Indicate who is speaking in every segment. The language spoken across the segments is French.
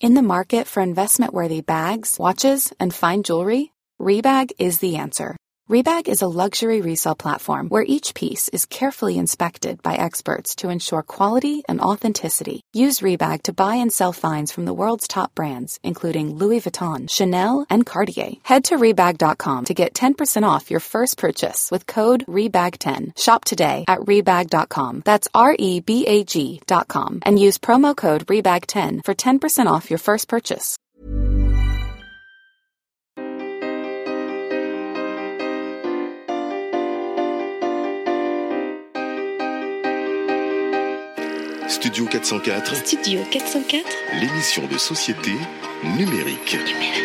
Speaker 1: In the market for investment-worthy bags, watches, and fine jewelry, Rebag is the answer. Rebag is a luxury resale platform where each piece is carefully inspected by experts to ensure quality and authenticity. Use Rebag to buy and sell finds from the world's top brands, including Louis Vuitton, Chanel, and Cartier. Head to Rebag.com to get 10% off your first purchase with code REBAG10. Shop today at Rebag.com. That's REBAG.com. And use promo code REBAG10 for 10% off your first purchase.
Speaker 2: Studio 404.
Speaker 3: Studio 404.
Speaker 2: L'émission de société numérique.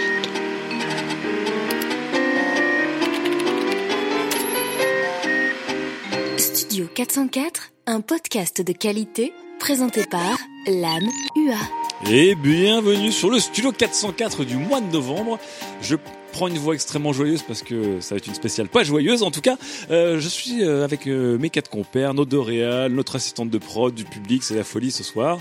Speaker 3: Studio 404, un podcast de qualité présenté par l'âme UA.
Speaker 4: Et bienvenue sur le Studio 404 du mois de novembre. Je prends une voix extrêmement joyeuse parce que ça va être une spéciale pas joyeuse en tout cas. Je suis avec mes 4 compères, notre Doréal, notre assistante de prod, du public, c'est la folie ce soir.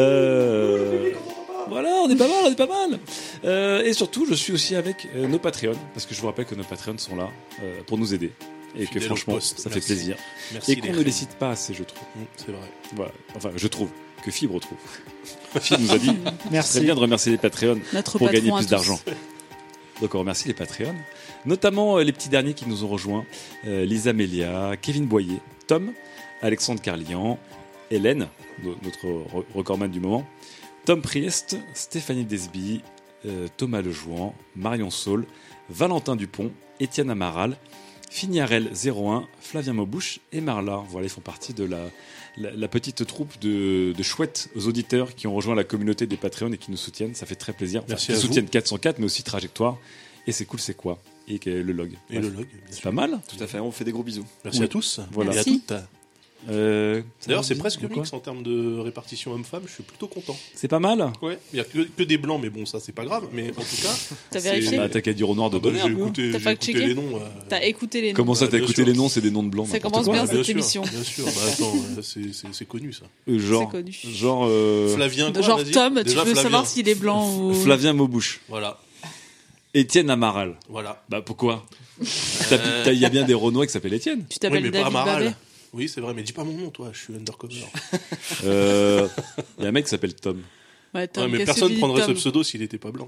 Speaker 4: Voilà, on est pas mal. Et surtout, je suis aussi avec nos Patreons parce que je vous rappelle que nos Patreons sont là pour nous aider. Et que franchement, ça fait plaisir.
Speaker 5: Merci.
Speaker 4: Et qu'on ne les cite pas assez, je trouve.
Speaker 5: C'est vrai.
Speaker 4: Voilà. Enfin, je trouve que Fibre trouve. Fibre nous a dit.
Speaker 6: Merci.
Speaker 4: C'est bien de remercier les Patreons
Speaker 6: Notre
Speaker 4: pour gagner
Speaker 6: patron à
Speaker 4: plus
Speaker 6: tous.
Speaker 4: d'argent. Donc on remercie les Patreons, notamment les petits derniers qui nous ont rejoints, Lisa Melia, Kevin Boyer, Tom, Alexandre Carlian, Hélène, notre recordman du moment, Tom Priest, Stéphanie Desby, Thomas Lejouan, Marion Saul, Valentin Dupont, Étienne Amaral, Fignarel 01, Flavien Maubouche et Marla. Voilà, ils font partie de la petite troupe de chouettes auditeurs qui ont rejoint la communauté des Patreons et qui nous soutiennent. Ça fait très plaisir.
Speaker 5: Merci
Speaker 4: Qui
Speaker 5: à vous.
Speaker 4: soutiennent 404, mais aussi Trajectoire. Et c'est cool, c'est quoi? Et le log.
Speaker 5: Et
Speaker 4: Bref.
Speaker 5: le log.
Speaker 4: C'est pas mal.
Speaker 7: Tout à fait, on vous fait des gros bisous.
Speaker 5: Merci
Speaker 4: Oui.
Speaker 5: à tous.
Speaker 4: Voilà.
Speaker 5: Et à
Speaker 6: Merci.
Speaker 5: toutes.
Speaker 4: Ça
Speaker 5: D'ailleurs,
Speaker 4: vous
Speaker 5: c'est
Speaker 4: dit
Speaker 5: presque
Speaker 4: ou quoi
Speaker 5: mix en termes de répartition homme-femme. Je suis plutôt content.
Speaker 4: C'est pas mal.
Speaker 5: Ouais. Il n'y a que des blancs, mais bon, ça, c'est pas grave. Mais en tout cas.
Speaker 6: T'as
Speaker 5: c'est-
Speaker 6: vérifié
Speaker 4: Bah, t'as qu'à dire au noir de
Speaker 5: Ah bah,
Speaker 4: donner
Speaker 5: j'ai
Speaker 4: un peu.
Speaker 5: écouté,
Speaker 6: T'as
Speaker 5: j'ai
Speaker 6: fact-checké
Speaker 5: écouté les noms.
Speaker 6: T'as écouté les noms.
Speaker 4: Comment ça, t'as
Speaker 5: Bien
Speaker 4: écouté
Speaker 5: sûr.
Speaker 4: les noms? C'est des noms de blancs.
Speaker 6: Ça
Speaker 4: n'importe
Speaker 6: commence
Speaker 4: quoi.
Speaker 6: bien,
Speaker 5: Bien
Speaker 6: cette
Speaker 5: sûr,
Speaker 6: émission.
Speaker 5: Bien sûr. Bah, attends, c'est connu ça.
Speaker 4: Genre,
Speaker 6: C'est connu.
Speaker 4: genre
Speaker 5: Flavien. quoi,
Speaker 6: Genre
Speaker 5: vas-y.
Speaker 6: Tom, tu
Speaker 5: Déjà,
Speaker 6: veux
Speaker 5: Flavien.
Speaker 6: savoir s'il est blanc ou...
Speaker 4: Flavien Maubouche,
Speaker 5: Voilà.
Speaker 4: Étienne Amaral.
Speaker 5: Voilà.
Speaker 4: Bah pourquoi? Il y a bien des Renois qui s'appellent Étienne.
Speaker 6: Tu
Speaker 5: Oui,
Speaker 6: t'appelles
Speaker 5: mais pas
Speaker 6: David
Speaker 5: Amaral.
Speaker 6: Babet.
Speaker 5: Oui, c'est vrai, mais dis pas mon nom, toi. Je suis undercover.
Speaker 4: Il y a un mec qui s'appelle Tom.
Speaker 6: Ouais, Tom,
Speaker 5: Ouais, mais
Speaker 6: qu'est-ce que
Speaker 5: personne
Speaker 6: tu dis,
Speaker 5: prendrait ce
Speaker 6: Tom
Speaker 5: pseudo s'il était pas blanc.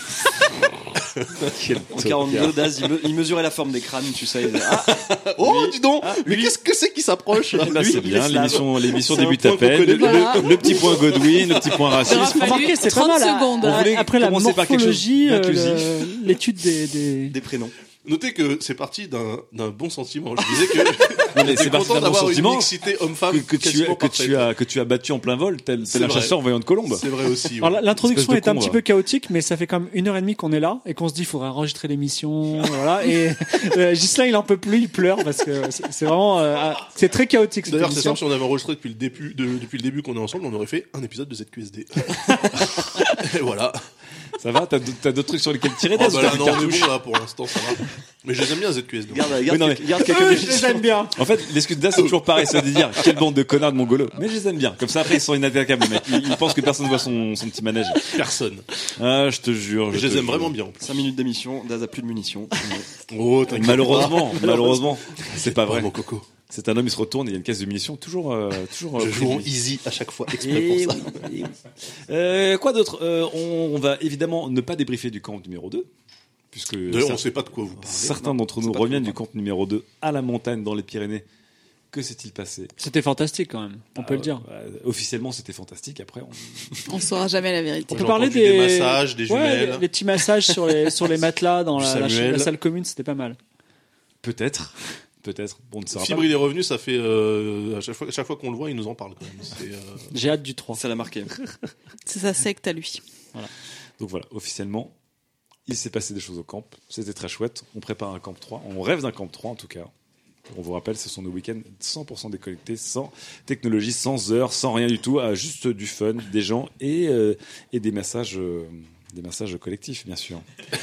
Speaker 7: En 42, Daz, il mesurait la forme des crânes, tu sais. Ah,
Speaker 5: Oh,
Speaker 7: lui-
Speaker 5: dis donc. Mais
Speaker 7: lui-
Speaker 5: qu'est-ce que c'est qui s'approche
Speaker 4: Bah,
Speaker 7: Lui,
Speaker 4: c'est
Speaker 7: il
Speaker 4: bien,
Speaker 7: est slave.
Speaker 4: l'émission
Speaker 5: C'est un
Speaker 4: débute
Speaker 5: point
Speaker 4: à
Speaker 5: qu'on
Speaker 4: peine.
Speaker 5: connaît.
Speaker 6: Voilà.
Speaker 4: Le petit point Godwin, le petit point
Speaker 6: Il aura
Speaker 4: racisme.
Speaker 6: fallu Remarquez, c'est 30 pas mal, secondes.
Speaker 4: On voulait
Speaker 6: Après, la
Speaker 4: commencer par quelque chose
Speaker 6: morphologie,
Speaker 4: d'inclusif.
Speaker 6: l'étude des...
Speaker 7: Des prénoms.
Speaker 5: Notez que c'est parti d'un bon sentiment. Je disais que
Speaker 4: Non, mais c'est
Speaker 5: j'étais
Speaker 4: parti
Speaker 5: content
Speaker 4: d'un bon
Speaker 5: d'avoir une
Speaker 4: sentiment
Speaker 5: mixité homme-femme quasiment parfaite.
Speaker 4: que tu as battu en plein vol, tel
Speaker 5: C'est
Speaker 4: un
Speaker 5: vrai.
Speaker 4: chasseur voyant de colombe.
Speaker 5: C'est vrai aussi.
Speaker 6: Alors,
Speaker 5: ouais.
Speaker 6: l'introduction
Speaker 4: Espèce de
Speaker 6: est un
Speaker 4: con,
Speaker 6: petit
Speaker 4: va.
Speaker 6: peu chaotique, mais ça fait quand même 1h30 qu'on est là et qu'on se dit il faudrait enregistrer l'émission, voilà. Et Ghislain il en peut plus, il pleure parce que c'est vraiment, c'est très chaotique cette
Speaker 5: D'ailleurs, c'est
Speaker 6: émission.
Speaker 5: simple, si on avait enregistré depuis le début qu'on est ensemble, on aurait fait un épisode de ZQSD. Et voilà.
Speaker 4: Ça va? T'as d'autres trucs sur lesquels tirer?
Speaker 5: Oh,
Speaker 4: Daz,
Speaker 5: bah
Speaker 4: ou
Speaker 5: là,
Speaker 4: t'as
Speaker 5: non,
Speaker 4: des
Speaker 5: on est
Speaker 4: cartouches
Speaker 5: bon là pour l'instant, ça va. Mais je les aime bien ZQSD.
Speaker 7: Garde
Speaker 4: Oui, non, mais-
Speaker 7: quelques
Speaker 6: Je les
Speaker 7: émissions.
Speaker 6: aime bien.
Speaker 4: En fait, l'excuse d'As, c'est toujours pareil, c'est de dire quelle bande de connards de mongolos. Mais je les aime bien. Comme ça, après, ils sont inattaquables, les mecs. Ils pensent que personne voit son petit manège.
Speaker 5: Personne.
Speaker 4: Ah, je te jure.
Speaker 5: Je les aime vraiment bien en plus.
Speaker 7: 5 minutes d'émission, Daz a plus de munitions.
Speaker 5: Oh, t'inquiète.
Speaker 4: Malheureusement, c'est pas vrai.
Speaker 5: Mon coco.
Speaker 4: C'est un homme, il se retourne et il y a une caisse de munitions toujours.
Speaker 5: Je joue en
Speaker 4: prévue.
Speaker 5: easy à chaque fois, exprès pour
Speaker 4: Et
Speaker 5: ça.
Speaker 4: oui, et oui. Quoi d'autre? On va évidemment ne pas débriefer du camp numéro 2. Puisque
Speaker 5: D'ailleurs, on sait pas de quoi vous parlez.
Speaker 4: certains d'entre nous
Speaker 7: pas
Speaker 4: reviennent
Speaker 7: trop
Speaker 4: du camp numéro 2 à la montagne dans les Pyrénées. Que s'est-il passé?
Speaker 6: C'était fantastique quand même, on peut le dire.
Speaker 4: Officiellement, c'était fantastique. Après,
Speaker 6: On saura jamais la vérité. On
Speaker 5: J'ai
Speaker 6: peut parler
Speaker 5: entendu des massages, des jumelles.
Speaker 6: les petits massages sur les matelas dans
Speaker 5: Du
Speaker 6: la
Speaker 5: Samuel.
Speaker 6: salle commune, c'était pas mal.
Speaker 4: peut-être. Bon, on ne saura
Speaker 5: Fibre,
Speaker 4: pas.
Speaker 5: il est revenu, ça fait à chaque fois qu'on le voit, il nous en parle quand même. C'est,
Speaker 6: J'ai hâte du 3.
Speaker 7: Ça l'a marqué.
Speaker 6: C'est sa secte à lui.
Speaker 4: Donc voilà, officiellement, il s'est passé des choses au camp. C'était très chouette. On prépare un camp 3. On rêve d'un camp 3 en tout cas. On vous rappelle, ce sont nos week-ends 100% déconnectés, sans technologie, sans heures, sans rien du tout, à juste du fun, des gens et des massages collectifs, bien sûr.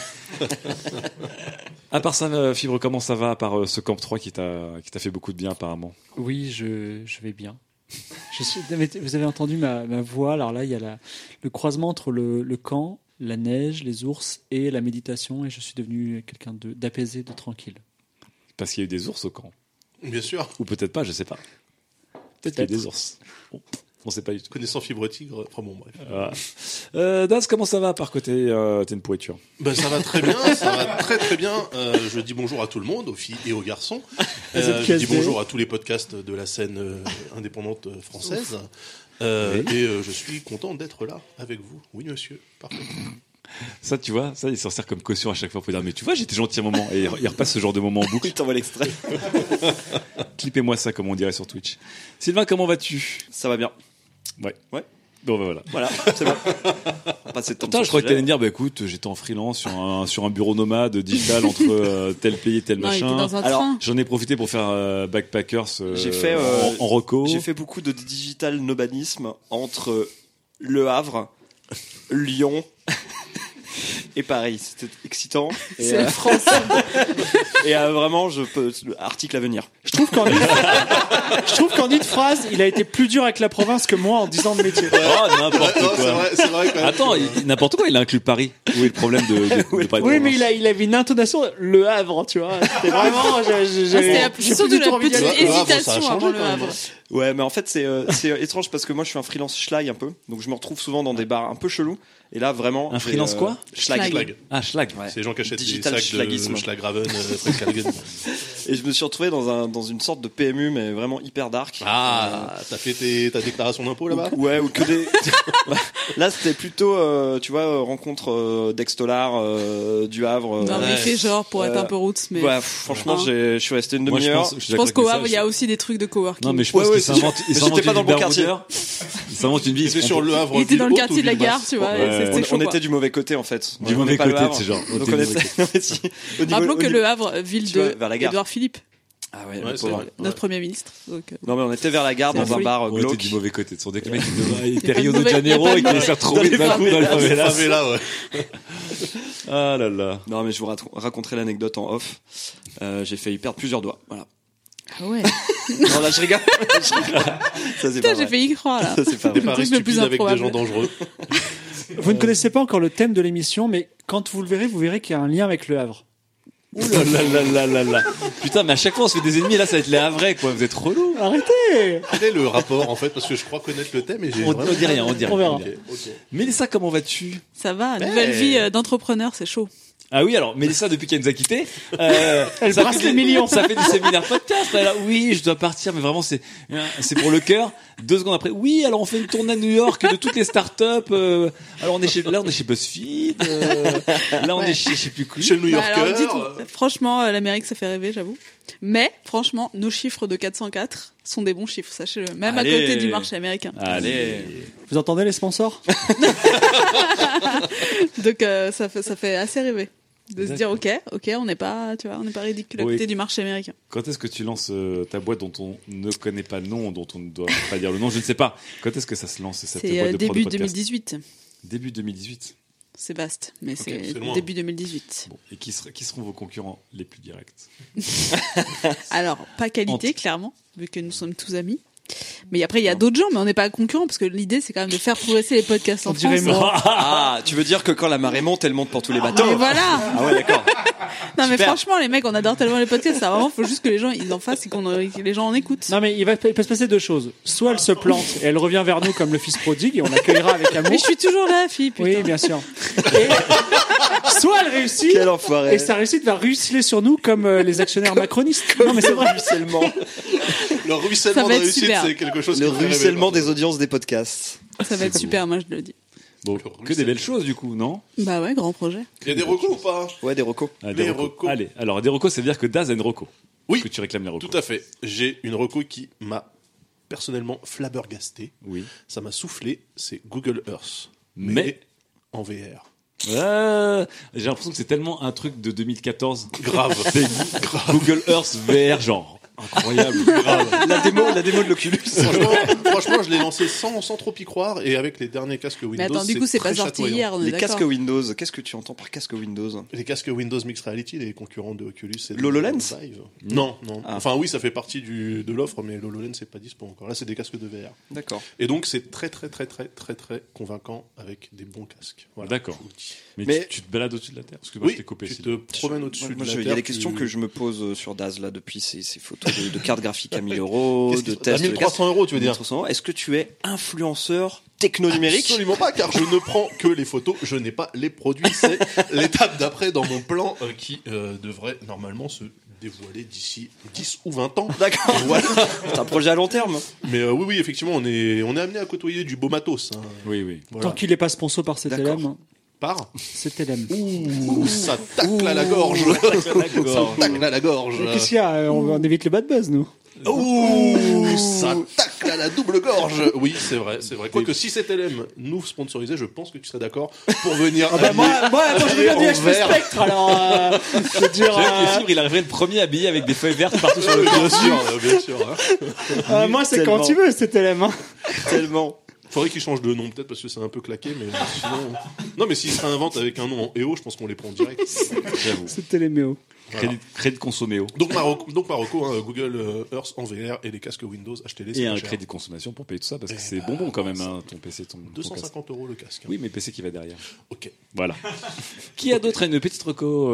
Speaker 4: À part ça, Fibre, comment ça va à part ce camp 3 qui t'a fait beaucoup de bien apparemment?
Speaker 6: Oui, je vais bien. Vous avez entendu ma voix. Alors là, il y a le croisement entre le camp, la neige, les ours et la méditation. Et je suis devenu quelqu'un d'apaisé, de tranquille.
Speaker 4: Parce qu'il y a eu des ours au camp.
Speaker 5: Bien sûr.
Speaker 4: Ou peut-être pas, je sais pas. Peut-être qu'il y a eu des ours. Bon, on sait pas du tout.
Speaker 5: Connaissant Fibre Tigre, enfin bon, bref.
Speaker 4: Daz, comment ça va par côté t'es une pourriture?
Speaker 5: Ben, ça va très bien, ça va très très bien. Je dis bonjour à tout le monde, aux filles et aux garçons. Je dis bonjour à tous les podcasts de la scène indépendante française. Et je suis content d'être là avec vous. Oui, monsieur. Parfait.
Speaker 4: Ça, tu vois, ça, il s'en sert comme caution à chaque fois pour dire, mais tu vois, j'étais gentil un moment. Et il repasse ce genre de moment en boucle.
Speaker 7: Il t'envoie l'extrait.
Speaker 4: Clippez-moi ça, comme on dirait sur Twitch. Sylvain, comment vas-tu?
Speaker 7: Ça va bien.
Speaker 4: Ouais.
Speaker 7: Ouais.
Speaker 4: Bon, ben voilà.
Speaker 7: Voilà, c'est bon. On va passer de temps.
Speaker 4: Attends, je crois que t'allais me dire, bah écoute, j'étais en freelance sur un bureau nomade digital entre tel pays et tel
Speaker 8: Non, il était
Speaker 4: machin.
Speaker 8: dans un
Speaker 7: Alors,
Speaker 8: train.
Speaker 4: J'en ai profité pour faire Backpackers
Speaker 7: J'ai fait,
Speaker 4: en reco.
Speaker 7: J'ai fait beaucoup de digital nomadisme entre Le Havre, Lyon et Paris. C'était excitant. Et,
Speaker 8: C'est la France.
Speaker 7: et vraiment, article à venir.
Speaker 6: Je trouve qu'en une phrase, il a été plus dur avec la province que moi en 10 ans de métier.
Speaker 4: Oh, n'importe
Speaker 5: Non,
Speaker 4: quoi.
Speaker 5: c'est vrai quand même.
Speaker 4: Attends, n'importe quoi, il a inclus Paris. Où est le problème de Paris?
Speaker 6: Oui, mais il avait une intonation Le Havre, tu vois. C'était vraiment.
Speaker 8: C'est surtout la petite
Speaker 5: Le Havre, ça a
Speaker 8: hésitation
Speaker 5: changé
Speaker 8: avant le
Speaker 5: quand même.
Speaker 8: Havre.
Speaker 7: Ouais, mais en fait, c'est étrange parce que moi, je suis un freelance schlag un peu. Donc, je me retrouve souvent dans des bars un peu chelous. Et là, vraiment.
Speaker 4: Un freelance quoi?
Speaker 7: Schlag.
Speaker 5: Schlag.
Speaker 4: Ah, schlag.
Speaker 7: Ouais.
Speaker 5: C'est les gens qui achètent des
Speaker 7: Digital
Speaker 5: sacs
Speaker 7: schlagisme.
Speaker 5: de Schlagraven, Fred Kalgen.
Speaker 7: Et je me suis retrouvé dans une sorte de PMU, mais vraiment hyper dark.
Speaker 5: Ah, t'as fait ta déclaration d'impôt là-bas?
Speaker 7: Ouais, ou que des. Là, c'était plutôt, tu vois, rencontre d'Extolar, du Havre.
Speaker 8: Non, mais il fait genre pour être
Speaker 7: Euh,
Speaker 8: un peu roots, mais.
Speaker 7: Ouais, franchement, je suis resté une
Speaker 4: Moi,
Speaker 7: demi-heure.
Speaker 8: Je pense qu'au Havre, il y a aussi des trucs de coworking.
Speaker 4: Non, mais je pense
Speaker 7: Ouais,
Speaker 4: qu'il
Speaker 7: c'est
Speaker 4: s'invente,
Speaker 7: sûr.
Speaker 4: il
Speaker 7: Mais
Speaker 4: s'invente
Speaker 7: j'étais pas
Speaker 4: une
Speaker 7: dans le bon
Speaker 4: baroudeur. Il s'invente une vie.
Speaker 5: C'est sur le Havre.
Speaker 8: Il était dans le
Speaker 5: Ville
Speaker 8: quartier
Speaker 5: haute
Speaker 8: de la
Speaker 5: ou ville
Speaker 8: gare,
Speaker 5: basse?
Speaker 8: tu vois.
Speaker 4: Ouais.
Speaker 8: C'était chaud,
Speaker 7: On
Speaker 8: quoi.
Speaker 7: était du mauvais côté en fait.
Speaker 4: Du
Speaker 7: On
Speaker 4: mauvais
Speaker 7: n'est pas le
Speaker 4: côté,
Speaker 7: Havre.
Speaker 4: c'est genre, on
Speaker 7: Donc
Speaker 4: était
Speaker 7: on
Speaker 4: du mauvais
Speaker 7: était. Non, mais si. Au niveau-
Speaker 8: Rappelons
Speaker 7: au
Speaker 8: que
Speaker 7: niveau-
Speaker 8: le Havre, ville
Speaker 7: tu vois,
Speaker 8: de
Speaker 7: vers la gare.
Speaker 8: Édouard Philippe,
Speaker 7: Ah ouais,
Speaker 5: Ouais,
Speaker 7: le
Speaker 5: c'est
Speaker 7: pauvre.
Speaker 5: vrai.
Speaker 8: notre Premier ministre. Donc,
Speaker 7: Non mais on était vers la gare
Speaker 8: C'est
Speaker 7: dans
Speaker 8: la
Speaker 7: un
Speaker 8: folie.
Speaker 7: bar
Speaker 4: On était
Speaker 7: glauque.
Speaker 4: du mauvais côté. Ce sont des mecs qui étaient
Speaker 8: pas de
Speaker 4: Rio de
Speaker 8: mauvais- y a
Speaker 4: Janeiro
Speaker 8: pas de
Speaker 4: et qui
Speaker 8: mauvais-
Speaker 4: s'est retrouvé d'un coup dans le favelas.
Speaker 5: Favela, ouais.
Speaker 4: Ah là là.
Speaker 7: Non mais je vous raconterai l'anecdote en off. J'ai failli perdre plusieurs doigts. Voilà.
Speaker 8: ah ouais.
Speaker 7: Non là je rigole. Je rigole. Ça c'est
Speaker 8: Putain,
Speaker 7: pas
Speaker 8: j'ai
Speaker 7: vrai.
Speaker 8: fait y croire, là.
Speaker 7: Ça c'est pas
Speaker 5: Des
Speaker 7: vrai.
Speaker 5: paris
Speaker 8: truc le plus
Speaker 5: stupides avec des
Speaker 8: improbable.
Speaker 5: gens dangereux.
Speaker 6: Vous ne connaissez pas encore le thème de l'émission, mais quand vous le verrez, vous verrez qu'il y a un lien avec Le Havre.
Speaker 4: Ouh là là là là là là. Putain, mais à chaque fois on se fait des ennemis. Là, ça va être les Havrais, quoi. Vous êtes relous.
Speaker 6: Arrêtez!
Speaker 5: Quel est le rapport en fait? Parce que je crois connaître le thème et j'ai
Speaker 4: On
Speaker 5: vraiment.
Speaker 4: dit rien, on dit rien.
Speaker 6: On verra.
Speaker 5: Ok, ok.
Speaker 4: Mélissa, comment vas-tu?
Speaker 8: Ça va, nouvelle vie d'entrepreneur, c'est chaud.
Speaker 4: Ah oui, alors Mélissa, depuis qu'elle nous a quittés,
Speaker 6: Elle
Speaker 4: ça
Speaker 6: brasse
Speaker 4: fait
Speaker 6: les millions.
Speaker 4: Ça fait du séminaire podcast. Elle est là, oui, je dois partir, mais vraiment c'est pour le cœur. 2 secondes après, oui, alors on fait une tournée à New York de toutes les startups. Alors on est chez BuzzFeed. Là on
Speaker 8: Ouais.
Speaker 4: est chez je sais plus qui.
Speaker 5: Chez le New
Speaker 8: Bah, alors,
Speaker 5: Yorker.
Speaker 8: franchement, l'Amérique, ça fait rêver, j'avoue. Mais, franchement, nos chiffres de 404 sont des bons chiffres, sachez-le. Même
Speaker 7: Allez.
Speaker 8: à côté du marché américain.
Speaker 4: Allez.
Speaker 6: Vous entendez les sponsors?
Speaker 8: Donc, ça fait assez rêver. De se dire, ok, on n'est pas ridicule à
Speaker 4: Oui.
Speaker 8: côté du marché américain.
Speaker 4: Quand est-ce que tu lances ta boîte dont on ne connaît pas le nom, dont on ne doit pas dire le nom, je ne sais pas. Quand est-ce que ça se lance cette
Speaker 8: C'est
Speaker 4: boîte de
Speaker 8: début
Speaker 4: podcast
Speaker 8: 2018.
Speaker 4: Début 2018.
Speaker 8: C'est vaste, mais
Speaker 5: c'est loin.
Speaker 8: début 2018.
Speaker 4: Bon, et qui seront vos concurrents les plus directs?
Speaker 8: Alors, pas qualité, clairement, vu que nous sommes tous amis. Mais après, il y a d'autres gens, mais on n'est pas concurrents, parce que l'idée, c'est quand même de faire progresser les podcasts en
Speaker 6: On dirait
Speaker 8: France.
Speaker 6: moi.
Speaker 7: Ah, tu veux dire que quand la marée monte, elle monte pour tous les bateaux.
Speaker 8: Mais voilà.
Speaker 7: Ah ouais, d'accord.
Speaker 8: Non, mais
Speaker 7: Super.
Speaker 8: franchement, les mecs, on adore tellement les podcasts. Ça, vraiment, faut juste que les gens, ils en fassent et que les gens en écoutent.
Speaker 6: Non, mais il peut se passer deux choses. Soit elle se plante et elle revient vers nous comme le fils prodigue et on l'accueillera avec amour.
Speaker 8: Mais je suis toujours là, fille, putain.
Speaker 6: Oui, bien sûr. Et soit elle réussit
Speaker 7: Quel enfoiré.
Speaker 6: et sa réussite va ruisseler sur nous comme les actionnaires macronistes. Non, mais c'est vrai.
Speaker 7: Ruissellement.
Speaker 5: Le
Speaker 8: Ça
Speaker 5: ruissellement
Speaker 8: va
Speaker 5: de
Speaker 8: être
Speaker 5: réussite,
Speaker 8: super.
Speaker 5: c'est quelque chose
Speaker 7: Le
Speaker 5: qui me fait rêver,
Speaker 7: ruissellement
Speaker 5: par
Speaker 7: des audiences des podcasts.
Speaker 8: Ça va être super, moi, je le dis.
Speaker 4: Bon, que des belles choses du coup, non?
Speaker 8: Bah ouais, grand projet.
Speaker 5: contre. Il y a des recos ou pas?
Speaker 7: Ouais, des recos.
Speaker 4: Ah, des
Speaker 5: Les
Speaker 4: recos.
Speaker 5: recos.
Speaker 4: Allez, alors des recos, ça veut dire que Daz a une reco.
Speaker 5: Oui.
Speaker 4: Que tu réclames les recos.
Speaker 5: Tout à fait. J'ai une reco qui m'a personnellement flabbergasté.
Speaker 4: Oui.
Speaker 5: Ça m'a soufflé. C'est Google Earth.
Speaker 4: Mais
Speaker 5: en VR.
Speaker 4: j'ai l'impression que c'est tellement un truc de 2014.
Speaker 5: Grave.
Speaker 4: C'est Google Earth VR, genre Incroyable.
Speaker 7: La démo de l'Oculus.
Speaker 5: Franchement, je l'ai lancé sans trop y croire, et avec les derniers casques Windows.
Speaker 8: Mais attends, du coup, c'est pas
Speaker 5: très
Speaker 8: sorti
Speaker 5: chatoyant.
Speaker 8: hier, on est
Speaker 7: Les
Speaker 8: d'accord.
Speaker 7: casques Windows, qu'est-ce que tu entends par casque Windows?
Speaker 5: Les casques Windows Mixed Reality, les concurrents de Oculus et de
Speaker 7: l'HoloLens
Speaker 5: Vive. Non.
Speaker 7: Ah.
Speaker 5: Enfin oui, ça fait partie de l'offre, mais l'HoloLens c'est pas dispo encore. Là, c'est des casques de VR.
Speaker 7: D'accord.
Speaker 5: Et donc c'est très convaincant avec des bons casques. Voilà,
Speaker 4: D'accord.
Speaker 5: je vous le dis.
Speaker 7: Mais-
Speaker 4: tu te balades au-dessus de la Terre? Parce que moi, je
Speaker 5: Oui,
Speaker 4: t'ai coupé.
Speaker 5: tu
Speaker 4: Sylvain.
Speaker 5: te promènes au-dessus de
Speaker 7: Moi,
Speaker 5: la
Speaker 7: il y
Speaker 5: Terre.
Speaker 7: a des questions que je me pose sur Daz là depuis ces photos de cartes graphiques à 1000 euros, de tests.
Speaker 5: 1300 euros, tu veux dire?
Speaker 7: 1300 €. Est-ce que tu es influenceur techno-numérique?
Speaker 5: Absolument pas, car je ne prends que les photos, je n'ai pas les produits. C'est l'étape d'après dans mon plan qui devrait normalement se dévoiler d'ici 10 ou 20 ans.
Speaker 7: D'accord.
Speaker 5: Voilà.
Speaker 7: C'est un projet à long terme.
Speaker 5: Mais oui, effectivement, on est amené à côtoyer du beau matos. Hein.
Speaker 4: Oui.
Speaker 5: Voilà.
Speaker 6: Tant qu'il n'est pas sponsor par CTLM,
Speaker 5: D'accord. Par
Speaker 6: CTLM.
Speaker 5: Ouh, ça tacle à la gorge. Ça tacle à la gorge.
Speaker 6: Qu'est-ce qu'il y a on évite le bad buzz, nous.
Speaker 5: Ouh, ça tacle à la double gorge. Oui, c'est vrai. Quoique si CTLM nous sponsorisait, je pense que tu serais d'accord pour venir.
Speaker 6: Moi, attends, je regarde du HP Spectre, alors, je veux dire,
Speaker 4: Fibre, il arriverait le premier habillé avec des feuilles vertes partout sur le dos.
Speaker 5: Bien sûr. Hein.
Speaker 6: moi, c'est
Speaker 7: Tellement.
Speaker 6: quand tu veux, CTLM. Hein.
Speaker 7: Tellement.
Speaker 5: Faudrait qu'il change de nom peut-être parce que c'est un peu claqué, mais sinon. Non, mais s'il se réinvente avec un nom en EO, je pense qu'on les prend direct.
Speaker 4: J'avoue.
Speaker 6: CTLMEO.
Speaker 5: Voilà.
Speaker 4: Crédit consomméo.
Speaker 5: Donc Marocco, hein, Google Earth en VR et les casques Windows, achetez-les.
Speaker 4: Et
Speaker 5: c'est
Speaker 4: un
Speaker 5: pas cher.
Speaker 4: crédit de consommation pour payer tout ça, parce que
Speaker 5: Eh
Speaker 4: c'est
Speaker 5: ben,
Speaker 4: bonbon quand même, hein, ton PC, ton casque.
Speaker 5: 250 € le casque. hein.
Speaker 4: Oui, mais PC qui va derrière.
Speaker 5: Ok.
Speaker 4: Voilà. Qui a d'autre une petite reco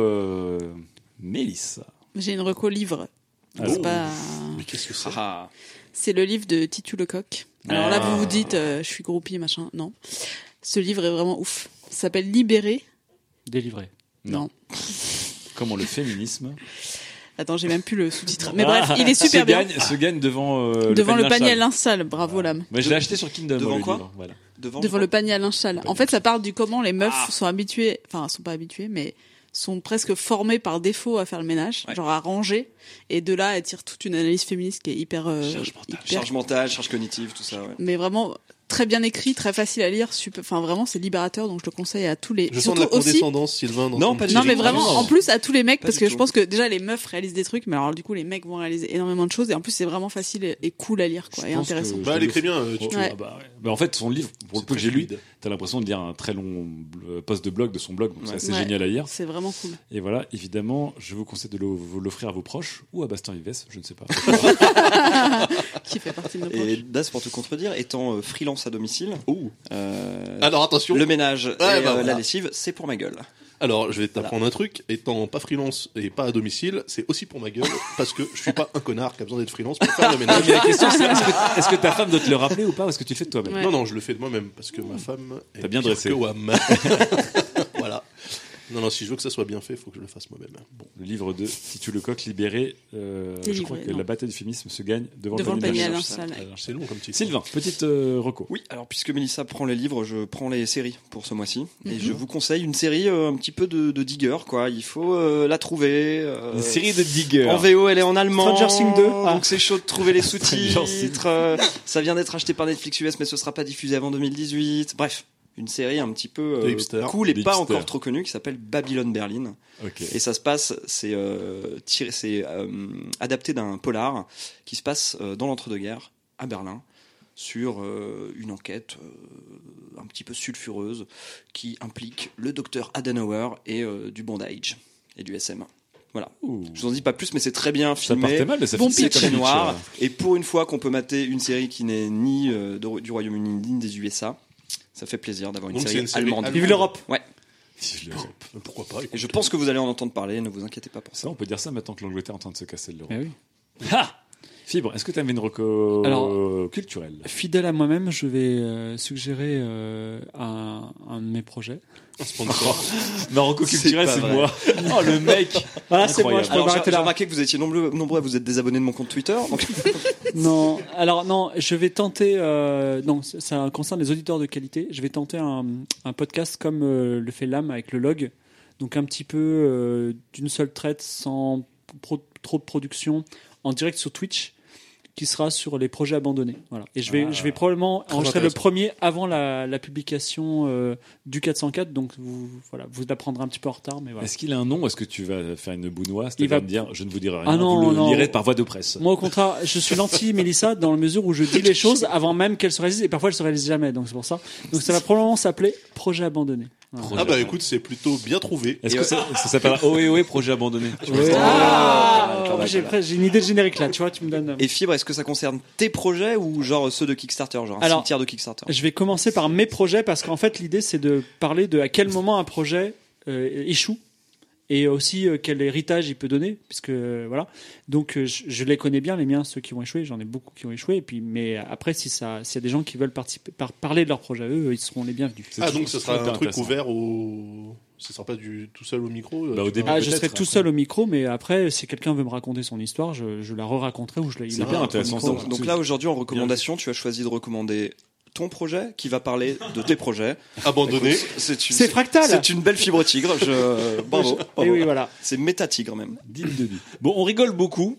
Speaker 4: Mélissa.
Speaker 8: J'ai une reco livre.
Speaker 4: Ah,
Speaker 8: C'est
Speaker 4: oh.
Speaker 8: pas...
Speaker 5: Mais qu'est-ce que c'est
Speaker 7: Ah.
Speaker 8: C'est le livre de Titu Lecoq. Alors là,
Speaker 4: Ah.
Speaker 8: vous vous dites, je suis groupie, machin. Non. Ce livre est vraiment ouf. Ça s'appelle Libéré.
Speaker 6: Délivré.
Speaker 8: Non.
Speaker 4: Comment le féminisme
Speaker 8: Attends, j'ai même plus le sous-titre. Mais bref, il est super bien.
Speaker 4: Se gagne devant
Speaker 8: Devant le panier à
Speaker 4: linge
Speaker 8: linge sale. Bravo, l'âme.
Speaker 4: Moi, je l'ai acheté sur Kindle.
Speaker 7: Devant
Speaker 4: moi, le
Speaker 7: quoi
Speaker 4: livre. Voilà.
Speaker 8: Devant le panier à linge sale. En fait, ça parle du comment les meufs sont habituées, enfin, sont pas habituées, mais sont presque formées par défaut à faire le ménage,
Speaker 7: Ouais.
Speaker 8: genre à ranger. Et de là, elle tire toute une analyse féministe qui est hyper,
Speaker 7: Charge mentale, charge cognitive, tout ça. Ouais.
Speaker 8: mais vraiment très bien écrit, très facile à lire. Enfin, vraiment, c'est libérateur, donc je le conseille à tous les.
Speaker 5: Je sens de la
Speaker 8: Surtout aussi.
Speaker 5: condescendance, Sylvain. Dans
Speaker 7: Non,
Speaker 5: ton
Speaker 7: pas
Speaker 5: petit
Speaker 7: du
Speaker 8: Non, mais
Speaker 7: tout.
Speaker 8: vraiment,
Speaker 5: livre.
Speaker 8: en plus, à tous les mecs,
Speaker 7: Pas
Speaker 8: parce
Speaker 7: du
Speaker 8: que
Speaker 7: tout.
Speaker 8: je pense que déjà les meufs réalisent des trucs, mais alors du coup, les mecs vont réaliser énormément de choses, et en plus, c'est vraiment facile et cool à lire, quoi, et intéressant.
Speaker 5: Bah, elle écrit bien. Tu
Speaker 8: Ouais.
Speaker 4: Ah bah, ouais. Bah, en fait, son livre, pour le
Speaker 5: C'est
Speaker 4: peu que
Speaker 5: très
Speaker 4: j'ai lu,
Speaker 5: fluide.
Speaker 4: t'as l'impression de lire un très long post de blog de son blog, donc c'est assez
Speaker 8: Ouais.
Speaker 4: génial à lire.
Speaker 8: C'est vraiment cool.
Speaker 4: Et voilà, évidemment, je vous conseille de l'offrir à vos proches ou à Bastien Vives, je ne sais pas.
Speaker 8: Qui fait partie de nos
Speaker 7: Et
Speaker 8: proches.
Speaker 7: Daz, pour te contredire, étant freelance à domicile,
Speaker 5: Alors attention.
Speaker 7: le ménage et
Speaker 5: bah, voilà.
Speaker 7: la lessive, c'est pour ma gueule.
Speaker 5: Alors, je vais t'apprendre un truc. Étant pas freelance et pas à domicile, c'est aussi pour ma gueule, parce que je suis pas un connard qui a besoin d'être freelance pour faire le ménage.
Speaker 4: Mais la question, c'est est-ce que ta femme doit te le rappeler ou pas, ou est-ce que tu le fais de toi-même?
Speaker 8: Ouais.
Speaker 5: Non, je le fais de moi-même, parce que ma femme est
Speaker 4: T'as bien
Speaker 5: pire
Speaker 4: dressé.
Speaker 5: que Wham. Voilà. Non, si je veux que ça soit bien fait, il faut que je le fasse moi-même.
Speaker 4: Bon, le livre de Titu Lecoq, Libéré, je crois que
Speaker 8: non.
Speaker 4: la bataille du féminisme se gagne devant
Speaker 8: Devant le
Speaker 4: de
Speaker 8: panier à
Speaker 4: linge
Speaker 8: linge
Speaker 4: sale.
Speaker 8: sale.
Speaker 5: C'est long comme titre.
Speaker 4: Sylvain, petite reco.
Speaker 7: Oui, alors puisque Mélissa prend les livres, je prends les séries pour ce mois-ci. Et je vous conseille une série un petit peu de digger, quoi. Il faut la trouver.
Speaker 4: Une série de diggers.
Speaker 7: En VO, elle est en allemand.
Speaker 6: Stranger Things 2. Ah.
Speaker 7: Donc c'est chaud de trouver les
Speaker 4: Stranger
Speaker 7: sous-titres. Ça vient d'être acheté par Netflix US, mais ce sera pas diffusé avant 2018. Bref, une série un petit peu
Speaker 5: De hipster.
Speaker 7: cool et
Speaker 4: De
Speaker 7: pas
Speaker 4: hipster.
Speaker 7: encore trop connue qui s'appelle Babylon Berlin.
Speaker 4: Ok.
Speaker 7: Et ça se passe, c'est adapté d'un polar qui se passe dans l'entre-deux-guerres à Berlin sur une enquête un petit peu sulfureuse qui implique le docteur Adenauer et du bondage et du SM. Voilà.
Speaker 4: Ouh.
Speaker 7: Je vous en dis pas plus, mais c'est très bien
Speaker 4: Ça
Speaker 7: filmé.
Speaker 4: partait mal, mais ça
Speaker 8: Bon
Speaker 4: finissait
Speaker 7: C'est
Speaker 4: comme
Speaker 7: très
Speaker 4: pitch,
Speaker 7: noir. Et pour une fois qu'on peut mater une série qui n'est ni du Royaume-Uni ni des USA, ça fait plaisir d'avoir une
Speaker 5: Donc, c'est
Speaker 7: série
Speaker 5: une série
Speaker 7: allemande.
Speaker 5: allemande.
Speaker 6: Vive l'Europe.
Speaker 7: Ouais.
Speaker 5: Pourquoi pas
Speaker 7: Et je pense que vous allez en entendre parler, ne vous inquiétez pas pour ça.
Speaker 4: Ça, on peut dire ça maintenant que l'Angleterre est en train de se casser de l'euro.
Speaker 6: Eh oui.
Speaker 4: Ah Fibre, est-ce que tu avais une reco
Speaker 6: Alors,
Speaker 4: culturelle?
Speaker 6: Fidèle à moi-même, je vais suggérer un de mes projets.
Speaker 5: Un sponsor.
Speaker 4: Ma reco culturelle,
Speaker 7: pas
Speaker 4: c'est
Speaker 7: vrai.
Speaker 4: moi. Oh, le mec.
Speaker 6: Voilà, c'est moi,
Speaker 4: Incroyable.
Speaker 6: je peux
Speaker 7: Alors,
Speaker 6: m'arrêter
Speaker 7: j'ai
Speaker 6: là.
Speaker 7: remarqué que vous étiez nombreux à vous êtes désabonnés de mon compte Twitter. Donc...
Speaker 6: Non, alors non, je vais tenter. Non, ça concerne les auditeurs de qualité. Je vais tenter un podcast comme le fait l'âme avec le log, donc un petit peu d'une seule traite, sans trop de production, en direct sur Twitch. qui sera sur les projets abandonnés. Voilà. Et je vais probablement enregistrer le premier avant la publication du 404. Donc vous l'apprendrez un petit peu en retard, mais voilà.
Speaker 4: Est-ce qu'il a un nom ou est-ce que tu vas faire une bounoise, c'est-à-dire me dire je ne vous dirai rien,
Speaker 6: non,
Speaker 4: vous le lirez par voie de presse?
Speaker 6: Moi au contraire, je suis l'anti-Mélissa dans la mesure où je dis les choses avant même qu'elles se réalisent et parfois elles se réalisent jamais. Donc c'est pour ça. Donc ça va probablement s'appeler Projet abandonné.
Speaker 5: Ah bah écoute, c'est plutôt bien trouvé.
Speaker 4: Est-ce que ça s'appelle OE Projet abandonné?
Speaker 6: J'ai une idée de générique là, tu vois, tu me donnes.
Speaker 7: Et Fibre, est-ce que ça concerne tes projets ou genre ceux de Kickstarter, genre un cimetière de Kickstarter?
Speaker 6: Je vais commencer par mes projets parce qu'en fait l'idée c'est de parler de à quel moment un projet échoue et aussi quel héritage il peut donner, puisque voilà. Donc je les connais bien les miens, ceux qui ont échoué, j'en ai beaucoup qui ont échoué. Et puis mais après s'il y a des gens qui veulent parler de leur projet, eux ils seront les bienvenus.
Speaker 5: Donc ce sera un truc ouvert au. Ce sera pas tout seul au micro.
Speaker 4: Au début,
Speaker 6: je serai tout seul au micro, mais après si quelqu'un veut me raconter son histoire, je la re-raconterai ou je la.
Speaker 4: C'est bien intéressant.
Speaker 7: Donc là aujourd'hui en recommandation, tu as choisi de recommander ton projet qui va parler de tes projets
Speaker 5: abandonnés.
Speaker 6: C'est Fractal.
Speaker 7: C'est une belle fibre tigre. Bravo.
Speaker 6: Et oui, voilà.
Speaker 7: C'est méta tigre même.
Speaker 4: Digne de lui. Bon, on rigole beaucoup,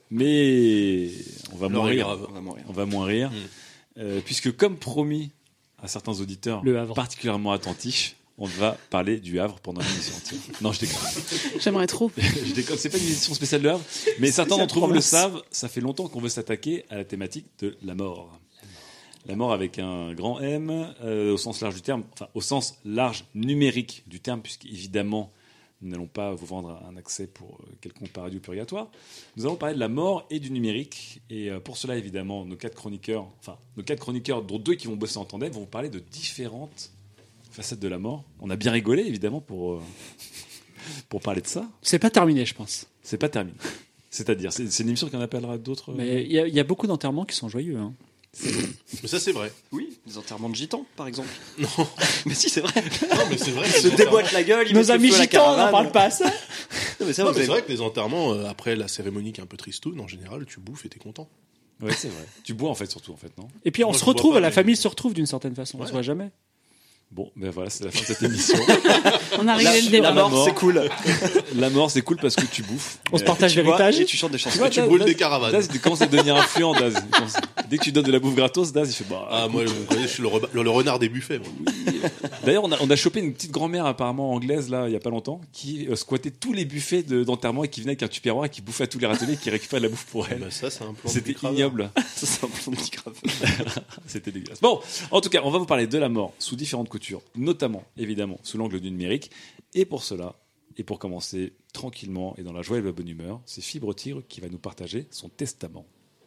Speaker 4: mais on va moins rire. Puisque comme promis à certains auditeurs particulièrement attentifs, on va parler du Havre pendant l'émission entière. Non, je déconne.
Speaker 8: J'aimerais trop.
Speaker 4: Je déconne. C'est pas une émission spéciale de Havre, mais certains d'entre vous le savent. Ça fait longtemps qu'on veut s'attaquer à la thématique de la mort. La mort avec un grand M, au sens large du terme, enfin au sens large numérique du terme, puisqu'évidemment, nous n'allons pas vous vendre un accès pour quelconque paradis ou purgatoire. Nous allons parler de la mort et du numérique. Et pour cela, évidemment, nos quatre chroniqueurs, dont 2 qui vont bosser en tandem, vont vous parler de différentes facettes de la mort. On a bien rigolé, évidemment, pour parler de ça.
Speaker 6: C'est pas terminé, je pense.
Speaker 4: C'est pas terminé. C'est-à-dire, c'est une émission qui en appellera d'autres.
Speaker 6: Mais il y a beaucoup d'enterrements qui sont joyeux. Hein.
Speaker 5: Mais ça c'est vrai.
Speaker 7: Oui, les enterrements de gitans par exemple.
Speaker 5: Non.
Speaker 7: Mais si c'est vrai.
Speaker 5: Non mais c'est vrai.
Speaker 7: Ils se déboîtent la gueule.
Speaker 6: Nos amis gitans, on n'en parle pas ça.
Speaker 5: Mais c'est vrai que les enterrements après la cérémonie qui est un peu tristoune en général, tu bouffes et t'es content.
Speaker 4: Ouais, c'est vrai. Tu bois en fait surtout non.
Speaker 6: Et puis on se retrouve, la famille se retrouve d'une certaine façon. On se voit jamais.
Speaker 4: Bon, ben voilà, c'est la fin de cette émission.
Speaker 8: On a réglé le débat.
Speaker 7: La mort, c'est cool.
Speaker 4: La mort, c'est cool parce que tu bouffes.
Speaker 6: On se partage l'héritage.
Speaker 7: Et tu chantes des chansons.
Speaker 5: Tu brûles des caravanes.
Speaker 4: Daz, il commence à devenir influent, Daz. Dès que tu donnes de la bouffe gratos, Daz, il fait
Speaker 5: moi, je suis le renard des buffets. Moi.
Speaker 4: D'ailleurs, on a chopé une petite grand-mère apparemment anglaise, là, il y a pas longtemps, qui squattait tous les buffets d'enterrement et qui venait avec un tupperware et qui bouffait à tous les râteliers et qui récupérait de la bouffe pour elle.
Speaker 5: Ça, c'est un plan.
Speaker 4: C'était ignoble.
Speaker 7: Ça, c'est un plan de grave.
Speaker 4: C'était dégueulasse. Bon, en tout cas, on va vous parler de la mort sous différentes coutures, notamment, évidemment, sous l'angle du numérique. Et pour cela, et pour commencer tranquillement et dans la joie et la bonne humeur, c'est Fibre Tigre qui va nous partager son testament.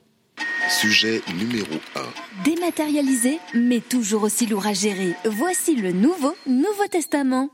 Speaker 2: Sujet numéro 1.
Speaker 3: Dématérialisé, mais toujours aussi lourd à gérer. Voici le Nouveau Testament.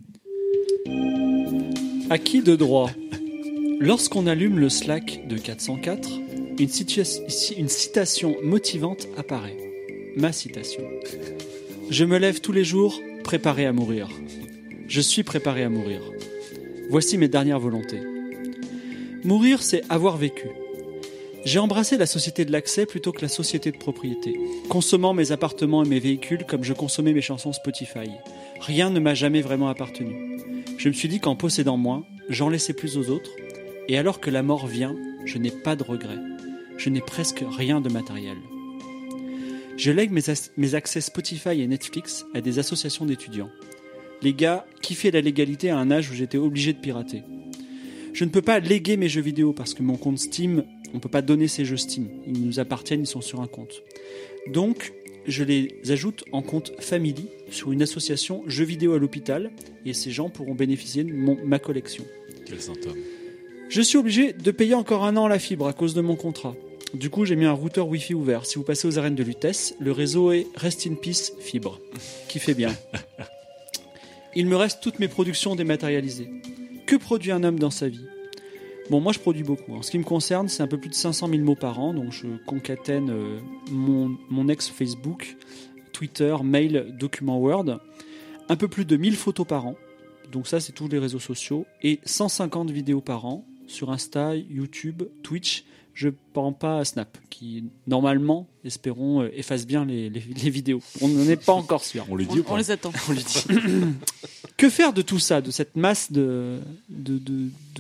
Speaker 6: Acquis de droit. Lorsqu'on allume le Slack de 404, une citation motivante apparaît. Ma citation. Je me lève tous les jours, préparé à mourir. Je suis préparé à mourir. Voici mes dernières volontés. Mourir, c'est avoir vécu. J'ai embrassé la société de l'accès plutôt que la société de propriété, consommant mes appartements et mes véhicules comme je consommais mes chansons Spotify. Rien ne m'a jamais vraiment appartenu. Je me suis dit qu'en possédant moins, j'en laissais plus aux autres, et alors que la mort vient, je n'ai pas de regrets. Je n'ai presque rien de matériel. Je lègue mes accès Spotify et Netflix à des associations d'étudiants. Les gars kiffaient la légalité à un âge où j'étais obligé de pirater. Je ne peux pas léguer mes jeux vidéo parce que mon compte Steam, on ne peut pas donner ces jeux Steam. Ils nous appartiennent, ils sont sur un compte. Donc, je les ajoute en compte Family sur une association Jeux vidéo à l'hôpital et ces gens pourront bénéficier de ma collection.
Speaker 4: Quel symptôme.
Speaker 6: Je suis obligé de payer encore 1 an la fibre à cause de mon contrat. Du coup, j'ai mis un routeur Wi-Fi ouvert. Si vous passez aux arènes de Lutèce, le réseau est Rest in Peace Fibre, qui fait bien. Il me reste toutes mes productions dématérialisées. Que produit un homme dans sa vie ? Bon, moi je produis beaucoup. En ce qui me concerne, c'est un peu plus de 500 000 mots par an, donc je concatène mon ex-Facebook, Twitter, mail, document Word, un peu plus de 1000 photos par an, donc ça c'est tous les réseaux sociaux, et 150 vidéos par an sur Insta, YouTube, Twitch. Je ne prends pas à Snap, qui normalement, espérons, efface bien les vidéos. On n'en est pas encore sûr.
Speaker 4: On lui dit ou pas ?
Speaker 8: On les attend.
Speaker 7: On lui dit.
Speaker 6: Que faire de tout ça, de cette masse de données ?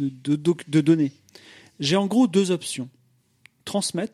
Speaker 6: J'ai en gros 2 options. Transmettre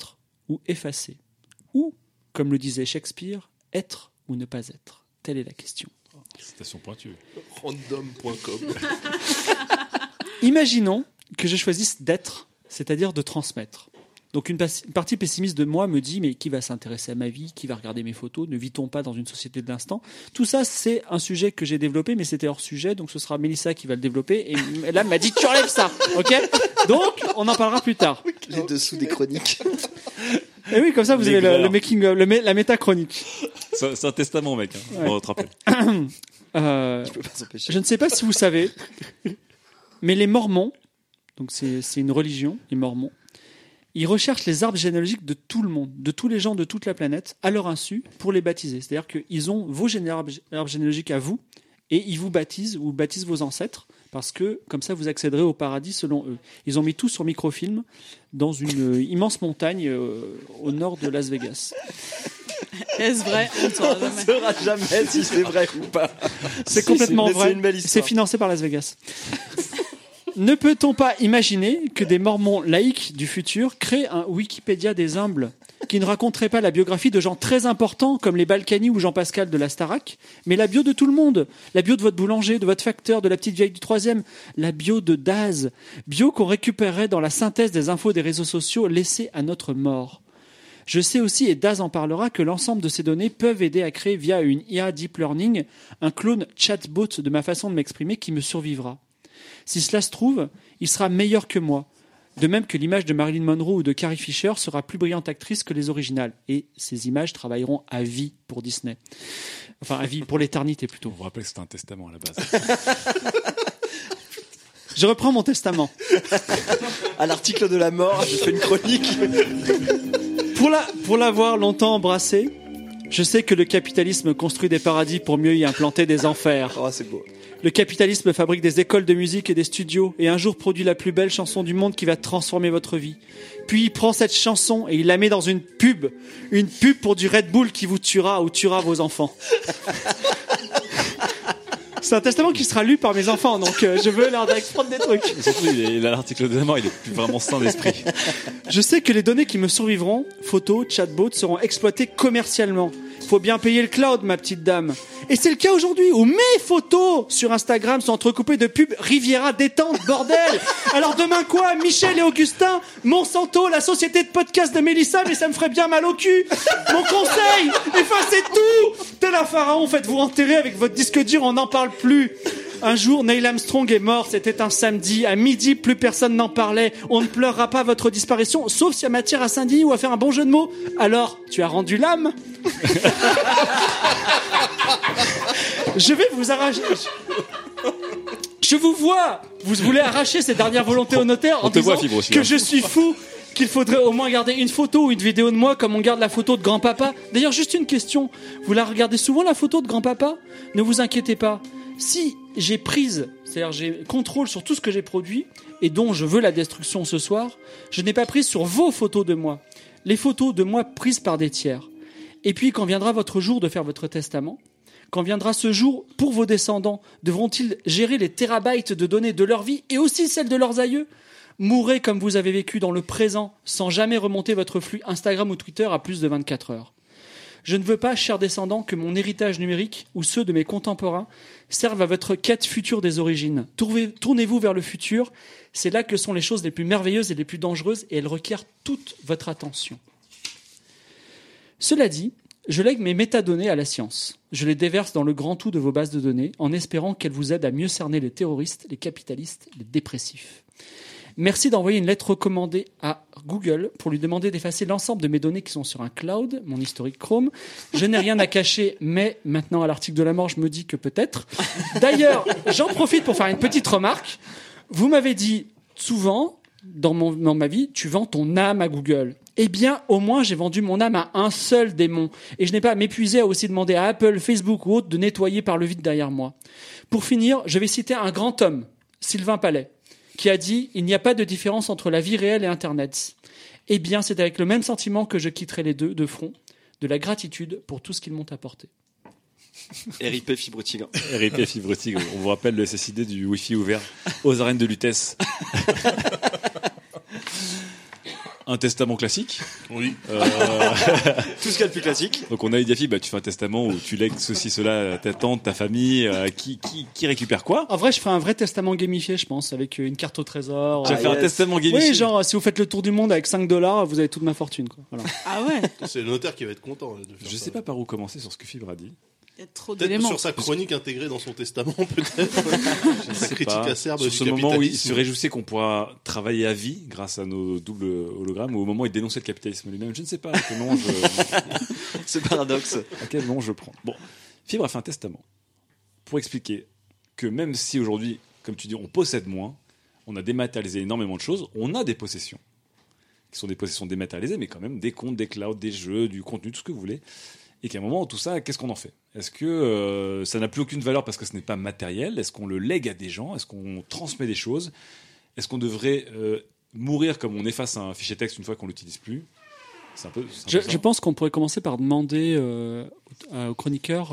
Speaker 6: ou effacer? Ou, comme le disait Shakespeare, être ou ne pas être? Telle est la question.
Speaker 4: Citation pointue.
Speaker 5: Random.com.
Speaker 6: Imaginons que je choisisse d'être, c'est-à-dire de transmettre. Donc une partie pessimiste de moi me dit, mais qui va s'intéresser à ma vie? Qui va regarder mes photos? Ne vit-on pas dans une société de l'instant? Tout ça, c'est un sujet que j'ai développé, mais c'était hors sujet, donc ce sera Mélissa qui va le développer. Et là, elle m'a dit, tu enlèves ça, ok? Donc, on en parlera plus tard.
Speaker 7: Les dessous des chroniques.
Speaker 6: Et oui, comme ça, vous avez le making, la méta-chronique.
Speaker 4: C'est un testament, mec. Hein.
Speaker 6: Ouais.
Speaker 4: On te rappelle.
Speaker 7: Je peux pas s'empêcher.
Speaker 6: Je ne sais pas si vous savez, mais les Mormons, donc c'est une religion, les Mormons, ils recherchent les arbres généalogiques de tout le monde, de tous les gens de toute la planète, à leur insu, pour les baptiser. C'est-à-dire qu'ils ont vos arbres généalogiques à vous, et ils vous baptisent, ou baptisent vos ancêtres, parce que comme ça vous accéderez au paradis selon eux. Ils ont mis tout sur microfilm dans une immense montagne au nord de Las Vegas.
Speaker 8: Est-ce vrai? On ne
Speaker 7: saura jamais si c'est vrai ou pas.
Speaker 6: C'est complètement vrai.
Speaker 7: C'est une belle histoire.
Speaker 6: C'est financé par Las Vegas. Ne peut-on pas imaginer que des Mormons laïcs du futur créent un Wikipédia des humbles qui ne raconterait pas la biographie de gens très importants comme les Balkany ou Jean-Pascal de la Starac, mais la bio de tout le monde, la bio de votre boulanger, de votre facteur, de la petite vieille du 3e, la bio de Daz, bio qu'on récupérerait dans la synthèse des infos des réseaux sociaux laissées à notre mort. Je sais aussi, et Daz en parlera, que l'ensemble de ces données peuvent aider à créer via une IA Deep Learning un clone chatbot de ma façon de m'exprimer qui me survivra. Si cela se trouve, il sera meilleur que moi. De même que l'image de Marilyn Monroe ou de Carrie Fisher sera plus brillante actrice que les originales. Et ces images travailleront à vie pour Disney. Enfin, à vie, pour l'éternité plutôt.
Speaker 4: On vous rappelle que c'était un testament à la base.
Speaker 6: Je reprends mon testament.
Speaker 7: À l'article de la mort, je fais une chronique.
Speaker 6: Pour l'avoir longtemps embrassé, je sais que le capitalisme construit des paradis pour mieux y implanter des enfers.
Speaker 7: Oh, c'est beau.
Speaker 6: Le capitalisme fabrique des écoles de musique et des studios et un jour produit la plus belle chanson du monde qui va transformer votre vie. Puis il prend cette chanson et il la met dans une pub pour du Red Bull qui vous tuera ou tuera vos enfants. C'est un testament qui sera lu par mes enfants, donc je veux leur exprendre des trucs.
Speaker 4: Et surtout, l'article de la mort, il est plus vraiment sain d'esprit.
Speaker 6: Je sais que les données qui me survivront, photos, chatbots, seront exploitées commercialement. Faut bien payer le cloud, ma petite dame. Et c'est le cas aujourd'hui où mes photos sur Instagram sont entrecoupées de pubs Riviera détente, bordel. Alors demain quoi? Michel et Augustin, Monsanto, la société de podcast de Mélissa, mais ça me ferait bien mal au cul. Mon conseil, effacez tout. Tel un pharaon, faites-vous enterrer avec votre disque dur, on n'en parle plus. Un jour, Neil Armstrong est mort, c'était un samedi. À midi, plus personne n'en parlait. On ne pleurera pas votre disparition, sauf s'il y a matière à s'indigner ou à faire un bon jeu de mots. Alors, tu as rendu l'âme? Je vais vous arracher. Je vous vois. Vous voulez arracher ces dernières volontés au notaire en disant que je suis fou, qu'il faudrait au moins garder une photo ou une vidéo de moi comme on garde la photo de grand-papa. D'ailleurs, juste une question. Vous la regardez souvent, la photo de grand-papa? Ne vous inquiétez pas. Si j'ai prise, c'est-à-dire j'ai contrôle sur tout ce que j'ai produit et dont je veux la destruction ce soir, je n'ai pas prise sur vos photos de moi. Les photos de moi prises par des tiers. Et puis, quand viendra votre jour de faire votre testament, quand viendra ce jour, pour vos descendants, devront-ils gérer les térabytes de données de leur vie et aussi celles de leurs aïeux? Mourrez comme vous avez vécu dans le présent, sans jamais remonter votre flux Instagram ou Twitter à plus de 24 heures. Je ne veux pas, chers descendants, que mon héritage numérique ou ceux de mes contemporains servent à votre quête future des origines. Tournez-vous vers le futur, c'est là que sont les choses les plus merveilleuses et les plus dangereuses et elles requièrent toute votre attention. Cela dit, je lègue mes métadonnées à la science. Je les déverse dans le grand tout de vos bases de données en espérant qu'elles vous aident à mieux cerner les terroristes, les capitalistes, les dépressifs. Merci d'envoyer une lettre recommandée à Google pour lui demander d'effacer l'ensemble de mes données qui sont sur un cloud, mon historique Chrome. Je n'ai rien à cacher, mais maintenant à l'article de la mort, je me dis que peut-être. D'ailleurs, j'en profite pour faire une petite remarque. Vous m'avez dit souvent, dans ma vie, tu vends ton âme à Google. Eh bien, au moins, j'ai vendu mon âme à un seul démon. Et je n'ai pas à m'épuiser à aussi demander à Apple, Facebook ou autres de nettoyer par le vide derrière moi. Pour finir, je vais citer un grand homme, Sylvain Palais, qui a dit « Il n'y a pas de différence entre la vie réelle et Internet ». Eh bien, c'est avec le même sentiment que je quitterai les deux de front, de la gratitude pour tout ce qu'ils m'ont apporté.
Speaker 7: RIP Fibre Tigre.
Speaker 4: RIP Fibre Tigre. On vous rappelle le SSID du Wi-Fi ouvert aux arènes de Lutèce. un testament classique.
Speaker 5: Oui.
Speaker 7: Tout ce qu'il y a de plus classique.
Speaker 4: Donc on a dit à fille, tu fais un testament où tu lègues ceci, cela, à ta tante, ta famille, qui récupère quoi.
Speaker 6: En vrai, je ferais un vrai testament gamifié, je pense, avec une carte au trésor.
Speaker 4: Tu vas faire un testament gamifié.
Speaker 6: Oui, genre, si vous faites le tour du monde avec $5, vous avez toute ma fortune, quoi. Voilà.
Speaker 8: Ah ouais.
Speaker 5: C'est le notaire qui va être content de faire
Speaker 4: Je sais pas par où commencer sur ce que Fibre a dit.
Speaker 8: Il y a trop
Speaker 5: Peut-être
Speaker 8: d'éléments.
Speaker 5: sur sa chronique intégrée dans son testament, peut-être. Sa critique acerbe
Speaker 4: sur
Speaker 5: du
Speaker 4: ce moment où il se
Speaker 5: capitalisme.
Speaker 4: réjouissait qu'on pourra travailler à vie grâce à nos doubles hologrammes, ou au moment où il dénonçait le capitalisme lui-même. Je ne sais pas à quel moment
Speaker 7: Ce paradoxe.
Speaker 4: à quel moment je prends. Bon, Fibre a fait un testament pour expliquer que même si aujourd'hui, comme tu dis, on possède moins, on a dématérialisé énormément de choses, on a des possessions qui sont des possessions dématérialisées, mais quand même des comptes, des clouds, des jeux, du contenu, tout ce que vous voulez. Et qu'à un moment, tout ça, qu'est-ce qu'on en fait ? Est-ce que ça n'a plus aucune valeur parce que ce n'est pas matériel ? Est-ce qu'on le lègue à des gens ? Est-ce qu'on transmet des choses ? Est-ce qu'on devrait mourir comme on efface un fichier texte une fois qu'on ne l'utilise plus ? C'est un peu ça.
Speaker 6: Je pense qu'on pourrait commencer par demander aux chroniqueurs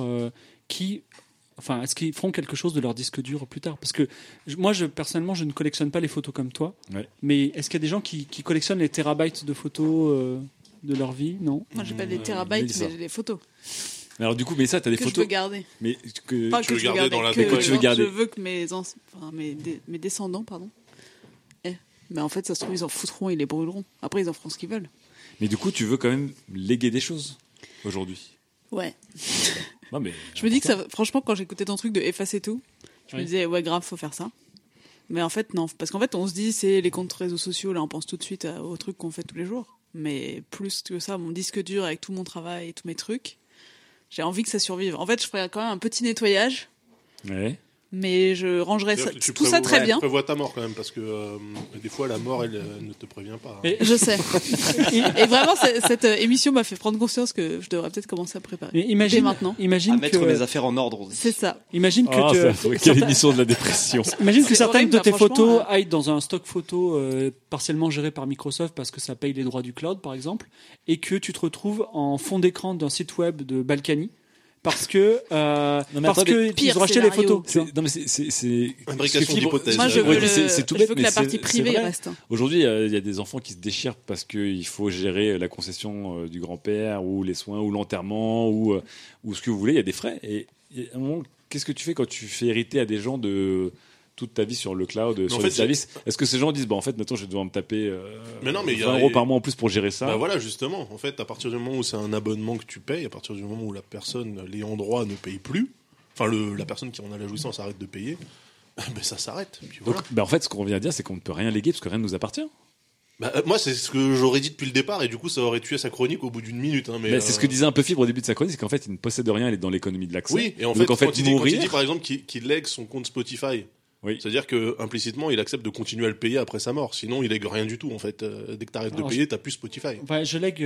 Speaker 6: est-ce qu'ils feront quelque chose de leur disque dur plus tard ? Parce que moi, personnellement, je ne collectionne pas les photos comme toi.
Speaker 4: Ouais.
Speaker 6: Mais est-ce qu'il y a des gens qui collectionnent les terabytes de photos de leur vie ? Non.
Speaker 8: Moi, j'ai pas des terabytes,
Speaker 4: Mélissa.
Speaker 8: mais j'ai des photos
Speaker 4: Mais alors du coup, mais ça, t'as des
Speaker 8: que je
Speaker 4: photos.
Speaker 8: veux garder.
Speaker 4: Mais que
Speaker 8: Pas
Speaker 5: tu
Speaker 8: que
Speaker 5: veux
Speaker 8: je veux
Speaker 5: garder
Speaker 8: garder,
Speaker 5: dans la
Speaker 8: que
Speaker 5: déco,
Speaker 4: tu veux garder.
Speaker 8: je veux que mes descendants, pardon. Mais en fait, ça se trouve, ils en foutront, ils les brûleront. Après, ils en feront ce qu'ils veulent.
Speaker 4: Mais du coup, tu veux quand même léguer des choses aujourd'hui.
Speaker 8: Ouais.
Speaker 4: Non, mais
Speaker 8: Je me dis que ça, franchement, quand j'écoutais ton truc de effacer tout, je me
Speaker 6: Oui.
Speaker 8: disais, ouais, grave, faut faire ça. Mais en fait, non. Parce qu'en fait, on se dit, c'est les comptes réseaux sociaux, là, on pense tout de suite aux trucs qu'on fait tous les jours. Mais plus que ça, mon disque dur avec tout mon travail et tous mes trucs, j'ai envie que ça survive. En fait, je ferais quand même un petit nettoyage,
Speaker 4: ouais.
Speaker 8: mais je rangerais ça,
Speaker 5: C'est-à-dire que tu
Speaker 8: tout ça très bien.
Speaker 5: Tu prévois ta mort quand même, parce que des fois, la mort, elle ne te prévient pas.
Speaker 6: Et-
Speaker 8: Je sais. Et vraiment, cette émission m'a fait prendre conscience que je devrais peut-être commencer à préparer.
Speaker 6: Mais imagine,
Speaker 8: Dès maintenant.
Speaker 6: imagine
Speaker 7: À mettre
Speaker 6: que,
Speaker 7: les affaires en ordre aussi.
Speaker 8: C'est ça.
Speaker 6: imagine que
Speaker 4: Ah,
Speaker 6: tu-
Speaker 4: ça, quelle
Speaker 6: certains-
Speaker 4: émission de la dépression.
Speaker 6: Imagine que
Speaker 8: C'est
Speaker 6: certaines
Speaker 8: horrible,
Speaker 6: de
Speaker 8: là,
Speaker 6: tes
Speaker 8: franchement,
Speaker 6: photos aillent dans un stock photo partiellement géré par Microsoft parce que ça paye les droits du cloud, par exemple, et que tu te retrouves en fond d'écran d'un site web de Balkany parce que
Speaker 4: Non, mais
Speaker 6: parce
Speaker 4: attendez,
Speaker 6: que
Speaker 8: pire
Speaker 6: ils ont acheté les
Speaker 8: scénario.
Speaker 6: photos. tu vois.
Speaker 4: Non mais c'est
Speaker 5: Imbrication d'hypothèses.
Speaker 8: Moi, je
Speaker 4: Ouais,
Speaker 8: veux,
Speaker 4: c'est tout
Speaker 8: je
Speaker 4: bête,
Speaker 8: veux que
Speaker 4: mais
Speaker 8: la partie
Speaker 4: c'est
Speaker 8: privée
Speaker 4: vrai.
Speaker 8: reste.
Speaker 4: Aujourd'hui, il y a des enfants qui se déchirent parce qu'il faut gérer la concession du grand-père ou les soins ou l'enterrement ou ce que vous voulez. Il y a des frais. Et à un moment, qu'est-ce que tu fais quand tu fais hériter à des gens de toute ta vie sur le cloud, sur
Speaker 5: en
Speaker 4: les
Speaker 5: fait,
Speaker 4: services ? Est-ce que ces gens disent, en fait, maintenant, je vais devoir me taper
Speaker 5: Mais non, mais il y a-
Speaker 4: 20 € par mois en plus pour gérer ça
Speaker 5: Bah voilà, justement. En fait, à partir du moment où c'est un abonnement que tu payes, à partir du moment où la personne, l'ayant droit, ne paye plus, enfin, la personne qui en a la jouissance arrête de payer, ben ça s'arrête. Puis voilà.
Speaker 4: Donc, en fait, ce qu'on vient de dire, c'est qu'on ne peut rien léguer parce que rien ne nous appartient.
Speaker 5: Bah, moi, c'est ce que j'aurais dit depuis le départ, et du coup, ça aurait tué sa chronique au bout d'une minute. Hein, mais
Speaker 4: C'est ce que disait un peu Fibre au début de sa chronique, c'est qu'en fait, il ne possède rien, il est dans l'économie de l'accès.
Speaker 5: Oui, et en
Speaker 4: Donc,
Speaker 5: fait, quand il dit,
Speaker 4: mourir.
Speaker 5: par exemple qu'il lègue son compte Spotify,
Speaker 4: Oui.
Speaker 5: c'est-à-dire que implicitement, il accepte de continuer à le payer après sa mort. Sinon, il lègue rien du tout. En fait, dès que t'arrêtes de
Speaker 6: Alors,
Speaker 5: payer, t'as plus Spotify.
Speaker 6: Enfin, je lègue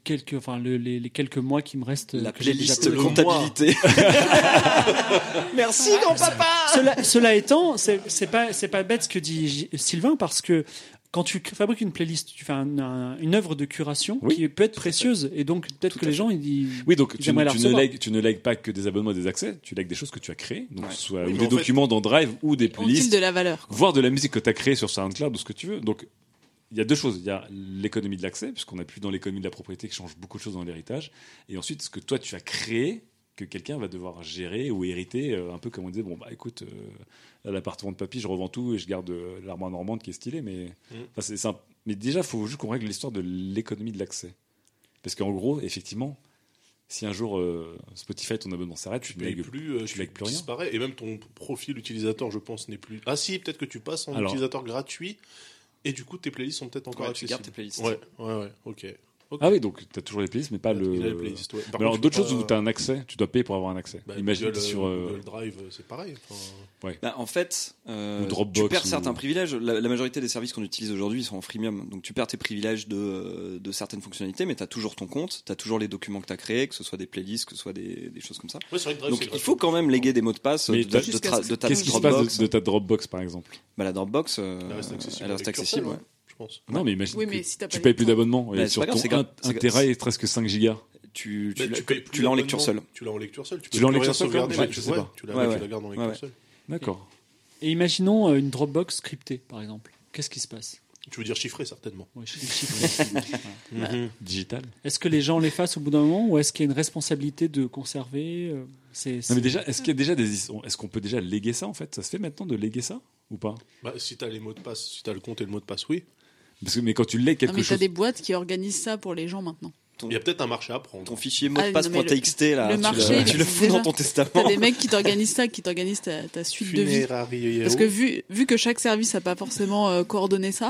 Speaker 6: les quelques mois qui me restent.
Speaker 7: La
Speaker 6: que j'ai déjà
Speaker 7: playlist
Speaker 6: payé.
Speaker 7: comptabilité. Merci grand-papa.
Speaker 6: Cela étant, c'est pas bête ce que dit Sylvain parce que quand tu fabriques une playlist, tu fais une œuvre de curation
Speaker 4: Oui.
Speaker 6: qui peut être précieuse et donc peut-être que les gens ils
Speaker 4: Oui, donc
Speaker 6: ils aimeraient la recevoir.
Speaker 4: tu ne lègues pas que des abonnements et des accès, tu lègues des choses que tu as créées, donc
Speaker 7: Ouais.
Speaker 4: soit
Speaker 5: Oui,
Speaker 4: ou
Speaker 5: mais
Speaker 4: des
Speaker 5: en fait-
Speaker 4: documents dans Drive ou des
Speaker 8: Ont-ils
Speaker 4: playlists,
Speaker 8: de la valeur?
Speaker 4: voire de la musique que tu as créée sur SoundCloud ou ce que tu veux. Donc il y a deux choses, il y a l'économie de l'accès, puisqu'on n'est plus dans l'économie de la propriété qui change beaucoup de choses dans l'héritage, et ensuite ce que toi tu as créé, que quelqu'un va devoir gérer ou hériter, un peu comme on disait, bon bah écoute, là, l'appartement de papy, je revends tout et je garde l'armoire normande qui est stylée, mais enfin, c'est simple. Mais déjà, il faut juste qu'on règle l'histoire de l'économie de l'accès. Parce qu'en gros, effectivement, si un jour Spotify, ton abonnement s'arrête, tu ne
Speaker 5: payes
Speaker 4: lègues
Speaker 5: plus,
Speaker 4: tu lègues plus rien.
Speaker 5: disparaît, et même ton profil utilisateur, je pense, n'est plus. Ah si, peut-être que tu passes en
Speaker 4: Alors-
Speaker 5: utilisateur gratuit, et du coup tes playlists sont peut-être encore
Speaker 7: Ouais, tu
Speaker 5: accessibles.
Speaker 7: gardes tes playlists.
Speaker 5: Ouais, ok.
Speaker 4: Ah oui, donc tu as toujours les playlists, mais pas
Speaker 5: Il a les
Speaker 4: le.
Speaker 5: playlists, ouais. Par
Speaker 4: Mais alors
Speaker 5: contre,
Speaker 4: d'autres
Speaker 5: tu peux
Speaker 4: choses où
Speaker 5: pas-
Speaker 4: tu as un accès, tu dois payer pour avoir un accès.
Speaker 5: Bah,
Speaker 4: Imagine
Speaker 5: Google,
Speaker 4: sur.
Speaker 5: Google Drive, c'est pareil. Enfin,
Speaker 7: Bah, en fait,
Speaker 4: Ou Dropbox
Speaker 7: tu perds
Speaker 4: ou-
Speaker 7: certains privilèges. La majorité des services qu'on utilise aujourd'hui sont en freemium. Donc tu perds tes privilèges de certaines fonctionnalités, mais tu as toujours ton compte, tu as toujours les documents que tu as créés, que ce soit des playlists, que ce soit des choses comme ça.
Speaker 5: ouais, c'est vrai que Drive,
Speaker 7: Donc
Speaker 5: c'est
Speaker 7: il
Speaker 5: gratuit.
Speaker 7: faut quand même léguer des mots de passe
Speaker 4: Mais
Speaker 7: de
Speaker 4: t'as-
Speaker 7: ta
Speaker 4: Qu'est-ce qui se
Speaker 7: Dropbox.
Speaker 4: passe de ta Dropbox par exemple?
Speaker 7: Bah, la Dropbox,
Speaker 5: Elle reste accessible.
Speaker 7: elle reste
Speaker 5: avec
Speaker 7: accessible.
Speaker 5: Cursor,
Speaker 7: Ouais.
Speaker 5: Je pense.
Speaker 4: Non, mais imagine
Speaker 8: Oui,
Speaker 4: que
Speaker 8: mais si t'as pas
Speaker 4: tu
Speaker 8: les
Speaker 4: payes plus
Speaker 8: temps.
Speaker 4: d'abonnement et
Speaker 7: Mais c'est
Speaker 4: sur
Speaker 7: pas grave,
Speaker 4: ton
Speaker 7: c'est grave.
Speaker 4: 1
Speaker 7: C'est
Speaker 4: Tera,
Speaker 7: grave.
Speaker 4: il reste presque 5 gigas.
Speaker 7: Tu
Speaker 5: Bah, payes plus
Speaker 7: l'as en
Speaker 5: d'abonnement,
Speaker 7: lecture seule.
Speaker 5: Tu l'as en lecture seule. Tu
Speaker 4: Tu l'as en
Speaker 5: peux plus
Speaker 4: lecture
Speaker 5: rien
Speaker 4: seule,
Speaker 5: sauvegarder.
Speaker 4: ouais, je sais pas.
Speaker 5: Tu
Speaker 7: Ouais,
Speaker 5: tu
Speaker 7: ouais.
Speaker 5: la gardes en
Speaker 7: Ouais,
Speaker 5: lecture
Speaker 7: ouais.
Speaker 5: seule.
Speaker 4: D'accord.
Speaker 6: Et imaginons une Dropbox cryptée par exemple. Qu'est-ce qui se passe?
Speaker 5: Tu veux dire chiffré, certainement.
Speaker 6: Ouais, chiffré.
Speaker 4: Digital.
Speaker 6: Est-ce que les gens l'effacent au bout d'un moment ou est-ce qu'il y a une responsabilité de conserver
Speaker 4: Non, mais déjà, est-ce qu'on peut déjà léguer ça en fait? Ça se fait maintenant de léguer ça ou pas?
Speaker 5: Si t'as les mots de passe, si t'as le compte et le mot de passe, oui.
Speaker 4: Mais quand tu lègues quelque
Speaker 8: mais
Speaker 4: chose.
Speaker 8: t'as des boîtes qui organisent ça pour les gens maintenant.
Speaker 5: Il y a peut-être un marché à prendre.
Speaker 7: Ton fichier mot de passe.txt, là,
Speaker 8: le marché,
Speaker 7: tu le fous
Speaker 8: déjà,
Speaker 7: dans ton testament.
Speaker 8: T'as des mecs qui t'organisent ça, qui t'organisent ta suite de vie. Parce que vu que chaque service n'a pas forcément coordonné ça,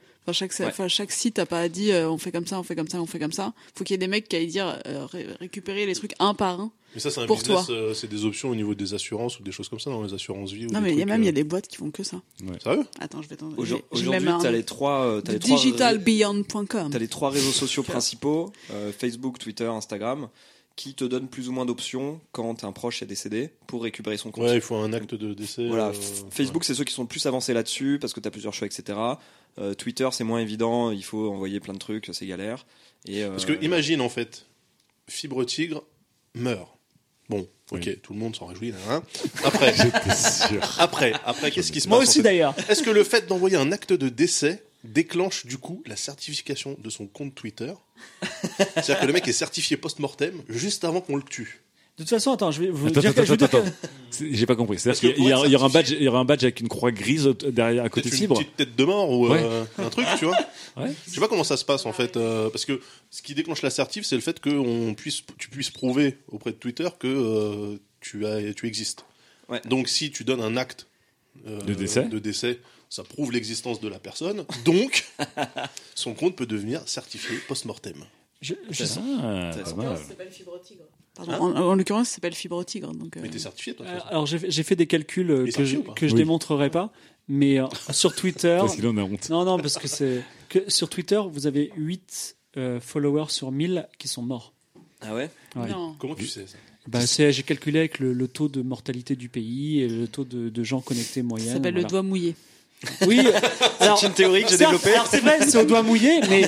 Speaker 8: chaque site n'a pas dit on fait comme ça, on fait comme ça, on fait comme ça. Faut qu'il y ait des mecs qui aillent dire récupérer les trucs un par un.
Speaker 5: Mais ça, c'est un
Speaker 8: pour
Speaker 5: business,
Speaker 8: toi.
Speaker 5: C'est des options au niveau des assurances ou des choses comme ça, dans les assurances vie.
Speaker 8: Non, mais il y a des boîtes qui font que ça.
Speaker 4: Ouais.
Speaker 5: Sérieux?
Speaker 8: Attends, je vais t'en
Speaker 7: Aujourd'hui, t'as les trois.
Speaker 8: digitalbeyond.com.
Speaker 7: T'as les trois réseaux sociaux principaux, Facebook, Twitter, Instagram, qui te donnent plus ou moins d'options quand un proche est décédé pour récupérer son compte.
Speaker 5: Ouais, il faut un acte de décès.
Speaker 7: Voilà, Facebook, c'est ceux qui sont le plus avancés là-dessus parce que t'as plusieurs choix, etc. Twitter, c'est moins évident, il faut envoyer plein de trucs, c'est galère.
Speaker 5: Parce que imagine en fait, Fibre Tigre meurt. Bon, ok, tout le monde s'en réjouit. Là, hein. Après,
Speaker 4: J'étais sûr.
Speaker 5: après, qu'est-ce qui se passe?
Speaker 6: Moi aussi
Speaker 5: en fait
Speaker 6: d'ailleurs.
Speaker 5: Est-ce que le fait d'envoyer un acte de décès déclenche du coup la certification de son compte Twitter? C'est-à-dire que le mec est certifié post-mortem juste avant qu'on le tue.
Speaker 6: De toute façon, attends, je vais vous
Speaker 4: Attends,
Speaker 6: dire
Speaker 4: attends. J'ai pas compris. C'est-à-dire
Speaker 5: Parce que
Speaker 4: qu'il y aura un badge,
Speaker 5: certifié-
Speaker 4: il y aura un badge avec une croix grise derrière à côté de
Speaker 5: Peut-être une
Speaker 4: Fibre.
Speaker 5: petite tête de mort ou
Speaker 4: Ouais.
Speaker 5: un truc, tu vois.
Speaker 4: Ouais.
Speaker 5: Je sais pas comment ça se passe en fait, parce que ce qui déclenche la certif, c'est le fait que tu puisses prouver auprès de Twitter que tu existes.
Speaker 7: Ouais.
Speaker 5: Donc si tu donnes un acte
Speaker 4: De décès,
Speaker 5: ça prouve l'existence de la personne. Donc son compte peut devenir certifié post-mortem.
Speaker 6: Je sais.
Speaker 4: Pas mal.
Speaker 8: Ça s'appelle Fibre Tigre. Pardon, en l'occurrence, ça s'appelle Fibre Tigre. Donc,
Speaker 5: Mais t'es certifié toi. de toute façon.
Speaker 6: Alors j'ai fait des calculs
Speaker 5: Et certifié ou pas
Speaker 6: que je
Speaker 4: Oui.
Speaker 6: démontrerai pas, mais sur Twitter.
Speaker 4: Parce qu'il en a honte.
Speaker 6: Non, parce que sur Twitter, vous avez 8 followers sur 1000 qui sont morts.
Speaker 7: Ah ouais?
Speaker 6: Ouais.
Speaker 8: Non.
Speaker 5: Comment tu sais ça?
Speaker 6: J'ai calculé avec le taux de mortalité du pays et le taux de gens connectés moyen.
Speaker 8: Ça s'appelle le doigt mouillé.
Speaker 6: Oui, alors
Speaker 7: C'est une théorie que j'ai
Speaker 6: certes,
Speaker 7: développée.
Speaker 6: alors c'est vrai, c'est au doigt mouillé, mais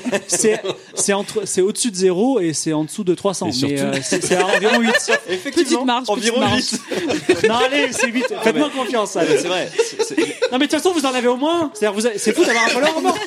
Speaker 6: c'est au-dessus de 0 et c'est en dessous de 300.
Speaker 4: Et surtout-
Speaker 6: Mais c'est à environ 8.
Speaker 8: Petite marge,
Speaker 7: environ
Speaker 8: petite marge.
Speaker 7: 8.
Speaker 6: Non, allez, c'est 8. Faites-moi confiance. Allez.
Speaker 7: C'est vrai.
Speaker 6: Non, mais de toute façon, vous en avez au moins. C'est-à-dire, c'est fou d'avoir un follower mort.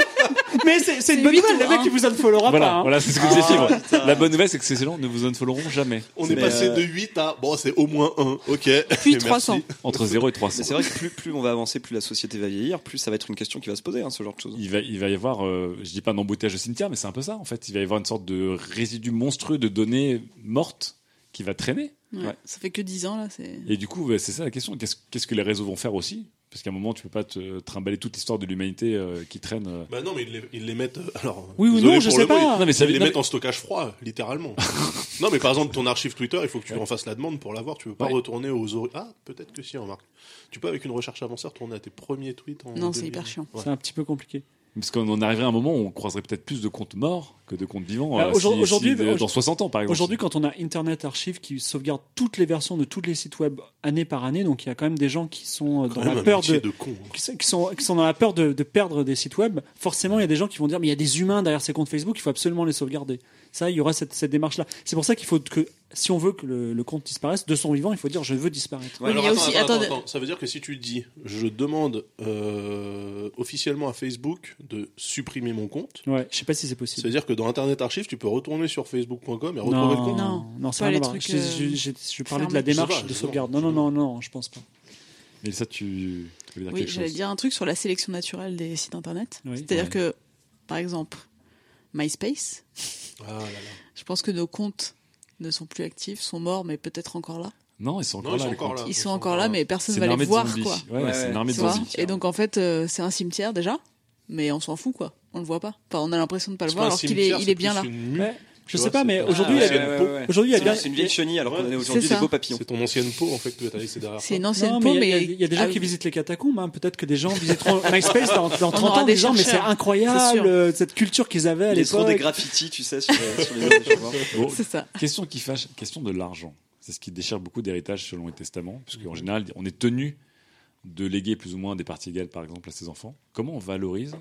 Speaker 6: Mais c'est une bonne
Speaker 8: 8
Speaker 6: nouvelle. Le mec,
Speaker 8: hein.
Speaker 6: qui vous unfollowera pas. Hein.
Speaker 4: Voilà, c'est ce que disait Fibre. La bonne nouvelle, c'est que ces gens ne vous unfolloweront jamais.
Speaker 5: On est passé de 8 à bon, c'est au moins 1. Ok.
Speaker 8: Puis
Speaker 5: Merci.
Speaker 8: 300.
Speaker 4: Entre 0 et 300.
Speaker 7: Mais c'est vrai que plus on va avancer, plus la société va vieillir, plus ça va être une question qui va se poser, ce genre de choses.
Speaker 4: Il va y avoir, je dis pas un embouteillage de cimetière, mais c'est un peu ça en fait. Il va y avoir une sorte de résidu monstrueux de données mortes qui va traîner.
Speaker 8: Ouais. Ça fait que 10 ans là.
Speaker 4: Et du coup, c'est ça la question. Qu'est-ce que les réseaux vont faire aussi? Parce qu'à un moment, tu peux pas te trimballer toute l'histoire de l'humanité qui traîne.
Speaker 5: Bah non, mais ils les mettent. Alors,
Speaker 6: Oui ou
Speaker 5: désolé
Speaker 6: non, je
Speaker 5: pour
Speaker 6: sais
Speaker 5: le mot,
Speaker 6: pas.
Speaker 4: Non, mais ça
Speaker 5: ils
Speaker 4: veut-
Speaker 5: les
Speaker 4: non,
Speaker 5: mettent en stockage froid, littéralement. Non, mais par exemple, ton archive Twitter, il faut que tu en fasses la demande pour l'avoir. Tu veux pas
Speaker 4: Ouais.
Speaker 5: retourner aux origines. Ah, peut-être que si, remarque. Tu peux, avec une recherche avancée, retourner à tes premiers tweets en.
Speaker 8: Non, c'est
Speaker 5: 2000.
Speaker 8: hyper chiant.
Speaker 5: Ouais.
Speaker 6: C'est un petit peu compliqué.
Speaker 4: Parce qu'on en arriverait à un moment où on croiserait peut-être plus de comptes morts que de comptes vivants.
Speaker 6: Bah, aujourd'hui,
Speaker 4: dans 60 ans, par exemple.
Speaker 6: Aujourd'hui, quand on a Internet Archive qui sauvegarde toutes les versions de tous les sites web année par année, donc il y a quand même des gens qui sont
Speaker 5: Quand
Speaker 6: dans
Speaker 5: même
Speaker 6: la
Speaker 5: un
Speaker 6: peur
Speaker 5: métier
Speaker 6: de.
Speaker 5: de con. hein.
Speaker 6: Qui sont dans la peur de perdre des sites web, forcément il y a des gens qui vont dire mais il y a des humains derrière ces comptes Facebook, il faut absolument les sauvegarder. Ça, il y aura cette démarche-là. C'est pour ça qu'il faut que, si on veut que le compte disparaisse, de son vivant, il faut dire je veux disparaître.
Speaker 8: Ouais, mais
Speaker 5: Alors,
Speaker 8: il y a aussi- attendez.
Speaker 5: Ça veut dire que si tu dis, je demande officiellement à Facebook de supprimer mon compte,
Speaker 6: Ouais, je sais pas si c'est possible.
Speaker 5: c'est-à-dire que dans Internet Archive, tu peux retourner sur facebook.com et retrouver
Speaker 6: Non,
Speaker 5: le compte.
Speaker 6: non, c'est
Speaker 8: Pas
Speaker 6: rien
Speaker 8: les
Speaker 6: à voir.
Speaker 8: trucs,
Speaker 6: Je parlais de la
Speaker 8: fermés.
Speaker 6: démarche
Speaker 5: Je sais pas,
Speaker 6: de
Speaker 5: justement.
Speaker 6: sauvegarde. Non, je pense pas.
Speaker 4: Mais ça, tu veux dire
Speaker 8: Oui,
Speaker 4: quelque
Speaker 8: j'allais
Speaker 4: chose.
Speaker 8: dire un truc sur la sélection naturelle des sites internet.
Speaker 6: Oui.
Speaker 8: C'est-à-dire
Speaker 4: Ouais.
Speaker 8: que, par exemple, MySpace,
Speaker 5: Ah là là.
Speaker 8: je pense que nos comptes ne sont plus actifs, sont morts, mais peut-être encore là.
Speaker 4: Non, ils sont encore
Speaker 5: Non, ils
Speaker 4: là.
Speaker 5: sont
Speaker 4: les
Speaker 5: encore
Speaker 4: comptes.
Speaker 5: là.
Speaker 8: Ils sont encore là, mais personne
Speaker 4: C'est
Speaker 8: ne
Speaker 4: une
Speaker 8: va
Speaker 4: armée
Speaker 8: les
Speaker 4: de
Speaker 8: voir,
Speaker 4: zombies.
Speaker 8: quoi.
Speaker 4: Ouais, c'est une armée
Speaker 8: Tu
Speaker 4: de
Speaker 8: vois
Speaker 4: zombies.
Speaker 8: Et donc, en fait, c'est un cimetière déjà, mais on s'en fout, quoi. On le voit pas. Enfin, on a l'impression de pas le
Speaker 5: C'est
Speaker 8: voir,
Speaker 5: pas un
Speaker 8: alors qu'il
Speaker 5: cimetière,
Speaker 8: est, il
Speaker 5: c'est
Speaker 8: est bien là.
Speaker 5: plus une mue.
Speaker 6: Ouais, je
Speaker 5: Tu
Speaker 6: sais
Speaker 5: vois,
Speaker 6: pas,
Speaker 5: c'est
Speaker 6: mais
Speaker 5: pas-
Speaker 6: aujourd'hui,
Speaker 5: Ah,
Speaker 6: il y a- aujourd'hui, il y a bien.
Speaker 7: C'est une vieille chenille alors qu'on
Speaker 5: Ouais.
Speaker 7: a aujourd'hui
Speaker 8: C'est
Speaker 7: des
Speaker 8: ça.
Speaker 7: beaux papillons.
Speaker 5: C'est ton ancienne peau, en fait, que tu as laissé derrière.
Speaker 8: C'est
Speaker 5: toi.
Speaker 8: une ancienne
Speaker 6: Non,
Speaker 8: peau,
Speaker 6: mais
Speaker 8: mais
Speaker 6: il y a des gens
Speaker 8: ah,
Speaker 6: qui visitent les catacombes. Hein. Peut-être que des gens visiteront MySpace dans 30
Speaker 8: aura
Speaker 6: ans,
Speaker 8: des
Speaker 6: des gens, mais c'est
Speaker 8: chercheurs, c'est
Speaker 6: incroyable
Speaker 8: sûr.
Speaker 6: cette culture qu'ils avaient à
Speaker 7: Ils laisseront des
Speaker 6: l'époque.
Speaker 7: graffitis, tu sais, sur les murs des chambres.
Speaker 4: Bon,
Speaker 8: c'est ça.
Speaker 4: question qui fâche, question de l'argent. C'est ce qui déchire beaucoup d'héritage selon les testaments, puisqu'en général, on est tenu de léguer plus ou moins des parties égales, par exemple, à ses enfants. Comment on valorise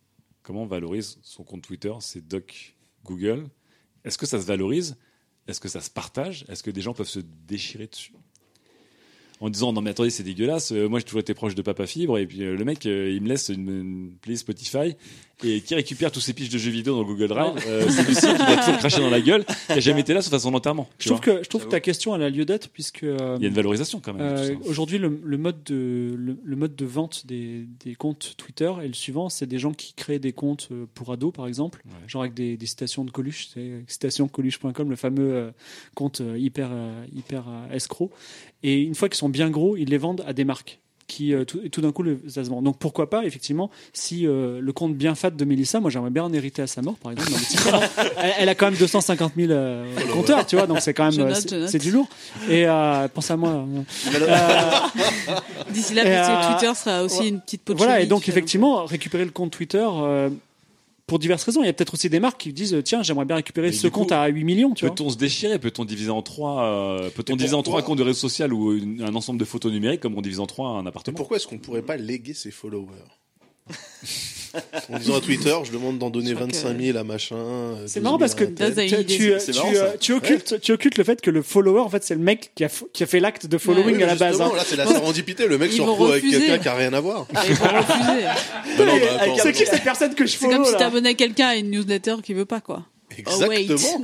Speaker 4: son compte Twitter, ses docs Google? Est-ce que ça se valorise? Est-ce que ça se partage? Est-ce que des gens peuvent se déchirer dessus? en disant non mais attendez c'est dégueulasse, moi j'ai toujours été proche de Papa Fibre et puis le mec il me laisse une playlist Spotify et qui récupère tous ses pitchs de jeux vidéo dans Google Drive. C'est Lucie qui m'a toujours craché dans la gueule, qui a jamais été là sauf à son enterrement.
Speaker 6: Je trouve que ta question elle a lieu d'être puisque il
Speaker 4: y a une valorisation quand même.
Speaker 6: Aujourd'hui le mode de vente des comptes Twitter est le suivant, c'est des gens qui créent des comptes pour ados par exemple, genre avec des citations de Coluche, c'est citationcoluche.com, le fameux compte hyper escroc, et une fois qu'ils sont bien gros, ils les vendent à des marques qui tout d'un coup ça se vend. Donc pourquoi pas effectivement si le compte bien fat de Mélissa, moi j'aimerais bien en hériter à sa mort par exemple. Elle a quand même 250 000 compteurs, tu vois, donc c'est quand même c'est du lourd. Et pense à moi.
Speaker 8: D'ici là, peut-être Twitter sera aussi une petite peau de
Speaker 6: voilà,
Speaker 8: cheville,
Speaker 6: et donc effectivement récupérer le compte Twitter. Pour diverses raisons, il y a peut-être aussi des marques qui disent tiens, j'aimerais bien récupérer ce compte à 8 millions.
Speaker 4: Peut-on se déchirer? Peut-on diviser en trois diviser en trois un compte de réseau social ou un ensemble de photos numériques comme on divise en trois un appartement?
Speaker 5: Et pourquoi est-ce qu'on pourrait pas léguer ses followers? En disant à Twitter, je demande d'en donner 25 000 à machin.
Speaker 6: C'est marrant parce que tu occultes le fait que le follower, en fait, c'est le mec qui a fait l'acte de following à la base.
Speaker 5: Là, c'est la sérendipité. Le mec se retrouve avec quelqu'un qui a rien à voir.
Speaker 8: Ils vont refuser.
Speaker 6: C'est qui cette personne que je follow?
Speaker 8: C'est comme si t'abonnais à quelqu'un à une newsletter qui veut pas, quoi.
Speaker 5: Exactement.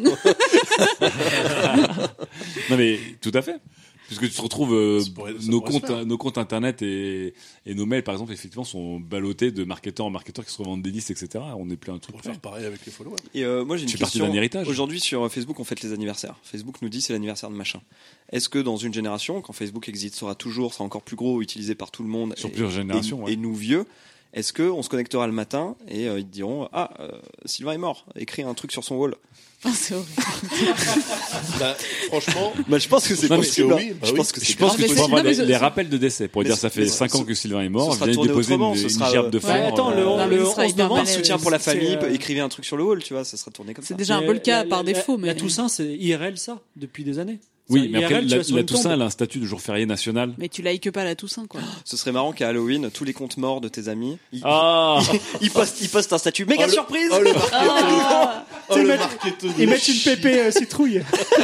Speaker 4: Non mais tout à fait. Puisque tu te retrouves nos comptes internet et nos mails par exemple effectivement sont ballottés de marketeurs en marketeurs qui se revendent des listes, etc. On n'est plus un truc
Speaker 5: pour faire pareil avec les followers.
Speaker 7: Et moi j'ai une
Speaker 4: question. D'un héritage.
Speaker 7: Aujourd'hui sur Facebook on fête les anniversaires. Facebook nous dit c'est l'anniversaire de machin. Est-ce que dans une génération, quand Facebook sera encore plus gros, utilisé par tout le monde
Speaker 4: sur plusieurs générations
Speaker 7: et nous vieux, est-ce que on se connectera le matin et ils diront Sylvain est mort, écrit un truc sur son wall.
Speaker 8: C'est horrible.
Speaker 5: Franchement,
Speaker 7: je pense que c'est possible. Je pense que
Speaker 4: qu'il faut avoir les rappels de décès pour dire ça fait 5 ans que Sylvain est mort, viens déposer une gerbe de fleurs.
Speaker 6: Attends, on se demande
Speaker 7: soutien pour la famille, écrivez un truc sur le wall, tu vois, ça sera tourné comme ça.
Speaker 8: C'est déjà un peu le cas par défaut, mais
Speaker 6: la Toussaint c'est IRL ça depuis des années.
Speaker 4: Oui, mais après, la Toussaint, elle a un statut de jour férié national.
Speaker 8: Mais tu likes pas la Toussaint, quoi.
Speaker 7: Ce serait marrant qu'à Halloween, tous les comptes morts de tes amis, ils postent un statut méga surprise.
Speaker 5: Le marketeur.
Speaker 6: Ils mettent une pépé citrouille.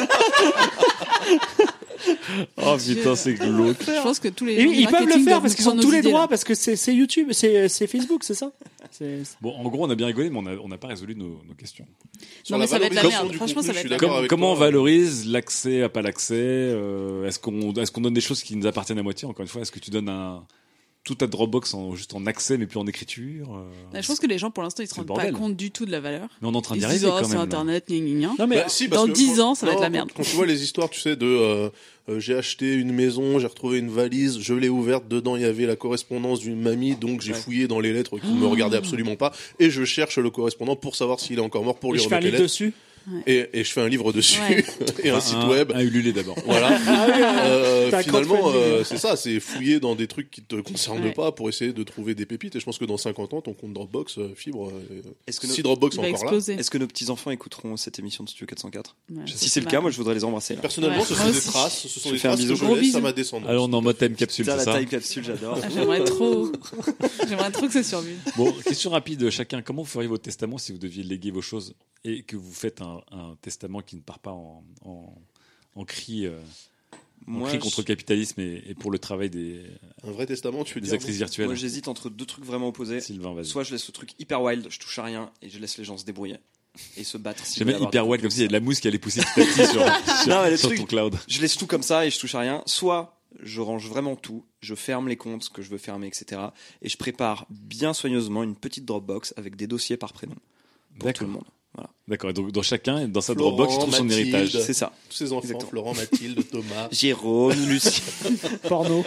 Speaker 4: Oh putain, c'est glauque.
Speaker 8: Je pense que tous les
Speaker 6: ils peuvent le faire parce qu'ils ont tous les droits, parce que c'est YouTube, c'est Facebook, c'est ça.
Speaker 4: Bon, en gros, on a bien rigolé, mais on n'a pas résolu nos questions.
Speaker 8: Non, mais ça va être la merde. Franchement, ça va être la merde.
Speaker 4: Comment on valorise l'accès à pas l'accès? Est-ce qu'on donne des choses qui nous appartiennent à moitié? Encore une fois, est-ce que tu donnes tout ta Dropbox juste en accès, mais plus en écriture?
Speaker 8: Je pense que les gens, pour l'instant, ils se rendent pas compte du tout de la valeur.
Speaker 4: Mais on est en train d'y arriver quand même.
Speaker 8: C'est Internet, gna.
Speaker 6: Non, mais
Speaker 8: dans 10 ans, ça va être la merde.
Speaker 5: Quand tu vois les histoires, tu sais, de j'ai acheté une maison, j'ai retrouvé une valise, je l'ai ouverte, dedans il y avait la correspondance d'une mamie, donc j'ai fouillé dans les lettres qui ne me regardaient absolument pas, et je cherche le correspondant pour savoir s'il est encore mort, pour lui remettre les lettres.
Speaker 6: Dessus.
Speaker 5: Et je fais un livre dessus et un site web.
Speaker 4: Un Ulule d'abord.
Speaker 5: Voilà. Finalement, c'est ça, c'est fouiller dans des trucs qui te concernent pas pour essayer de trouver des pépites. Et je pense que dans 50 ans, ton compte Dropbox, Fibre, si Dropbox est encore là.
Speaker 7: Est-ce que nos petits-enfants écouteront cette émission de Studio 404? Si c'est le cas, moi je voudrais les embrasser. Là.
Speaker 5: Personnellement, ce sont des traces. Ce sont des traces que je laisse à ma descendance.
Speaker 4: Alors on est en mode time capsule, c'est ça?
Speaker 7: La time capsule, j'adore.
Speaker 8: J'aimerais trop que ça survive.
Speaker 4: Bon, question rapide chacun. Comment vous feriez votre testament si vous deviez léguer vos choses et que vous faites un testament qui ne part pas en cri contre le capitalisme et pour le travail
Speaker 5: un vrai testament, tu veux
Speaker 4: des
Speaker 5: dire
Speaker 4: actrices virtuelles?
Speaker 7: Moi j'hésite entre deux trucs vraiment opposés.
Speaker 4: Sylvain, vas-y.
Speaker 7: Soit je laisse le truc hyper wild, je touche à rien et je laisse les gens se débrouiller et se battre.
Speaker 4: J'aime bien hyper wild comme si il y a de la mousse qui allait pousser petit à petit sur ton cloud.
Speaker 7: Je laisse tout comme ça et je touche à rien. Soit je range vraiment tout, je ferme les comptes que je veux fermer, etc. Et je prépare bien soigneusement une petite Dropbox avec des dossiers par prénom pour tout le monde. Voilà.
Speaker 4: D'accord, et donc dans chacun, dans sa
Speaker 5: Florent,
Speaker 4: Dropbox, il trouve son
Speaker 5: Mathilde,
Speaker 4: héritage.
Speaker 7: C'est ça.
Speaker 5: Tous ses enfants, exactement. Florent, Mathilde, Thomas,
Speaker 7: Jérôme, Lucie.
Speaker 6: Porno.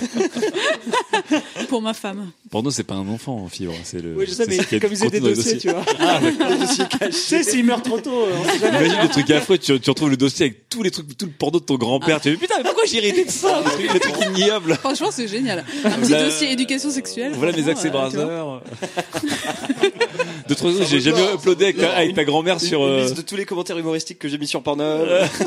Speaker 8: Pour ma femme.
Speaker 4: Porno, c'est pas un enfant, Fibre. C'est le.
Speaker 6: Oui, je sais, mais comme ils ont des dossiers, tu vois.
Speaker 7: Les dossiers cachés.
Speaker 6: Tu sais, s'il meurt trop tôt,
Speaker 4: imagine le truc affreux, tu retrouves le dossier avec tous les trucs, tout le porno de ton grand-père. Tu dis, putain, mais pourquoi j'ai hérité de ça? Le truc ignoble.
Speaker 8: Franchement, c'est génial. Un petit dossier éducation sexuelle.
Speaker 4: Voilà mes accès browser. D'autres choses, j'ai jamais uploadé avec ta grand-mère sur.
Speaker 7: Une liste de tous les commentaires humoristiques que j'ai mis sur Pornhub.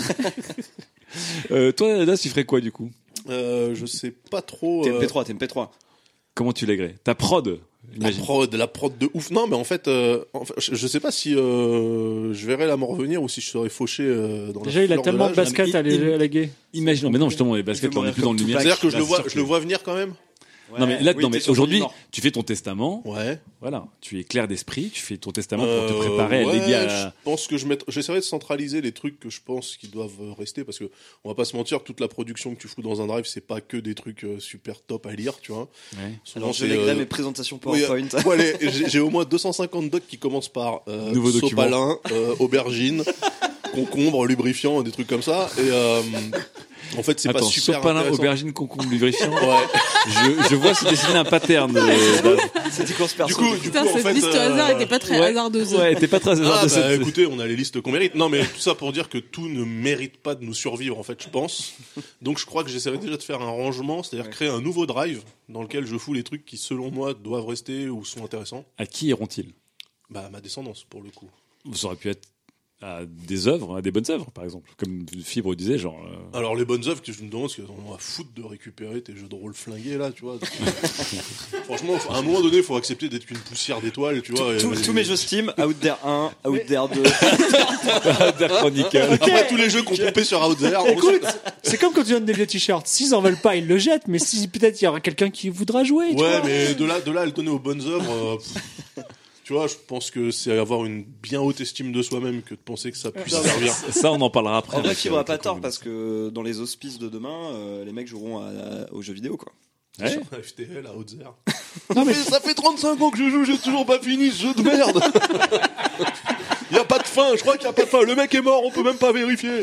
Speaker 4: Toi, Das, tu ferais quoi du coup?
Speaker 5: je sais pas trop.
Speaker 7: TMP3.
Speaker 4: Comment tu l'aigerais? Ta prod,
Speaker 5: La prod de ouf. Non, mais en fait, je sais pas si je verrai la mort revenir ou si je serai fauché dans
Speaker 6: Déjà,
Speaker 5: la
Speaker 6: il a
Speaker 5: fleur
Speaker 6: tellement
Speaker 5: de
Speaker 6: de
Speaker 5: l'âge.
Speaker 6: baskets à léguer.
Speaker 4: Imaginons, mais non, justement, les baskets, là, on n'est plus dans le numérique.
Speaker 5: C'est-à-dire que
Speaker 4: Là, c'est sûr
Speaker 5: je le vois venir quand même.
Speaker 4: Non mais là,
Speaker 7: Oui,
Speaker 4: non mais
Speaker 7: t'es sur
Speaker 4: aujourd'hui,
Speaker 7: le
Speaker 4: tu fais ton testament.
Speaker 5: Ouais.
Speaker 4: Voilà, tu es clair d'esprit, tu fais ton testament pour te préparer à
Speaker 5: ouais,
Speaker 4: léguer
Speaker 5: Je pense que j'essaierai de centraliser les trucs que je pense qui doivent rester parce que on va pas se mentir, toute la production que tu fous dans un drive, c'est pas que des trucs super top à lire, tu vois.
Speaker 4: Ouais.
Speaker 5: Souvent,
Speaker 7: Alors, je
Speaker 5: c'est,
Speaker 7: lèguerai mes présentations PowerPoint.
Speaker 5: Ouais, j'ai au moins 250 docs qui commencent par
Speaker 4: Nouveau document.
Speaker 5: sopalin, aubergine, concombre, lubrifiant, des trucs comme ça. Et en fait, c'est pas
Speaker 4: Attends,
Speaker 5: super
Speaker 4: sopalin,
Speaker 5: intéressant.
Speaker 4: aubergine, concombre, lubrifiant.
Speaker 5: Ouais.
Speaker 4: Je vois se dessiner un pattern.
Speaker 7: C'est des courses perso.
Speaker 5: Du coup,
Speaker 8: Putain,
Speaker 5: en
Speaker 8: cette
Speaker 5: fait,
Speaker 8: liste au hasard était pas très hasardeuse.
Speaker 4: Ouais, t'es pas très hasard de
Speaker 5: Ah, bah,
Speaker 4: cette.
Speaker 5: écoutez, on a les listes qu'on mérite. Non, mais tout ça pour dire que tout ne mérite pas de nous survivre, en fait, je pense. Donc, je crois que j'essaierai déjà de faire un rangement, c'est-à-dire créer un nouveau drive dans lequel je fous les trucs qui, selon moi, doivent rester ou sont intéressants.
Speaker 4: À qui iront-ils?
Speaker 5: Bah, ma descendance, pour le coup.
Speaker 4: Ça aurait pu être à des œuvres, à des bonnes œuvres, par exemple. Comme Fibre disait, genre.
Speaker 5: Alors, les bonnes œuvres que je me demande, c'est qu'ils en ont à foutre de récupérer tes jeux de rôle flingués, là, tu vois. Franchement, à un moment donné, il faut accepter d'être une poussière d'étoiles, tu vois.
Speaker 7: Tous mes jeux Steam, Out There 1, Out There 2.
Speaker 4: Dark Chronicle.
Speaker 5: Après tous les jeux qu'on pompé sur Outzer.
Speaker 6: Écoute, c'est comme quand tu donnes des vieux t-shirts. S'ils en veulent pas, ils le jettent. Mais si peut-être il y aura quelqu'un qui voudra jouer. tu
Speaker 5: Ouais,
Speaker 6: vois.
Speaker 5: mais de là à le donner aux bonnes œuvres, tu vois, je pense que c'est avoir une bien haute estime de soi-même que de penser que ça puisse servir.
Speaker 4: Ça, on en parlera après.
Speaker 7: En vrai,
Speaker 4: avec,
Speaker 7: Fibre a pas
Speaker 4: avec
Speaker 7: tort
Speaker 4: la
Speaker 7: parce que dans les auspices de demain, les mecs joueront aux jeux vidéo, quoi.
Speaker 4: Ouais.
Speaker 5: Sur FTL à Outzer.
Speaker 6: Non, mais
Speaker 5: Ça fait 35 ans que je joue, j'ai toujours pas fini ce jeu de merde. Y a pas de fin, je crois qu'il y a pas de fin. Le mec est mort, on peut même pas vérifier.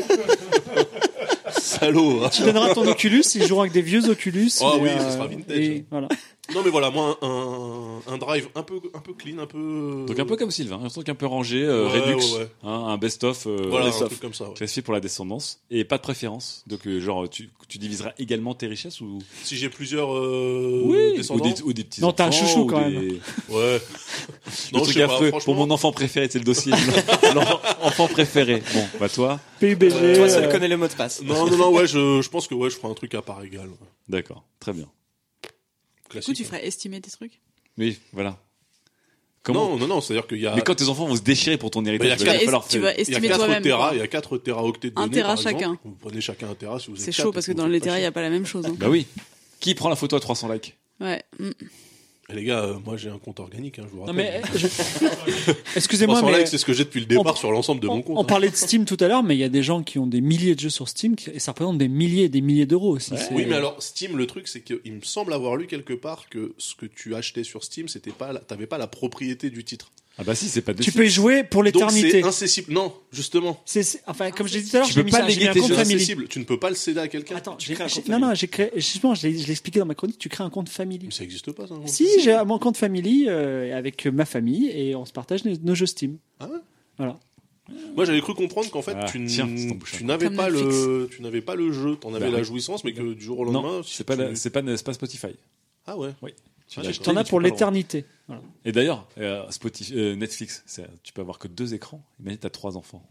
Speaker 5: Salaud.
Speaker 6: tu donneras ton Oculus, ils joueront avec des vieux Oculus.
Speaker 5: Ah
Speaker 6: et,
Speaker 5: oui, ça sera vintage.
Speaker 6: et voilà.
Speaker 5: Non mais voilà, moi un drive un peu clean, un peu.
Speaker 4: Donc un peu comme Sylvain, un truc un peu rangé,
Speaker 5: Ouais,
Speaker 4: Redux,
Speaker 5: ouais.
Speaker 4: hein, un best-of,
Speaker 5: Voilà, un
Speaker 4: best-of,
Speaker 5: truc comme ça. Ouais.
Speaker 4: classifié pour la descendance, et pas de préférence. Donc genre tu diviseras également tes richesses ou
Speaker 5: Si j'ai plusieurs
Speaker 4: ou
Speaker 5: descendants.
Speaker 4: ou des petits
Speaker 6: Non, t'as un
Speaker 4: enfants,
Speaker 6: chouchou
Speaker 4: ou
Speaker 6: quand
Speaker 4: des-
Speaker 6: même.
Speaker 5: Ouais.
Speaker 4: Le
Speaker 5: Non, je
Speaker 4: truc
Speaker 5: sais pas,
Speaker 4: affreux.
Speaker 5: franchement.
Speaker 4: Pour mon enfant préféré, c'est le dossier. Enfant préféré. Bon, bah toi,
Speaker 6: PUBG.
Speaker 7: Toi seul connais le mot de passe.
Speaker 5: Non, ouais, je pense que ouais, je ferai un truc à part égale. Ouais.
Speaker 4: d'accord, très bien.
Speaker 8: Du coup,
Speaker 5: Classique.
Speaker 8: tu ferais estimer tes trucs.
Speaker 4: Oui, voilà. Comment
Speaker 5: Non, c'est-à-dire qu'il y a.
Speaker 4: Mais quand tes enfants vont se déchirer pour ton
Speaker 5: Bah,
Speaker 4: héritage,
Speaker 5: il y a
Speaker 4: il va
Speaker 8: quatre-
Speaker 4: falloir
Speaker 8: tu vas
Speaker 5: il y a
Speaker 8: estimer
Speaker 5: 4
Speaker 8: toi-même.
Speaker 5: Tera,
Speaker 8: quoi.
Speaker 5: il y a 4 téraoctets de
Speaker 8: Un
Speaker 5: données.
Speaker 8: téra
Speaker 5: par exemple.
Speaker 8: chacun.
Speaker 5: Vous prenez chacun un téra si vous êtes
Speaker 8: C'est
Speaker 5: quatre,
Speaker 8: chaud parce que
Speaker 5: vous
Speaker 8: dans
Speaker 5: faites
Speaker 8: les
Speaker 5: pas
Speaker 8: terrains, il
Speaker 5: chier.
Speaker 8: n'y a pas la même chose. hein.
Speaker 4: Bah oui. Qui prend la photo à 300 likes?
Speaker 8: Ouais.
Speaker 5: Eh, les gars, moi j'ai un compte organique, hein, je vous
Speaker 6: Non
Speaker 5: rappelle.
Speaker 6: mais excusez-moi,
Speaker 5: 300
Speaker 6: mais
Speaker 5: likes, c'est ce que j'ai depuis le départ sur l'ensemble de mon compte.
Speaker 6: on
Speaker 5: hein.
Speaker 6: parlait de Steam tout à l'heure, mais il y a des gens qui ont des milliers de jeux sur Steam et ça représente des milliers et des milliers d'euros aussi.
Speaker 4: Ouais.
Speaker 6: C'est-
Speaker 5: Oui, mais alors Steam, le truc, c'est qu'il me semble avoir lu quelque part que ce que tu achetais sur Steam, c'était pas, t'avais pas la propriété du titre.
Speaker 4: Ah bah si, c'est pas de
Speaker 6: tu peux y jouer pour
Speaker 5: Donc
Speaker 6: l'éternité.
Speaker 5: c'est incessible. Non, justement.
Speaker 6: Enfin, comme je l'ai dit tout à l'heure,
Speaker 4: Tu
Speaker 6: j'ai
Speaker 4: peux
Speaker 6: mis
Speaker 4: pas
Speaker 6: ça, j'ai mis
Speaker 4: léguer
Speaker 6: un
Speaker 4: tes
Speaker 6: compte
Speaker 4: jeux.
Speaker 5: C'est
Speaker 6: family.
Speaker 5: incessible. Tu ne peux pas le céder à quelqu'un.
Speaker 6: Attends,
Speaker 7: Tu crées un compte
Speaker 6: non, non, j'ai créé, justement, je l'ai expliqué dans ma chronique, tu crées un compte family.
Speaker 5: Mais ça existe pas, ça. non
Speaker 6: Si, j'ai mon compte family avec ma famille et on se partage nos jeux Steam.
Speaker 5: Ah ouais.
Speaker 6: Voilà.
Speaker 5: Moi, j'avais cru comprendre qu'en fait,
Speaker 4: Ah, tiens, c'est ton bouchon.
Speaker 5: tu n'avais
Speaker 8: Comme
Speaker 5: pas
Speaker 8: Netflix.
Speaker 5: tu n'avais pas le jeu, t'en avais
Speaker 4: Bah
Speaker 5: la
Speaker 4: oui.
Speaker 5: jouissance, mais que du jour au lendemain.
Speaker 4: Non,
Speaker 5: si
Speaker 4: c'est pas,
Speaker 5: tu-
Speaker 4: c'est pas Spotify.
Speaker 5: Ah ouais.
Speaker 4: Oui. Tu
Speaker 5: Ah,
Speaker 4: l'as
Speaker 5: j'ai-
Speaker 4: acheté,
Speaker 6: T'en
Speaker 4: mais
Speaker 6: as
Speaker 4: tu
Speaker 6: pour
Speaker 4: peux pas le rendre.
Speaker 6: l'éternité. Voilà.
Speaker 4: Et d'ailleurs, Netflix, tu peux avoir que 2 écrans. Imagine, t'as 3 enfants.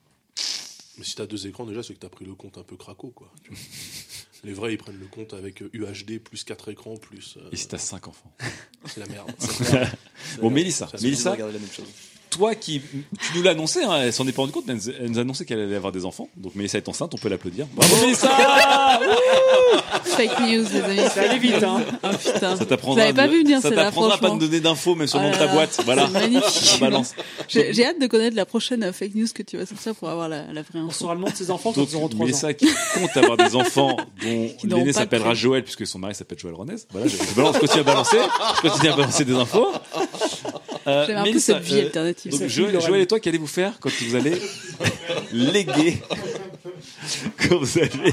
Speaker 5: Mais si t'as 2 écrans, déjà, c'est que t'as pris le compte un peu craco, quoi. Tu vois. Les vrais, ils prennent le compte avec UHD plus 4 écrans plus.
Speaker 4: Et si t'as 5 enfants.
Speaker 5: C'est la merde.
Speaker 4: Bon, Mélissa,
Speaker 5: Ça, c'est
Speaker 4: Mélissa,
Speaker 7: Regardez la même chose.
Speaker 4: toi qui, tu nous l'as annoncé, hein, elle s'en est pas rendue compte, mais elle nous a annoncé qu'elle allait avoir des enfants. Donc Mélissa est enceinte, on peut l'applaudir. Bravo Mélissa.
Speaker 8: Fake news, les amis.
Speaker 6: Ça allait vite, hein.
Speaker 8: Ah putain.
Speaker 4: Ça
Speaker 8: Vous
Speaker 4: t'apprendra.
Speaker 8: l'avez pas vu venir
Speaker 4: Ça
Speaker 8: celle-là,
Speaker 4: t'apprendra à pas
Speaker 8: franchement.
Speaker 4: nous donner d'infos, même sur le nom de ta
Speaker 8: Oh là
Speaker 4: boîte.
Speaker 8: là,
Speaker 4: Voilà.
Speaker 8: c'est magnifique.
Speaker 4: On balance.
Speaker 8: J'ai hâte de connaître la prochaine fake news que tu vas sortir pour avoir la vraie
Speaker 6: On
Speaker 8: info.
Speaker 6: saura le nom de ses enfants quand
Speaker 4: Donc
Speaker 6: ils auront 3 ans.
Speaker 4: Mélissa qui compte avoir des enfants dont
Speaker 8: Qui n'auront
Speaker 4: l'aîné
Speaker 8: pas de
Speaker 4: s'appellera
Speaker 8: prénom.
Speaker 4: Joël puisque son mari s'appelle Joël Ronez. Voilà, je continue à balancer des infos.
Speaker 8: J'aime un peu
Speaker 4: Mélissa,
Speaker 8: cette vie alternative.
Speaker 4: Donc
Speaker 6: Sa
Speaker 4: Joël,
Speaker 6: fille, Lorraine.
Speaker 4: Joël et toi, qu'allez vous faire quand vous allez léguer quand vous allez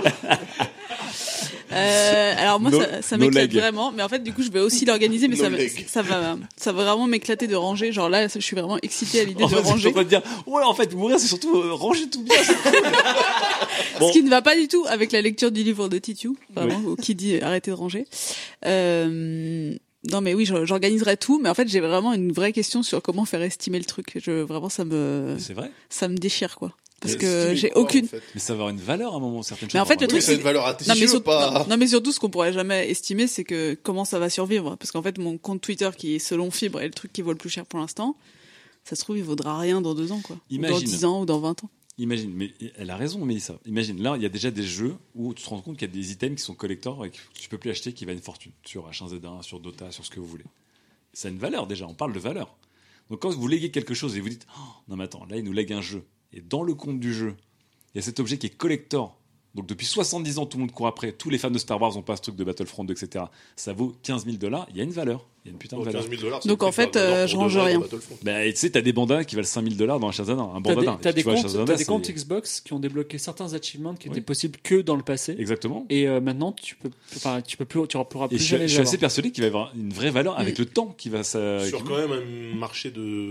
Speaker 8: Alors moi,
Speaker 4: No-
Speaker 8: ça
Speaker 4: no
Speaker 8: m'éclate
Speaker 4: leg.
Speaker 8: vraiment, mais en fait, du coup, je vais aussi l'organiser, mais
Speaker 5: No
Speaker 8: ça
Speaker 5: leg.
Speaker 8: va vraiment m'éclater de ranger. Genre là, je suis vraiment excitée à l'idée
Speaker 4: en
Speaker 8: de
Speaker 4: fait, je suis
Speaker 8: ranger.
Speaker 4: en train de dire ouais, en fait, mourir c'est surtout ranger tout bien. Bon.
Speaker 8: Ce qui ne va pas du tout avec la lecture du livre de Titiou, vraiment, qui dit arrêtez de ranger. Non mais oui, j'organiserai tout, mais en fait, j'ai vraiment une vraie question sur comment faire estimer le truc. Vraiment, ça me
Speaker 4: C'est vrai.
Speaker 8: déchire quoi. Parce que j'ai aucune.
Speaker 4: Mais ça va avoir une valeur à un moment, certaines choses.
Speaker 8: Mais en fait, le truc,
Speaker 5: Oui, c'est une valeur à tes yeux, pas.
Speaker 8: non, mais surtout, ce qu'on pourrait jamais estimer, c'est que comment ça va survivre. Parce qu'en fait, mon compte Twitter, qui est selon Fibre, est le truc qui vaut le plus cher pour l'instant, ça se trouve, il vaudra rien dans 2 ans, quoi.
Speaker 4: Imagine.
Speaker 8: Ou dans 10 ans, ou dans 20 ans.
Speaker 4: Imagine, mais elle a raison, Mélissa. Imagine, là, il y a déjà des jeux où tu te rends compte qu'il y a des items qui sont collectors et que tu peux plus acheter, qui valent une fortune. Sur H1Z1, sur Dota, sur ce que vous voulez. Ça a une valeur déjà, on parle de valeur. Donc quand vous léguez quelque chose et vous dites non mais attends, là il nous lègue un jeu. Et dans le compte du jeu, il y a cet objet qui est collector. Donc depuis 70 ans, tout le monde court après. Tous les fans de Star Wars ont pas ce truc de Battlefront 2, etc. Ça vaut $15,000. Il y a une valeur. Il y a une putain de valeur.
Speaker 5: $15,000.
Speaker 8: Donc en fait, je range rien.
Speaker 4: Bah, tu sais, t'as des bandanas qui valent $5,000 dans H1Z1. Un bandana.
Speaker 6: T'as des comptes Xbox qui ont débloqué certains achievements qui étaient possibles que dans le passé.
Speaker 4: Exactement.
Speaker 6: Et maintenant, tu pourras plus jamais.
Speaker 4: Je suis assez persuadé qu'il va y avoir une vraie valeur avec le temps qui va ça.
Speaker 5: Sur quand même un marché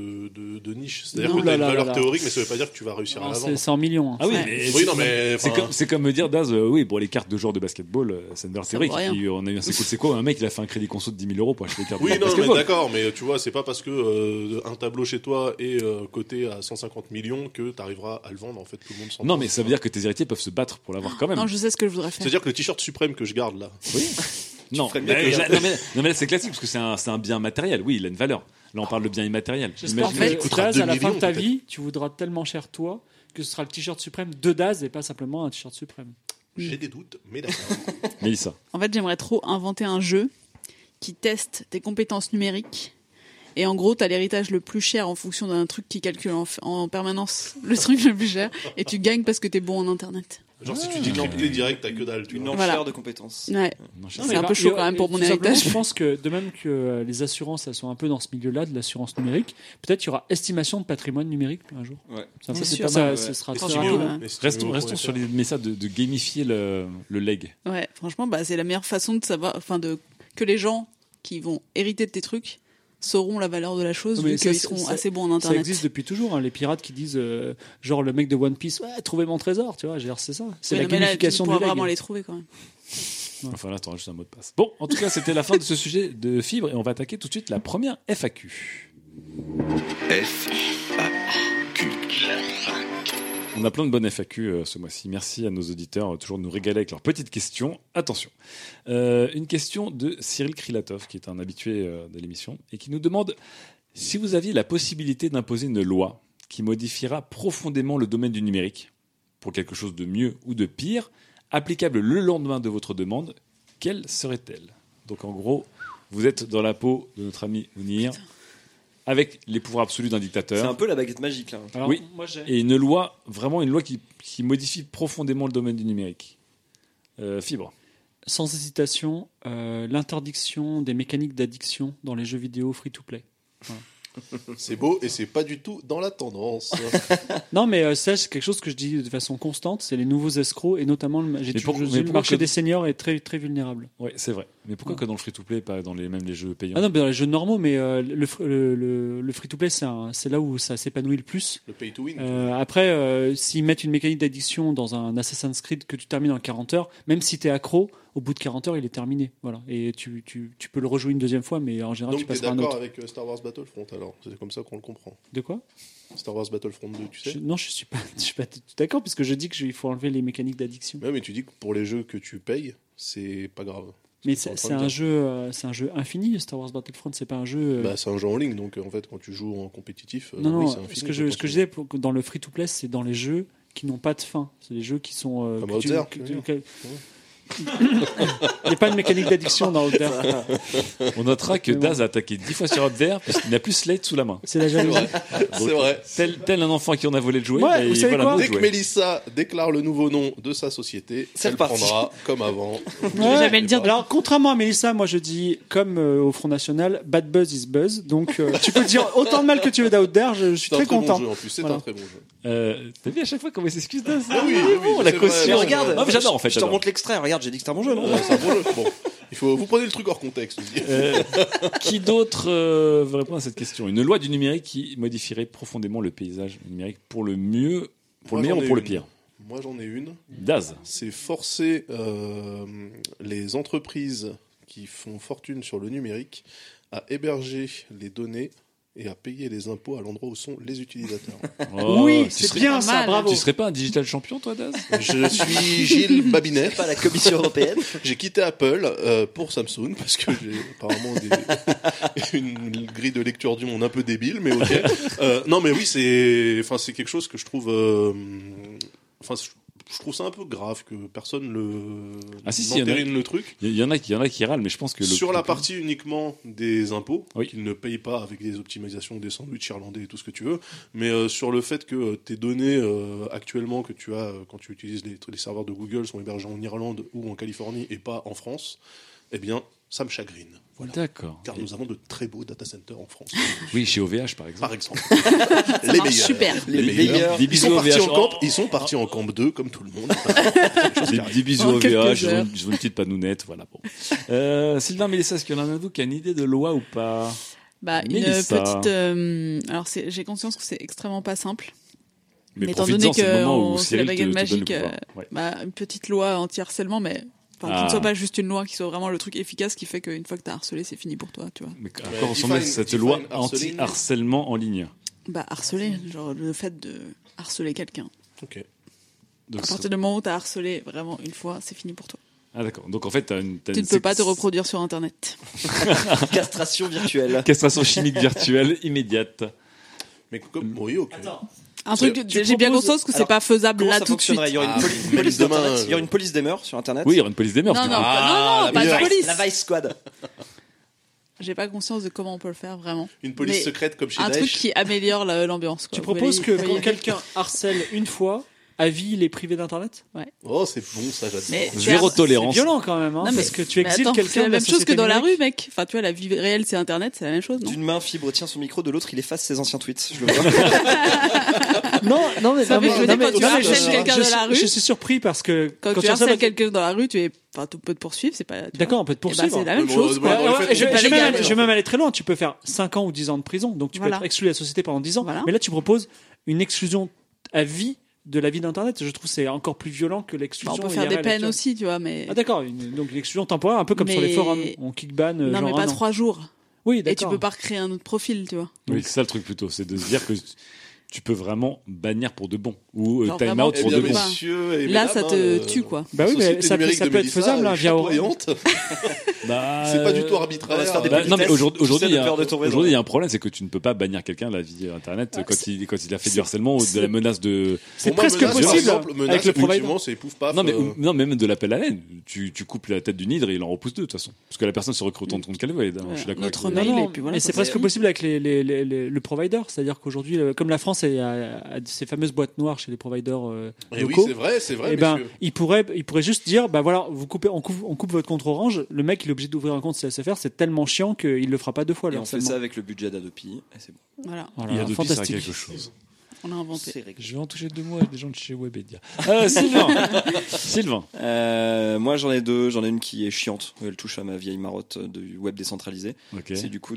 Speaker 5: de niche. C'est-à-dire que t'as une valeur théorique, mais ça veut pas dire que tu vas réussir à la vendre.
Speaker 6: C'est en millions.
Speaker 4: Ah oui,
Speaker 5: mais
Speaker 4: c'est comme me dire Daz, oui, pour les cartes de joueurs de basketball, c'est une valeur théorique. On a eu un c'est quoi un mec il a fait un crédit conso de €10,000 pour acheter des cartes.
Speaker 5: Oui, non, mais d'accord, mais tu vois, c'est pas parce que un tableau chez toi est coté à 150 millions que t'arriveras à le vendre. En fait, tout le monde s'en.
Speaker 4: Non, mais ça veut dire que tes héritiers peuvent se battre pour l'avoir quand même.
Speaker 8: Non, je sais ce que je voudrais faire.
Speaker 5: C'est-à-dire que le t-shirt suprême que je garde là.
Speaker 4: Oui. Non, mais là c'est classique parce que c'est un bien matériel. Oui, il a une valeur. Là, on parle de bien immatériel.
Speaker 6: J'espère en fait, Daz, à la fin de ta vie, tu voudras tellement cher toi que ce sera le t-shirt suprême de Daz et pas simplement un t-shirt suprême.
Speaker 5: J'ai des doutes, mais d'accord.
Speaker 4: Mélissa.
Speaker 8: En fait, j'aimerais trop inventer un jeu qui teste tes compétences numériques. Et en gros, t'as l'héritage le plus cher en fonction d'un truc qui calcule en permanence le truc le plus cher. Et tu gagnes parce que t'es bon en Internet.
Speaker 5: Genre, si tu dis crypté direct, t'as que dalle.
Speaker 7: Une enchère de compétences.
Speaker 8: Ouais. C'est un peu chaud quand même pour mon héritage.
Speaker 6: Je pense que de même que les assurances, elles sont un peu dans ce milieu-là de l'assurance numérique, peut-être il y aura estimation de patrimoine numérique un jour.
Speaker 7: Ouais.
Speaker 6: Ça, ce sera très rapide.
Speaker 4: Restons sur les messages de gamifier le leg.
Speaker 8: Ouais, franchement, c'est la meilleure façon de savoir, que les gens qui vont hériter de tes trucs sauront la valeur de la chose vu qu'ils seront assez bons en Internet.
Speaker 6: Ça existe depuis toujours, les pirates qui disent genre le mec de One Piece, trouvez mon trésor, tu vois, c'est ça. C'est la gamification du leg.
Speaker 8: Tu pourras vraiment les trouver quand même.
Speaker 4: Enfin là, t'auras juste un mot de passe. Bon, en tout cas, c'était la fin de ce sujet de Fibre et on va attaquer tout de suite la première FAQ. On a plein de bonnes FAQ ce mois-ci. Merci à nos auditeurs toujours de nous régaler avec leurs petites questions. Attention, une question de Cyril Krilatov, qui est un habitué de l'émission, et qui nous demande si vous aviez la possibilité d'imposer une loi qui modifiera profondément le domaine du numérique, pour quelque chose de mieux ou de pire, applicable le lendemain de votre demande, quelle serait-elle ? Donc en gros, vous êtes dans la peau de notre ami Mounir, avec les pouvoirs absolus d'un dictateur.
Speaker 7: C'est un peu la baguette magique là.
Speaker 6: Alors,
Speaker 4: oui,
Speaker 6: moi,
Speaker 4: et une loi qui modifie profondément le domaine du numérique. Fibre.
Speaker 6: Sans hésitation, l'interdiction des mécaniques d'addiction dans les jeux vidéo free-to-play. Voilà.
Speaker 5: C'est beau et c'est pas du tout dans la tendance.
Speaker 6: Non, mais ça, c'est quelque chose que je dis de façon constante. C'est les nouveaux escrocs et notamment le marché des seniors est très très vulnérable.
Speaker 4: Oui, c'est vrai. Mais pourquoi que dans le free-to-play, pas dans même les jeux payants ?
Speaker 6: Ah non, dans les jeux normaux, mais le free-to-play, c'est là où ça s'épanouit le plus.
Speaker 5: Le pay to win.
Speaker 6: Après, s'ils mettent une mécanique d'addiction dans un Assassin's Creed que tu termines en 40 heures, même si t'es accro, au bout de 40 heures, il est terminé. Voilà. Et tu peux le rejouer une deuxième fois, mais en général,
Speaker 5: donc,
Speaker 6: tu passeras un autre.
Speaker 5: Donc, t'es d'accord avec Star Wars Battlefront alors ? C'est comme ça qu'on le comprend.
Speaker 6: De quoi ?
Speaker 5: Star Wars Battlefront 2, tu sais ?
Speaker 6: Non, je suis pas d'accord, puisque je dis qu'il faut enlever les mécaniques d'addiction.
Speaker 5: Ouais, mais tu dis que pour les jeux que tu payes, c'est pas grave.
Speaker 6: Mais c'est un jeu infini, Star Wars Battlefront, c'est pas un jeu.
Speaker 5: C'est un jeu en ligne, donc en fait, quand tu joues en compétitif,
Speaker 6: non,
Speaker 5: c'est infini.
Speaker 6: Ce que je disais dans le free-to-play, c'est dans les jeux qui n'ont pas de fin. C'est les jeux qui sont.
Speaker 5: Comme Outzer.
Speaker 6: Il n'y a pas de mécanique d'addiction dans Outzer.
Speaker 4: On notera que Daz a attaqué 10 fois sur Outzer parce qu'il n'a plus Slate sous la main.
Speaker 6: C'est la jalousie.
Speaker 5: C'est vrai.
Speaker 4: Tel un enfant qui en a volé le jouet.
Speaker 6: Ouais, vous savez quoi ?
Speaker 5: Dès que Mélissa déclare le nouveau nom de sa société, elle prendra comme avant.
Speaker 8: Jamais le dire.
Speaker 6: Alors, contrairement à Mélissa, moi je dis, comme au Front National, bad buzz is buzz. Donc, tu peux dire autant de mal que tu veux d'Outzer, je suis très content.
Speaker 5: Bon jeu, en plus, c'est un très bon jeu.
Speaker 4: T'as vu à chaque fois comment il s'excuse Daz ?
Speaker 5: Oui,
Speaker 4: la caution.
Speaker 7: Regarde,
Speaker 4: Non, mais j'adore en fait.
Speaker 7: Je te remonte l'extrait, regarde, j'ai dit que c'était un bon jeu, non ?
Speaker 5: C'est un bon jeu. Bon, vous prenez le truc hors contexte.
Speaker 4: Qui d'autre veut répondre à cette question ? Une loi du numérique qui modifierait profondément le paysage numérique pour le mieux, pour le meilleur ou pour le pire ?
Speaker 5: Moi, j'en ai une.
Speaker 4: Daz.
Speaker 5: C'est forcer les entreprises qui font fortune sur le numérique à héberger les données et à payer les impôts à l'endroit où sont les utilisateurs.
Speaker 4: Oh,
Speaker 6: Oui,
Speaker 4: tu
Speaker 6: c'est
Speaker 4: serais-
Speaker 6: bien ça,
Speaker 8: mal.
Speaker 6: bravo.
Speaker 4: Tu serais pas un digital champion, toi, Daz?
Speaker 5: Je suis Gilles Babinet.
Speaker 7: Pas la Commission européenne.
Speaker 5: J'ai quitté Apple pour Samsung parce que j'ai apparemment une grille de lecture du monde un peu débile, mais ok. Non, mais oui, c'est quelque chose que je trouve. Je trouve ça un peu grave que personne n'entérine le truc.
Speaker 4: Il y en a qui râlent, mais je pense que
Speaker 5: Sur la partie uniquement des impôts,
Speaker 4: Oui.
Speaker 5: qu'ils ne payent pas avec des optimisations, des sandwichs irlandais et tout ce que tu veux, mais sur le fait que tes données actuellement que tu as quand tu utilises les serveurs de Google sont hébergés en Irlande ou en Californie et pas en France, eh bien, ça me chagrine. Voilà.
Speaker 4: D'accord.
Speaker 5: Car nous avons de très beaux data centers en France.
Speaker 4: Oui, chez OVH, par exemple.
Speaker 5: Par exemple.
Speaker 8: Ça marche super.
Speaker 5: Les meilleurs.
Speaker 4: Des
Speaker 5: Ils
Speaker 4: bisous
Speaker 5: sont partis
Speaker 4: OVH.
Speaker 5: en camp. Ils sont partis en camp 2 comme tout le monde.
Speaker 4: Des bisous
Speaker 8: En
Speaker 4: au
Speaker 8: quelques
Speaker 4: VH,
Speaker 8: heures.
Speaker 4: je veux une petite panounette, voilà. Bon. Sylvain Mélissa, est-ce qu'il y en a un de vous qui a une idée de loi ou pas?
Speaker 8: Bah, une
Speaker 4: Mélissa.
Speaker 8: petite. Alors, j'ai conscience que c'est extrêmement pas simple. Mais étant
Speaker 4: profites-en,
Speaker 8: donné
Speaker 4: c'est le moment
Speaker 8: qu'on
Speaker 4: où
Speaker 8: c'est la
Speaker 4: Cyril te
Speaker 8: baguette
Speaker 4: donne le
Speaker 8: magique,
Speaker 4: pouvoir. Ouais.
Speaker 8: bah, une petite loi anti-harcèlement, mais enfin, qui
Speaker 4: Ah.
Speaker 8: ne soit pas juste une loi, qui soit vraiment le truc efficace qui fait qu'une fois que t'as harcelé, c'est fini pour toi, tu vois.
Speaker 4: Mais à quoi
Speaker 5: Ouais,
Speaker 4: ressemble
Speaker 5: define-
Speaker 4: cette
Speaker 5: define
Speaker 4: loi
Speaker 5: harceling.
Speaker 4: anti-harcèlement en ligne?
Speaker 8: Bah, harceler, genre le fait de harceler quelqu'un.
Speaker 5: Ok.
Speaker 4: Donc,
Speaker 8: À partir du moment où t'as harcelé vraiment une fois, c'est fini pour toi.
Speaker 4: Ah d'accord. Donc en fait, t'as
Speaker 8: Tu
Speaker 4: une
Speaker 8: ne peux pas te reproduire sur Internet.
Speaker 7: Castration virtuelle.
Speaker 4: castration chimique virtuelle immédiate.
Speaker 5: Mais comme, oui, ok.
Speaker 8: Un truc,
Speaker 7: tu
Speaker 8: j'ai bien
Speaker 7: proposes-
Speaker 8: conscience que c'est
Speaker 7: Alors,
Speaker 8: pas faisable
Speaker 7: Comment
Speaker 8: là
Speaker 7: ça
Speaker 8: tout de suite.
Speaker 7: fonctionnerait? Il y aura une
Speaker 5: Ah,
Speaker 7: police
Speaker 5: même demain,
Speaker 7: d'Internet. Il y aura une police des mœurs sur Internet.
Speaker 4: Oui, il y aura une police des mœurs.
Speaker 8: Non,
Speaker 4: du
Speaker 8: non,
Speaker 4: coup.
Speaker 8: non, pas de
Speaker 7: la
Speaker 8: police.
Speaker 7: La Vice Squad.
Speaker 8: J'ai pas conscience de comment on peut le faire vraiment.
Speaker 5: Une police
Speaker 8: Mais
Speaker 5: secrète comme chez
Speaker 8: Un truc
Speaker 5: Daesh.
Speaker 8: qui améliore l'ambiance. quoi.
Speaker 6: Tu
Speaker 8: Vous
Speaker 6: proposes
Speaker 8: voyez-
Speaker 6: que
Speaker 8: vous
Speaker 6: quand
Speaker 8: voyez-
Speaker 6: quelqu'un harcèle une fois, à vie, il est privé d'Internet?
Speaker 5: Oh, c'est bon, ça, j'adore.
Speaker 8: Mais
Speaker 4: Zéro
Speaker 6: C'est
Speaker 4: tolérance.
Speaker 6: violent quand même, hein,
Speaker 8: Non, mais-
Speaker 6: parce que tu
Speaker 8: Mais
Speaker 6: exiles
Speaker 8: attends,
Speaker 6: quelqu'un
Speaker 8: c'est la
Speaker 6: de la
Speaker 8: même chose que
Speaker 6: société
Speaker 8: dans la
Speaker 6: numérique.
Speaker 8: rue, mec. Enfin, tu vois, la vie réelle, c'est Internet, c'est la même chose, non?
Speaker 7: D'une main, Fibre tient son micro, de l'autre, il efface ses anciens tweets. Je le vois.
Speaker 6: Non, mais
Speaker 8: Ça fait que je veux dire, quand tu
Speaker 6: non, mais
Speaker 8: harcèles quelqu'un de la rue-
Speaker 6: je suis surpris parce que
Speaker 8: Quand tu
Speaker 6: tu harcèles
Speaker 8: harcèles quelqu'un dans la rue, enfin, tu peux te poursuivre, c'est pas. tu vois.
Speaker 6: D'accord, on peut te
Speaker 8: Eh ben,
Speaker 6: poursuivre.
Speaker 8: c'est la même
Speaker 5: Ouais,
Speaker 8: chose,
Speaker 5: bon,
Speaker 8: quoi.
Speaker 5: ouais, ouais,
Speaker 6: Je
Speaker 8: C'est pas légal.
Speaker 6: vais même aller très loin. Tu peux faire 5 ans ou 10 ans de prison, donc tu peux
Speaker 8: Voilà.
Speaker 6: être exclu de la société pendant 10 ans.
Speaker 8: Voilà.
Speaker 6: Mais là, tu proposes une exclusion à vie de la vie d'Internet. Je trouve que c'est encore plus violent que
Speaker 8: Bah,
Speaker 6: l'exclusion.
Speaker 8: on peut faire des
Speaker 6: IRL
Speaker 8: peines
Speaker 6: actuelle.
Speaker 8: aussi, tu vois, mais.
Speaker 6: Ah d'accord, donc l'exclusion temporaire, un peu comme sur les
Speaker 8: Mais-
Speaker 6: forums. On kickban
Speaker 8: Non,
Speaker 6: genre
Speaker 8: mais pas
Speaker 6: un an.
Speaker 8: 3 jours.
Speaker 6: Oui,
Speaker 8: Et tu
Speaker 6: d'accord.
Speaker 8: peux pas recréer un autre profil, tu vois.
Speaker 4: Oui, c'est ça le truc plutôt, c'est de se dire que tu peux vraiment bannir pour de bon ou
Speaker 8: Genre
Speaker 4: time
Speaker 8: vraiment,
Speaker 4: out
Speaker 8: tu
Speaker 4: pour
Speaker 8: peux
Speaker 4: de
Speaker 8: pas.
Speaker 4: bon.
Speaker 5: messieurs et
Speaker 8: Là,
Speaker 5: mesdames,
Speaker 8: ça te tue, quoi.
Speaker 6: Bah oui, mais
Speaker 5: Société
Speaker 6: ça
Speaker 5: numérique
Speaker 6: peut
Speaker 5: de
Speaker 6: être
Speaker 5: Mélissa,
Speaker 6: faisable hein, via Orange.
Speaker 5: chatoyante.
Speaker 4: Bah,
Speaker 5: C'est pas du tout
Speaker 7: On va
Speaker 5: arbitraire.
Speaker 7: se faire des
Speaker 4: Bah,
Speaker 7: petites
Speaker 4: non mais
Speaker 7: tests.
Speaker 4: aujourd'hui,
Speaker 7: Tu sais,
Speaker 4: il y
Speaker 7: de
Speaker 4: a-
Speaker 7: peur de tomber dans-
Speaker 4: aujourd'hui, il y a un problème, c'est que tu ne peux pas bannir quelqu'un de la vie internet quand il a fait du harcèlement ou de la menace de.
Speaker 6: C'est
Speaker 5: Pour moi,
Speaker 6: presque
Speaker 5: menace, par
Speaker 6: possible
Speaker 5: exemple, menace,
Speaker 6: avec le provider.
Speaker 5: effectivement, c'est pouf paf.
Speaker 4: Non mais non mais même de l'appel à l'aide. Tu coupes la tête d'une hydre et il en repousse deux de toute façon. Parce que la personne se recrute autant de compte qu'elle veut. Je suis d'accord.
Speaker 8: Notre
Speaker 4: avec
Speaker 8: mail,
Speaker 4: vous.
Speaker 8: et puis voilà,
Speaker 6: mais c'est
Speaker 8: quoi.
Speaker 6: presque possible avec le provider, c'est-à-dire qu'aujourd'hui, comme la France a ces fameuses boîtes noires chez les providers
Speaker 5: Et oui,
Speaker 6: locaux,
Speaker 5: c'est vrai,
Speaker 6: eh ben,
Speaker 5: messieurs.
Speaker 6: il pourrait juste dire, bah voilà, on coupe votre compte Orange, le mec il est obligé d'ouvrir un compte CSFR, c'est tellement chiant qu'il le fera pas 2 fois.
Speaker 7: Et
Speaker 6: le
Speaker 7: on fait
Speaker 6: harcèlement.
Speaker 7: ça avec le budget d'Adopi. Et c'est bon.
Speaker 8: Voilà,
Speaker 6: Voilà,
Speaker 4: Il y a depuis ça
Speaker 6: fantastique.
Speaker 4: quelque chose.
Speaker 8: on a inventé.
Speaker 7: C'est réglé.
Speaker 4: Je vais en toucher 2 mots avec des gens de chez Webedia. Sylvain.
Speaker 7: Moi j'en ai deux. J'en ai une qui est chiante. Elle touche à ma vieille marotte du web décentralisé.
Speaker 4: Ok.
Speaker 7: C'est du coup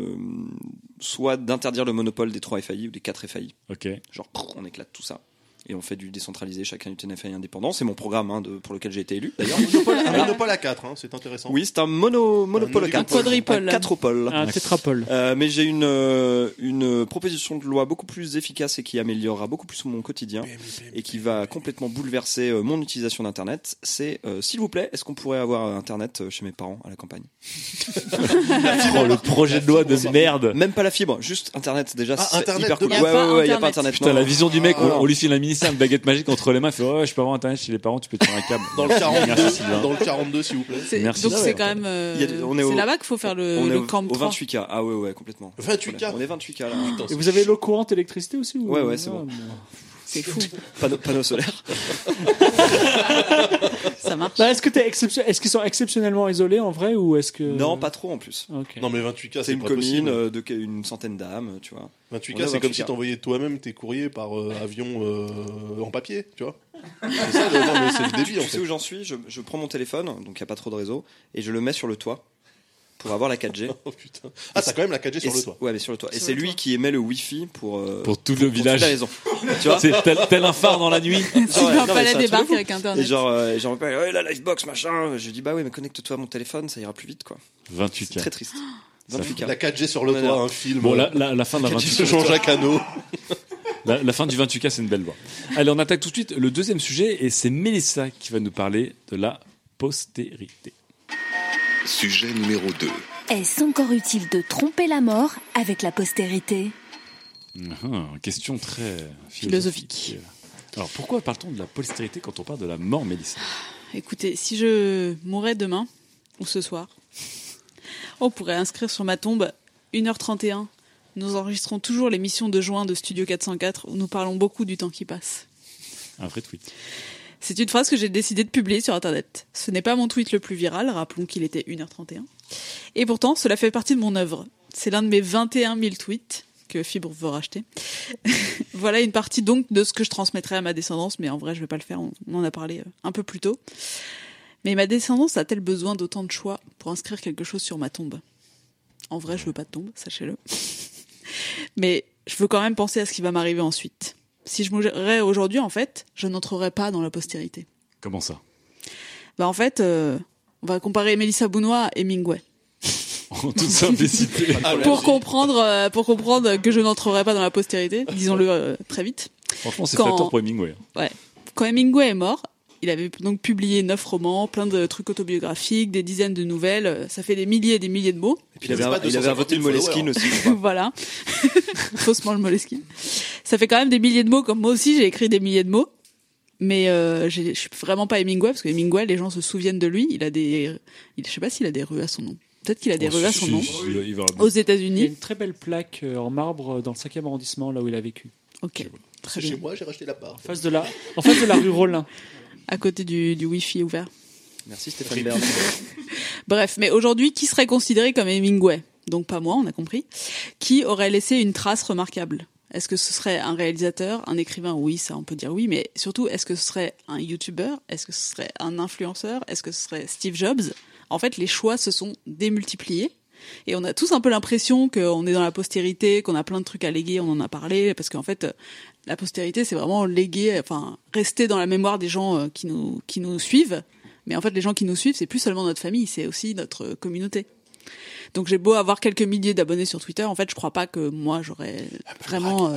Speaker 7: soit d'interdire le monopole des 3 FAI ou des 4 FAI.
Speaker 4: Ok.
Speaker 7: Genre on éclate tout ça. Et on fait du décentralisé, chacun une FAI indépendant. C'est mon programme pour lequel j'ai été élu d'ailleurs.
Speaker 5: Un monopole à 4, c'est intéressant.
Speaker 7: Oui, c'est un monopole à 4.
Speaker 8: quadripole.
Speaker 7: Un quadrupole.
Speaker 6: Un tétrapole.
Speaker 7: Mais j'ai une proposition de loi beaucoup plus efficace et qui améliorera beaucoup plus mon quotidien et qui va complètement bouleverser mon utilisation d'Internet. C'est, s'il vous plaît, est-ce qu'on pourrait avoir Internet chez mes parents à la campagne?
Speaker 4: Oh, le projet de loi de merde.
Speaker 7: Même pas la fibre, juste Internet déjà.
Speaker 5: Ah,
Speaker 7: c'est
Speaker 5: Internet
Speaker 7: hyper
Speaker 5: de
Speaker 7: cool.
Speaker 8: base.
Speaker 7: Ouais, y a pas
Speaker 8: Internet.
Speaker 7: Internet.
Speaker 4: Putain,
Speaker 7: non.
Speaker 4: la vision du mec,
Speaker 7: Ah,
Speaker 4: on lui file un mini-sac, une baguette magique entre les mains, il fait ouais, je peux avoir internet chez les parents, tu peux tirer un câble.
Speaker 5: Dans le 42,
Speaker 4: Merci, Sylvain.
Speaker 5: dans le 42, s'il vous plaît.
Speaker 4: Merci.
Speaker 8: Donc
Speaker 4: Ah
Speaker 8: c'est
Speaker 4: ouais.
Speaker 8: quand même.
Speaker 7: Il y a- on est
Speaker 8: C'est
Speaker 7: au-
Speaker 8: là-bas qu'il faut faire
Speaker 7: On
Speaker 8: le
Speaker 7: est
Speaker 8: camp
Speaker 7: au
Speaker 8: 3.
Speaker 7: 28K. Ah ouais, complètement.
Speaker 5: 28K.
Speaker 7: On est 28K là.
Speaker 5: Putain,
Speaker 6: Et vous avez l'eau courante, électricité aussi ou...
Speaker 7: Ouais, c'est bon.
Speaker 8: C'est fou.
Speaker 7: Panneau solaire.
Speaker 8: Ça marche.
Speaker 6: Bah, est-ce qu'ils sont exceptionnellement isolés en vrai ou est-ce que
Speaker 7: Non, pas trop en plus.
Speaker 6: Ok.
Speaker 5: Non mais 28K,
Speaker 7: C'est
Speaker 5: c'est
Speaker 7: une
Speaker 5: pas
Speaker 7: commune
Speaker 5: possible.
Speaker 7: une centaine d'âmes, tu vois.
Speaker 5: 28K,
Speaker 7: On
Speaker 5: c'est
Speaker 7: est
Speaker 5: comme
Speaker 7: 28K.
Speaker 5: si t'envoyais toi-même tes courriers par avion en papier, tu vois. C'est ça, non, mais c'est le débit en
Speaker 7: Tu sais
Speaker 5: fait.
Speaker 7: où j'en suis, je prends mon téléphone, donc il n'y a pas trop de réseau, et je le mets sur le toit pour avoir la 4G.
Speaker 5: Oh putain. Ah, t'as quand même la 4G sur
Speaker 7: Et
Speaker 5: le
Speaker 7: c'est-
Speaker 5: toit.
Speaker 7: Ouais, mais sur le toit. Et
Speaker 8: Sur
Speaker 7: c'est
Speaker 8: le
Speaker 7: lui
Speaker 8: toit.
Speaker 7: qui émet le Wi-Fi pour
Speaker 4: Pour tout le
Speaker 7: toute
Speaker 4: village.
Speaker 7: la maison. Tu vois
Speaker 4: C'est tel un phare dans la nuit.
Speaker 8: Sylvain
Speaker 7: non, mais c'est
Speaker 8: Palais
Speaker 7: un truc
Speaker 8: débarque
Speaker 7: de fou.
Speaker 8: avec
Speaker 7: Et
Speaker 8: Internet.
Speaker 7: genre ouais, la Livebox machin. Je dis bah oui, mais connecte-toi à mon téléphone, ça ira plus vite quoi. C'est
Speaker 4: 28K.
Speaker 7: très triste. 28K.
Speaker 5: La 4G sur le toit, un film.
Speaker 4: Bon, la fin de la 28K.
Speaker 5: Jean-Jacques Hano.
Speaker 4: La fin du 28K, c'est une belle voix. Allez, on attaque tout de suite le deuxième sujet et c'est Mélissa qui va nous parler de la postérité.
Speaker 2: Sujet numéro 2.
Speaker 3: Est-ce encore utile de tromper la mort avec la postérité ?
Speaker 4: Question très
Speaker 8: philosophique.
Speaker 4: Alors, pourquoi parle-t-on de la postérité quand on parle de la mort, Mélissa ?
Speaker 8: Écoutez, si je mourais demain, ou ce soir, on pourrait inscrire sur ma tombe 1h31. Nous enregistrons toujours l'émission de juin de Studio 404 où nous parlons beaucoup du temps qui passe.
Speaker 4: Un vrai tweet.
Speaker 8: C'est une phrase que j'ai décidé de publier sur Internet. Ce n'est pas mon tweet le plus viral, rappelons qu'il était 1h31. Et pourtant, cela fait partie de mon œuvre. C'est l'un de mes 21 000 tweets que Fibre veut racheter. Voilà une partie donc de ce que je transmettrai à ma descendance, mais en vrai, je vais pas le faire, on en a parlé un peu plus tôt. Mais ma descendance a-t-elle besoin d'autant de choix pour inscrire quelque chose sur ma tombe ? En vrai, je veux pas de tombe, sachez-le. Mais je veux quand même penser à ce qui va m'arriver ensuite. Si je mourais aujourd'hui, en fait, je n'entrerai pas dans la postérité.
Speaker 4: Comment ça ?
Speaker 8: En fait, on va comparer Mélissa Bounois et Hemingway.
Speaker 4: En toute simplicité.
Speaker 8: Pour comprendre que je n'entrerai pas dans la postérité, disons-le très vite.
Speaker 4: Franchement, c'est flatteur pour Hemingway.
Speaker 8: Ouais. Quand Hemingway est mort, il avait donc publié 9 romans, plein de trucs autobiographiques, des dizaines de nouvelles. Ça fait des milliers et des milliers de mots.
Speaker 7: Et puis il avait inventé le Moleskine aussi.
Speaker 8: Voilà. Faussement le Moleskine. Ça fait quand même des milliers de mots, comme moi aussi j'ai écrit des milliers de mots. Mais je suis vraiment pas Hemingway, parce que Hemingway, les gens se souviennent de lui. Je sais pas s'il a des rues à son nom. Peut-être qu'il a des rues à son nom. Aux États-Unis.
Speaker 6: Il y a une très belle plaque en marbre dans le 5e arrondissement, là où il a vécu.
Speaker 8: Ok. Très bien.
Speaker 5: Chez moi, j'ai racheté la part.
Speaker 6: En face de la rue Rollin.
Speaker 8: À côté du Wi-Fi ouvert.
Speaker 7: Merci Stéphane Bern.
Speaker 8: Bref, mais aujourd'hui, qui serait considéré comme Hemingway ? Donc pas moi, on a compris. Qui aurait laissé une trace remarquable ? Est-ce que ce serait un réalisateur, un écrivain ? Oui, ça on peut dire oui, mais surtout, est-ce que ce serait un YouTuber ? Est-ce que ce serait un influenceur ? Est-ce que ce serait Steve Jobs ? En fait, les choix se sont démultipliés. Et on a tous un peu l'impression qu'on est dans la postérité, qu'on a plein de trucs à léguer, on en a parlé, parce qu'en fait, la postérité, c'est vraiment léguer, enfin, rester dans la mémoire des gens qui nous suivent. Mais en fait, les gens qui nous suivent, c'est plus seulement notre famille, c'est aussi notre communauté. Donc j'ai beau avoir quelques milliers d'abonnés sur Twitter, en fait, je crois pas que moi, j'aurais vraiment...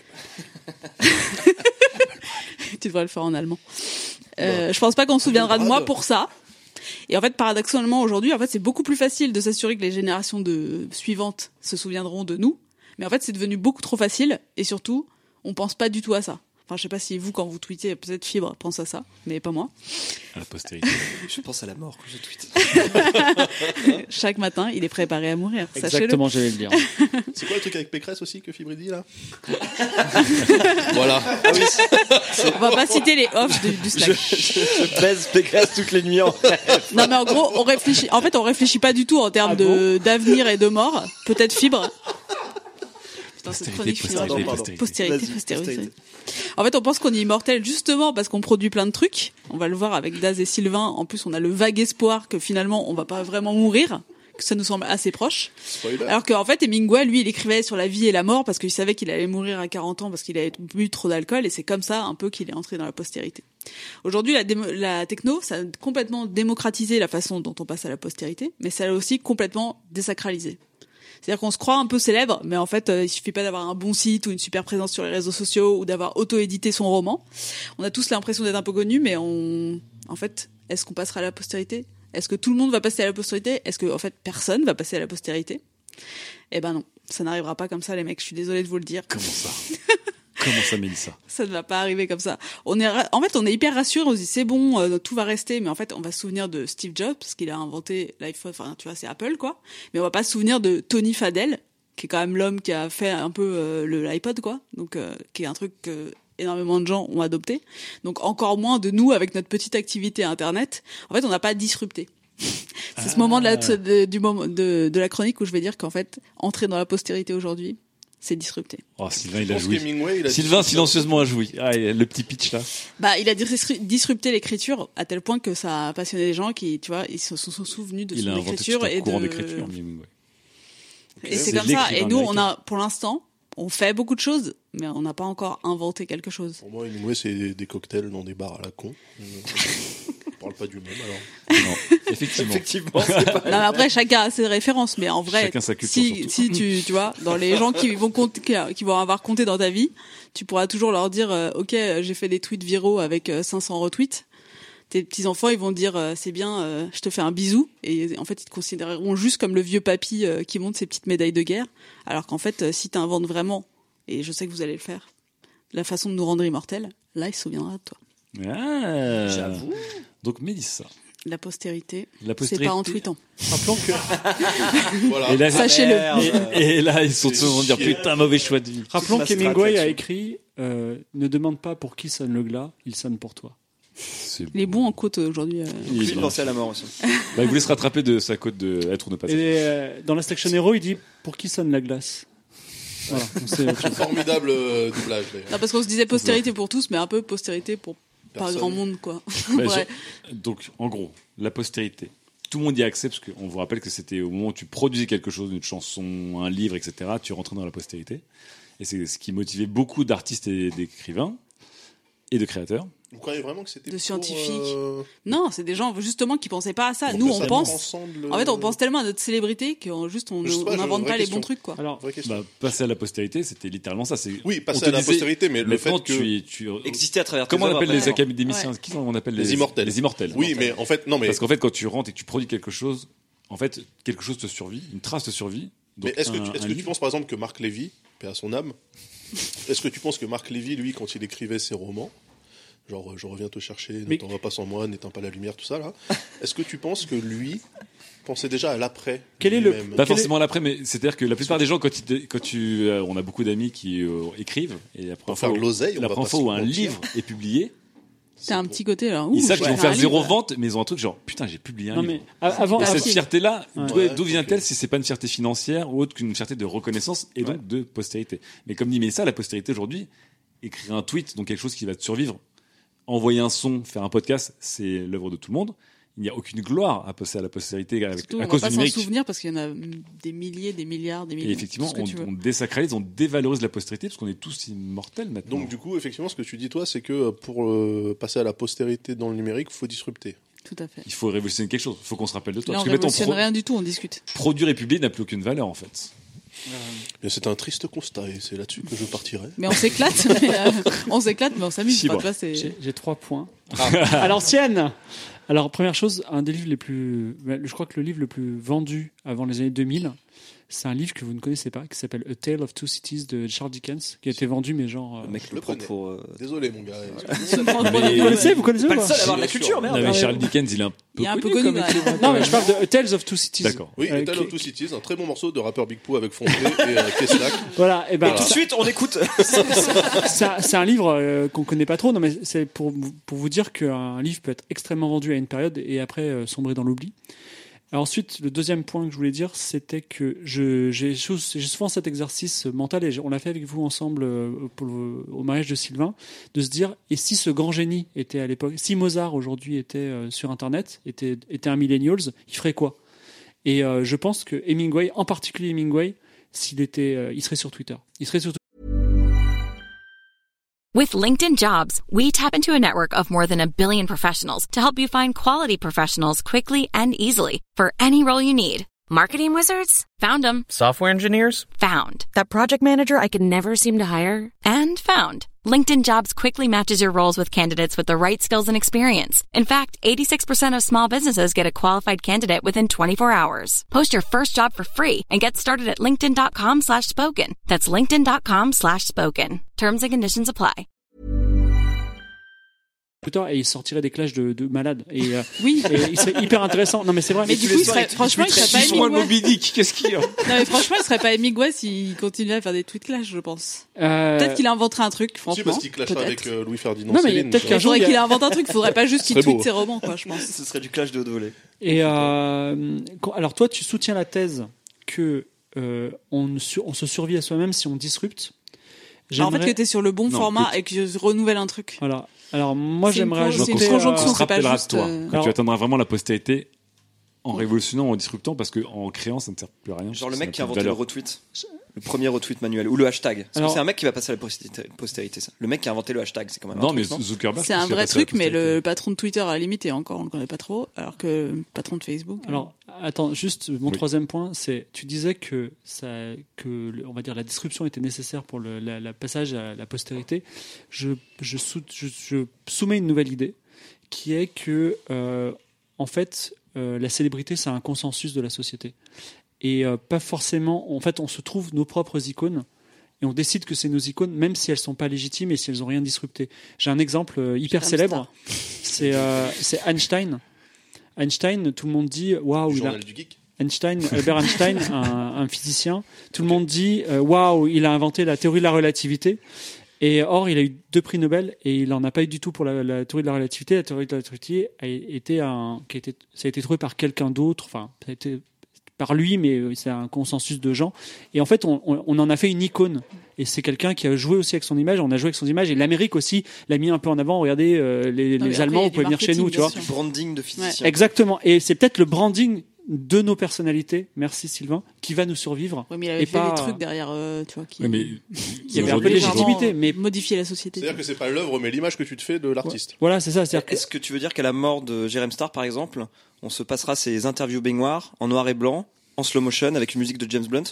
Speaker 8: Tu devrais le faire en allemand. Je pense pas qu'on se souviendra de moi pour ça. Et en fait, paradoxalement, aujourd'hui, en fait, c'est beaucoup plus facile de s'assurer que les générations suivantes se souviendront de nous. Mais en fait, c'est devenu beaucoup trop facile. Et surtout, on pense pas du tout à ça. Enfin, je sais pas si vous, quand vous tweetez, peut-être Fibre pense à ça, mais pas moi.
Speaker 4: À la postérité.
Speaker 7: Je pense à la mort quand je tweete.
Speaker 8: Chaque matin, il est préparé à mourir.
Speaker 6: Exactement, j'allais le dire.
Speaker 5: C'est quoi le truc avec Pécresse aussi que Fibre dit là ? Voilà.
Speaker 7: Ah oui,
Speaker 8: On va pas citer les offs du Slack.
Speaker 7: je baise Pécresse toutes les nuits en rêve.
Speaker 8: Non, mais en gros, on réfléchit pas du tout en termes d'avenir et de mort. Peut-être Fibre. Putain, cette chronique finira. Postérité. En fait, on pense qu'on est immortel justement parce qu'on produit plein de trucs. On va le voir avec Daz et Sylvain. En plus, on a le vague espoir que finalement, on va pas vraiment mourir, que ça nous semble assez proche.
Speaker 5: Spoiler.
Speaker 8: Alors qu'en fait, Hemingway, lui, il écrivait sur la vie et la mort parce qu'il savait qu'il allait mourir à 40 ans parce qu'il avait bu trop d'alcool, et c'est comme ça un peu qu'il est entré dans la postérité. Aujourd'hui, la techno, ça a complètement démocratisé la façon dont on passe à la postérité, mais ça l'a aussi complètement désacralisé. C'est-à-dire qu'on se croit un peu célèbre, mais en fait, il suffit pas d'avoir un bon site ou une super présence sur les réseaux sociaux ou d'avoir auto-édité son roman. On a tous l'impression d'être un peu connus, mais en fait, est-ce qu'on passera à la postérité ? Est-ce que tout le monde va passer à la postérité ? Est-ce que, en fait, personne va passer à la postérité ? Eh ben non, ça n'arrivera pas comme ça, les mecs. Je suis désolée de vous le dire.
Speaker 4: Comment ça ? Comment ça, Mélissa ?
Speaker 8: Ça ne va pas arriver comme ça. En fait, on est hyper rassurés. On se dit c'est bon, tout va rester. Mais en fait, on va se souvenir de Steve Jobs parce qu'il a inventé l'iPhone. Enfin, tu vois, c'est Apple, quoi. Mais on va pas se souvenir de Tony Fadell, qui est quand même l'homme qui a fait un peu l'iPod, quoi. Donc, qui est un truc que énormément de gens ont adopté. Donc, encore moins de nous avec notre petite activité Internet. En fait, on n'a pas disrupté. C'est ce moment de la chronique où je vais dire qu'en fait, entrer dans la postérité aujourd'hui, c'est disrupté.
Speaker 4: Oh, Sylvain, il a joui. Sylvain, silencieusement, a joui. Ah, le petit pitch, là.
Speaker 8: Il a disrupté l'écriture à tel point que ça a passionné les gens qui, tu vois, ils se sont souvenus de son écriture.
Speaker 4: Il a inventé tout un courant d'écriture, Hemingway.
Speaker 8: Et c'est comme ça. Et nous, pour l'instant, on fait beaucoup de choses, mais on n'a pas encore inventé quelque chose.
Speaker 5: Pour moi, Hemingway, c'est des cocktails dans des bars à la con. On parle pas du même alors.
Speaker 4: Non, effectivement.
Speaker 7: Effectivement, c'est pas...
Speaker 8: Non, mais après, chacun a ses références, mais en vrai,
Speaker 4: Chacun sa culture,
Speaker 8: si tu vois, dans les gens qui vont avoir compté dans ta vie, tu pourras toujours leur dire, ok, j'ai fait des tweets viraux avec 500 retweets. Tes petits enfants, ils vont dire, c'est bien, je te fais un bisou, et en fait, ils te considéreront juste comme le vieux papy qui monte ses petites médailles de guerre, alors qu'en fait, si t'inventes vraiment, et je sais que vous allez le faire, la façon de nous rendre immortels, là, il se souviendra de toi.
Speaker 4: Ah.
Speaker 7: J'avoue.
Speaker 4: Donc Mélissa.
Speaker 8: La postérité,
Speaker 4: La
Speaker 8: c'est
Speaker 4: postérité.
Speaker 8: pas en tweetant.
Speaker 6: Rappelons que,
Speaker 5: Voilà.
Speaker 4: Et là,
Speaker 8: Sachez-le.
Speaker 4: et là, ils sont tous en train de dire
Speaker 5: chier.
Speaker 4: putain, mauvais choix de vie.
Speaker 6: rappelons
Speaker 7: ma
Speaker 6: qu'Hemingway a
Speaker 7: strat
Speaker 6: écrit ne demande pas pour qui sonne le glas, il sonne pour toi.
Speaker 4: C'est
Speaker 8: Il est bon en côte aujourd'hui.
Speaker 4: Il est
Speaker 7: Puis
Speaker 4: bien.
Speaker 7: penser à la mort aussi.
Speaker 4: Bah, il voulait se rattraper de sa côte de être ou ne pas
Speaker 6: Et
Speaker 4: être.
Speaker 6: dans Last Action Hero, il dit pour qui sonne la glace. Voilà, on sait autre chose.
Speaker 5: Formidable doublage d'ailleurs.
Speaker 8: Non, parce qu'on se disait postérité pour tous, mais un peu postérité pour pas
Speaker 5: Personne.
Speaker 8: grand monde, quoi.
Speaker 4: Bah,
Speaker 8: Ouais.
Speaker 4: Donc, en gros, la postérité. Tout le monde y a accès parce qu'on vous rappelle que c'était au moment où tu produisais quelque chose, une chanson, un livre, etc. Tu rentrais dans la postérité. Et c'est ce qui motivait beaucoup d'artistes et d'écrivains et de créateurs.
Speaker 5: Vous croyez vraiment que c'était
Speaker 8: De
Speaker 5: pour,
Speaker 8: scientifiques. Non, c'est des gens justement qui pensaient pas à ça.
Speaker 5: pour
Speaker 8: Nous,
Speaker 5: que
Speaker 8: on
Speaker 5: ça
Speaker 8: pense.
Speaker 5: transcende le-
Speaker 8: En fait, on pense tellement à notre célébrité qu'on juste on
Speaker 5: Je sais pas,
Speaker 8: n'invente
Speaker 5: vraie
Speaker 8: pas les
Speaker 5: question.
Speaker 8: bons trucs, quoi.
Speaker 6: Alors,
Speaker 5: Vraie question.
Speaker 4: Bah, passer à la postérité, c'était littéralement ça. C'est,
Speaker 5: Oui, passer
Speaker 4: on te
Speaker 5: à la
Speaker 4: disait,
Speaker 5: postérité, mais le fait
Speaker 4: maintenant,
Speaker 5: que...
Speaker 4: tu
Speaker 7: Exister à travers tes
Speaker 4: comment on
Speaker 7: œuvres
Speaker 4: appelle les
Speaker 7: après.
Speaker 4: académiciens
Speaker 8: Ouais.
Speaker 4: Qui on appelle
Speaker 5: Les immortels.
Speaker 4: Les immortels.
Speaker 5: Oui, mais en fait, non, mais...
Speaker 4: Parce qu'en fait, quand tu rentres et que tu produis quelque chose, en fait, quelque chose te survit, une trace te survit. Donc
Speaker 5: Mais est-ce que, tu
Speaker 4: livre-
Speaker 5: penses par exemple que Marc Lévy, paix à son âme, est-ce que tu penses que Marc Lévy, lui, quand il écrivait ses romans, genre Je reviens te chercher, ne
Speaker 6: Mais-
Speaker 5: t'en vas pas sans moi, n'éteins pas la lumière, tout ça là, est-ce que tu penses que lui pensait déjà à l'après
Speaker 6: Quel est le-
Speaker 5: lui-même
Speaker 4: Pas
Speaker 6: Quel
Speaker 4: forcément l'après, mais c'est-à-dire que la plupart des gens, on a beaucoup d'amis qui écrivent, et la
Speaker 5: Pour
Speaker 4: première
Speaker 5: faire
Speaker 4: fois,
Speaker 5: de l'oseille, on
Speaker 4: la
Speaker 5: va
Speaker 4: première
Speaker 5: pas
Speaker 4: fois
Speaker 5: se
Speaker 4: où un
Speaker 5: mentir.
Speaker 4: livre est publié,
Speaker 8: C'est un petit côté là.
Speaker 4: ils savent qu'ils vont faire zéro
Speaker 8: livre.
Speaker 4: vente, mais ils ont un truc genre putain, j'ai publié un
Speaker 6: non
Speaker 4: livre.
Speaker 6: mais avant,
Speaker 4: Et
Speaker 8: Ah,
Speaker 4: cette
Speaker 8: si.
Speaker 4: fierté-là,
Speaker 6: Ouais.
Speaker 4: d'où vient-elle
Speaker 5: ok.
Speaker 4: si c'est pas une fierté financière ou autre qu'une fierté de reconnaissance et donc de postérité. Mais comme dit Mélissa, la postérité aujourd'hui, écrire un tweet, donc quelque chose qui va te survivre, envoyer un son, faire un podcast, c'est l'œuvre de tout le monde. Il n'y a aucune gloire à passer à la postérité
Speaker 8: Surtout,
Speaker 4: à
Speaker 8: on
Speaker 4: cause
Speaker 8: va
Speaker 4: du
Speaker 8: pas s'en
Speaker 4: numérique.
Speaker 8: souvenir parce qu'il y en a des milliers, des milliards, des millions.
Speaker 4: Et effectivement,
Speaker 8: tout ce que tu veux.
Speaker 4: on désacralise, on dévalorise la postérité parce qu'on est tous immortels maintenant.
Speaker 5: Donc du coup, effectivement, ce que tu dis toi, c'est que pour passer à la postérité dans le numérique, il faut disrupter.
Speaker 8: Tout à fait.
Speaker 4: il faut révolutionner quelque chose. Il faut qu'on se rappelle de toi.
Speaker 8: Là, on
Speaker 4: Parce que maintenant,
Speaker 8: révolutionne rien du tout, on discute.
Speaker 4: produire et publier n'a plus aucune valeur en fait.
Speaker 5: Mais c'est un triste constat et c'est là-dessus que je partirai.
Speaker 8: Mais on s'éclate, on s'éclate, mais on s'amuse.
Speaker 4: Fibre.
Speaker 8: Enfin, tu vois, c'est-
Speaker 6: j'ai 3 points. À l'ancienne. Alors, première chose, un des livres les plus. Je crois que le livre le plus vendu avant les années 2000, c'est un livre que vous ne connaissez pas, qui s'appelle A Tale of Two Cities de Charles Dickens, qui a été vendu, mais genre.
Speaker 7: Le mec
Speaker 5: Je
Speaker 7: le
Speaker 5: le
Speaker 7: prend
Speaker 5: connais.
Speaker 7: pour.
Speaker 5: Désolé mon gars.
Speaker 6: Vous connaissez
Speaker 7: Pas
Speaker 6: ou
Speaker 7: le
Speaker 6: pas
Speaker 7: seul à avoir de la
Speaker 5: Bien sûr.
Speaker 7: culture, merde.
Speaker 4: Non, mais
Speaker 6: ouais.
Speaker 4: Charles Dickens, il est un peu
Speaker 8: Il est un peu
Speaker 4: connu.
Speaker 8: connu,
Speaker 4: comme
Speaker 8: ouais.
Speaker 4: écrivain.
Speaker 6: Non, mais je parle de A Tales of Two Cities.
Speaker 4: D'accord.
Speaker 5: Oui,
Speaker 6: Euh,
Speaker 5: Tale
Speaker 6: qui-
Speaker 5: of Two Cities, un très bon morceau de rappeur Big Pooh avec Fondé et Teslac.
Speaker 6: Voilà, et ben.
Speaker 7: Et tout de suite, on écoute.
Speaker 6: C'est un livre qu'on connaît pas trop, non mais c'est pour vous dire qu'un livre peut être extrêmement vendu à une période et après sombrer dans l'oubli. Alors ensuite, le deuxième point que je voulais dire, c'était que j'ai souvent cet exercice mental, et on l'a fait avec vous ensemble au mariage de Sylvain, de se dire, et si ce grand génie était à l'époque, si Mozart aujourd'hui était sur Internet, était un millennials, il ferait quoi? Et je pense que Hemingway, en particulier Hemingway, il serait sur Twitter. Il serait sur
Speaker 9: With LinkedIn Jobs, we tap into a network of more than 1 billion professionals to help you find quality professionals quickly and easily for any role you need. Marketing wizards? Found them.
Speaker 10: Software engineers?
Speaker 9: Found.
Speaker 10: That project manager I could never seem to hire?
Speaker 9: And found. LinkedIn Jobs quickly matches your roles with candidates with the right skills and experience. In fact, 86% of small businesses get a qualified candidate within 24 hours. Post your first job for free and get started at linkedin.com/spoken. That's linkedin.com/spoken. Terms and conditions apply.
Speaker 6: Twitter et il sortirait des clashs de malades. Et
Speaker 8: Oui.
Speaker 6: il serait hyper intéressant. Non mais c'est vrai.
Speaker 8: Mais du coup, franchement, il serait pas
Speaker 4: Suis-moi
Speaker 8: Hemingway.
Speaker 4: Moby Dick, qu'est-ce qu'il y a
Speaker 8: Non, mais franchement, il serait pas Hemingway s'il continuait à faire des tweets clash, je pense. Peut-être qu'il inventerait un truc,
Speaker 5: Si,
Speaker 8: franchement.
Speaker 5: parce qu'il clashera
Speaker 8: peut-être.
Speaker 5: avec Louis Ferdinand
Speaker 6: Non, mais
Speaker 5: Céline.
Speaker 6: peut-être
Speaker 5: tu
Speaker 6: qu'un
Speaker 5: vois.
Speaker 8: Il faudrait
Speaker 6: jour, il y a-
Speaker 8: qu'il invente un truc, il faudrait pas juste qu'il
Speaker 5: Très
Speaker 8: tweete
Speaker 5: beau.
Speaker 8: ses romans, quoi, je pense.
Speaker 7: Ce serait du clash de haut de volée.
Speaker 6: Et alors toi, tu soutiens la thèse que on se survit à soi-même si on disrupte.
Speaker 8: Alors, en fait, que t'es sur le bon
Speaker 4: Non,
Speaker 8: format
Speaker 4: que
Speaker 8: et que je renouvelle un truc.
Speaker 6: Voilà. Alors moi,
Speaker 8: C'est une
Speaker 6: j'aimerais
Speaker 8: pro- c'est une
Speaker 6: ajouter.
Speaker 8: conjonction,
Speaker 4: On se
Speaker 8: c'est pas
Speaker 4: rappellera de
Speaker 8: juste,
Speaker 4: toi
Speaker 8: euh,
Speaker 4: quand tu atteindras vraiment la postérité en révolutionnant, en disruptant, parce qu'en créant, ça ne sert plus à rien.
Speaker 7: Genre le
Speaker 4: Ça
Speaker 7: mec
Speaker 4: n'a
Speaker 7: qui a
Speaker 4: plus de
Speaker 7: inventé le
Speaker 4: valeur.
Speaker 7: retweet. Le premier retweet manuel ou le hashtag. Parce
Speaker 6: Alors-
Speaker 7: que c'est un mec qui va passer à la postérité, ça. Le mec qui a inventé le hashtag, c'est quand même.
Speaker 4: Non,
Speaker 7: un
Speaker 4: mais
Speaker 7: truc,
Speaker 4: Zuckerberg.
Speaker 8: C'est un vrai truc, mais le patron de Twitter, à la limite, et encore, on le connaît pas trop, alors que le patron de Facebook.
Speaker 6: Alors, attends, juste mon
Speaker 4: Oui.
Speaker 6: troisième point, c'est tu disais que on va dire la disruption était nécessaire pour la passage à la postérité. Je soumets une nouvelle idée, qui est que en fait, la célébrité, c'est un consensus de la société, et pas forcément. En fait, on se trouve nos propres icônes. Et on décide que c'est nos icônes, même si elles sont pas légitimes et si elles ont rien disrupté. J'ai un exemple hyper célèbre. C'est Einstein. Einstein, tout le monde dit waouh, il a
Speaker 5: Journal du geek.
Speaker 6: Albert Einstein, un physicien. Tout le monde dit waouh, il a inventé la théorie de la relativité. Et or, il a eu 2 prix Nobel et il en a pas eu du tout pour la théorie de la relativité. La théorie de la relativité ça a été trouvé par quelqu'un d'autre. Enfin, ça a été par lui, mais c'est un consensus de gens. Et en fait, on en a fait une icône. Et c'est quelqu'un qui a joué aussi avec son image. On a joué avec son image. Et l'Amérique aussi l'a mis un peu en avant. Regardez, les Allemands, vous pouvez venir chez nous, tu vois.
Speaker 7: Du branding de physicien.
Speaker 6: Exactement. Et c'est peut-être le branding de nos personnalités, merci Sylvain, qui va nous survivre.
Speaker 8: Oui, mais il avait fait des trucs derrière, tu vois, qui...
Speaker 4: Oui, mais
Speaker 6: il y avait un peu de légitimité, mais
Speaker 8: modifier la société.
Speaker 5: C'est-à-dire que c'est pas l'œuvre, mais l'image que tu te fais de l'artiste.
Speaker 6: Voilà, c'est ça.
Speaker 7: Est-ce que tu veux dire qu'à la mort de Jérém Starr, par exemple, on se passera ses interviews baignoires en noir et blanc, en slow motion, avec une musique de James Blunt?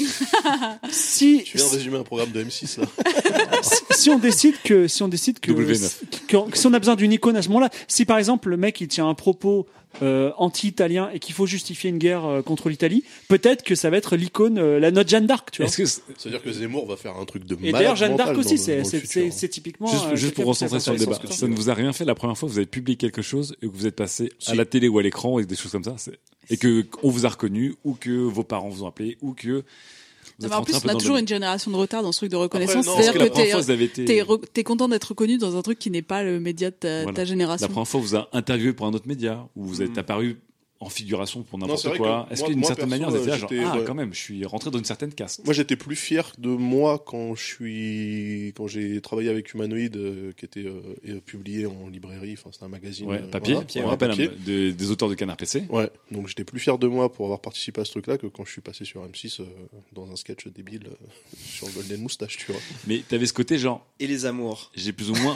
Speaker 6: Si
Speaker 5: tu viens de résumer un programme de M6 là.
Speaker 6: si on décide que si on a besoin d'une icône à ce moment-là, si par exemple le mec il tient un propos anti-italien et qu'il faut justifier une guerre contre l'Italie, peut-être que ça va être l'icône, la note Jeanne d'Arc, tu vois.
Speaker 5: C'est-à-dire que Zemmour va faire un truc de malade.
Speaker 6: Et d'ailleurs Jeanne d'Arc aussi,
Speaker 5: c'est
Speaker 6: typiquement.
Speaker 4: Juste pour recentrer sur le débat, ça ne vous a rien fait la première fois que vous avez publié quelque chose et que vous êtes passé à la télé ou à l'écran et des choses comme ça, et que on vous a reconnu ou que vos parents vous ont appelé ou que
Speaker 8: en plus, on a toujours une génération de retard dans ce truc de reconnaissance.
Speaker 4: Après,
Speaker 8: c'est-à-dire
Speaker 4: que
Speaker 8: t'es content d'être reconnu dans un truc qui n'est pas le média de ta génération.
Speaker 4: La première fois, vous a interviewé pour un autre média, ou vous êtes apparu en figuration pour n'importe quoi. Est-ce qu'une certaine manière, vous êtes là, quand même, je suis rentré dans une certaine caste.
Speaker 5: Moi, j'étais plus fier de moi quand j'ai travaillé avec Humanoid, qui était publié en librairie. Enfin, c'était un magazine.
Speaker 4: Papier. On rappelle des auteurs de Canard PC.
Speaker 5: Ouais. Donc, j'étais plus fier de moi pour avoir participé à ce truc-là que quand je suis passé sur M6 dans un sketch débile sur le Golden Moustache, tu vois.
Speaker 4: Mais t'avais ce côté genre.
Speaker 7: Et les amours.
Speaker 4: J'ai plus ou moins.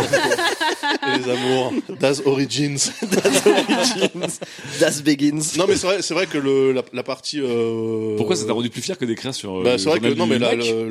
Speaker 5: Et les amours. Das Origins.
Speaker 7: Das Begins.
Speaker 5: Non, mais c'est vrai que la partie.
Speaker 4: Pourquoi ça t'a rendu plus fier que d'écrire sur.
Speaker 5: C'est vrai que non, mais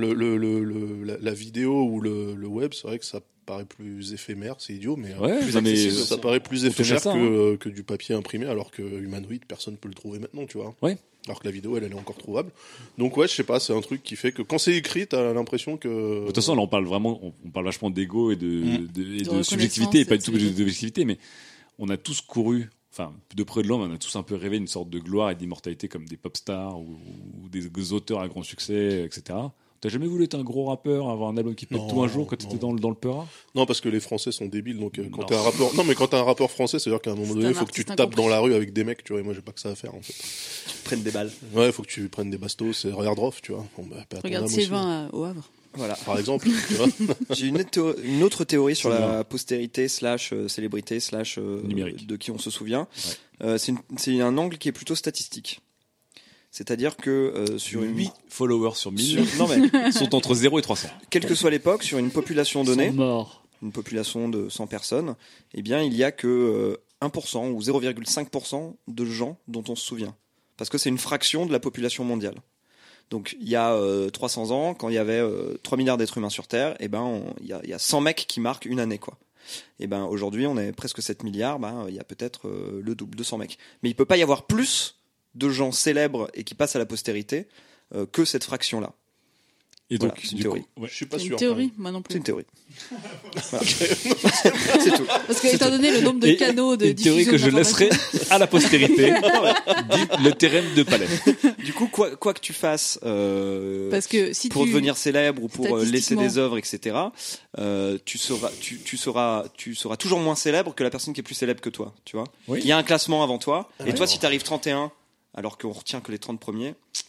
Speaker 5: la vidéo ou le web, c'est vrai que ça paraît plus éphémère, c'est idiot, mais, ça paraît plus éphémère que du papier imprimé, alors que Humanoid, personne peut le trouver maintenant, tu vois.
Speaker 4: Ouais.
Speaker 5: Alors que la vidéo, elle est encore trouvable. Donc ouais, je sais pas, c'est un truc qui fait que quand c'est écrit, t'as l'impression que.
Speaker 4: De toute façon, là, on parle vachement d'ego et de subjectivité, et pas du tout d'objectivité, mais on a tous couru. Enfin, de près de loin, on a tous un peu rêvé une sorte de gloire et d'immortalité comme des pop stars ou des auteurs à grand succès, etc. T'as jamais voulu être un gros rappeur, avoir un album qui pète tout un jour quand t'étais dans le Peura?
Speaker 5: Non, parce que les Français sont débiles, donc quand t'es un rappeur. Non, mais quand t'es un rappeur français, c'est-à-dire qu'à un moment donné, il faut que tu te tapes dans la rue avec des mecs, tu vois, et moi j'ai pas que ça à faire en fait.
Speaker 7: Tu prennes des balles.
Speaker 5: Ouais, faut que tu prennes des bastos, et regarde Rof, tu vois.
Speaker 8: Regarde Sylvain au Havre.
Speaker 7: Voilà.
Speaker 5: Par exemple, tu vois.
Speaker 7: J'ai une autre théorie sur la postérité / célébrité /
Speaker 4: numérique
Speaker 7: de qui on se souvient. Ouais. C'est un angle qui est plutôt statistique. C'est-à-dire que sur
Speaker 4: 8 followers sur 1000 sont entre 0 et 300.
Speaker 7: Quelle que soit l'époque, sur une population donnée,
Speaker 6: une
Speaker 7: population de 100 personnes, eh bien, il y a que 1% ou 0,5% de gens dont on se souvient. Parce que c'est une fraction de la population mondiale. Donc il y a 300 ans, quand il y avait 3 milliards d'êtres humains sur Terre, il y a 100 mecs qui marquent une année, quoi. Et aujourd'hui, on est presque 7 milliards, il y a peut-être le double, 200 mecs. Mais il peut pas y avoir plus de gens célèbres et qui passent à la postérité que cette fraction-là.
Speaker 4: Et donc,
Speaker 7: c'est une théorie.
Speaker 5: Je suis pas sûr.
Speaker 8: C'est une théorie, moi non plus.
Speaker 7: C'est une théorie. Voilà. C'est tout.
Speaker 8: Parce que étant donné le nombre de canaux de diffusion,
Speaker 4: théorie que je laisserai à la postérité, dit le théorème de Palais.
Speaker 7: Du coup, quoi que tu fasses,
Speaker 8: parce que si
Speaker 7: pour devenir célèbre ou pour laisser des œuvres, etc., tu seras toujours moins célèbre que la personne qui est plus célèbre que toi. Tu vois. Oui. Il y a un classement avant toi, et toi, si t'arrives 31. Alors qu'on retient que les 30 premiers,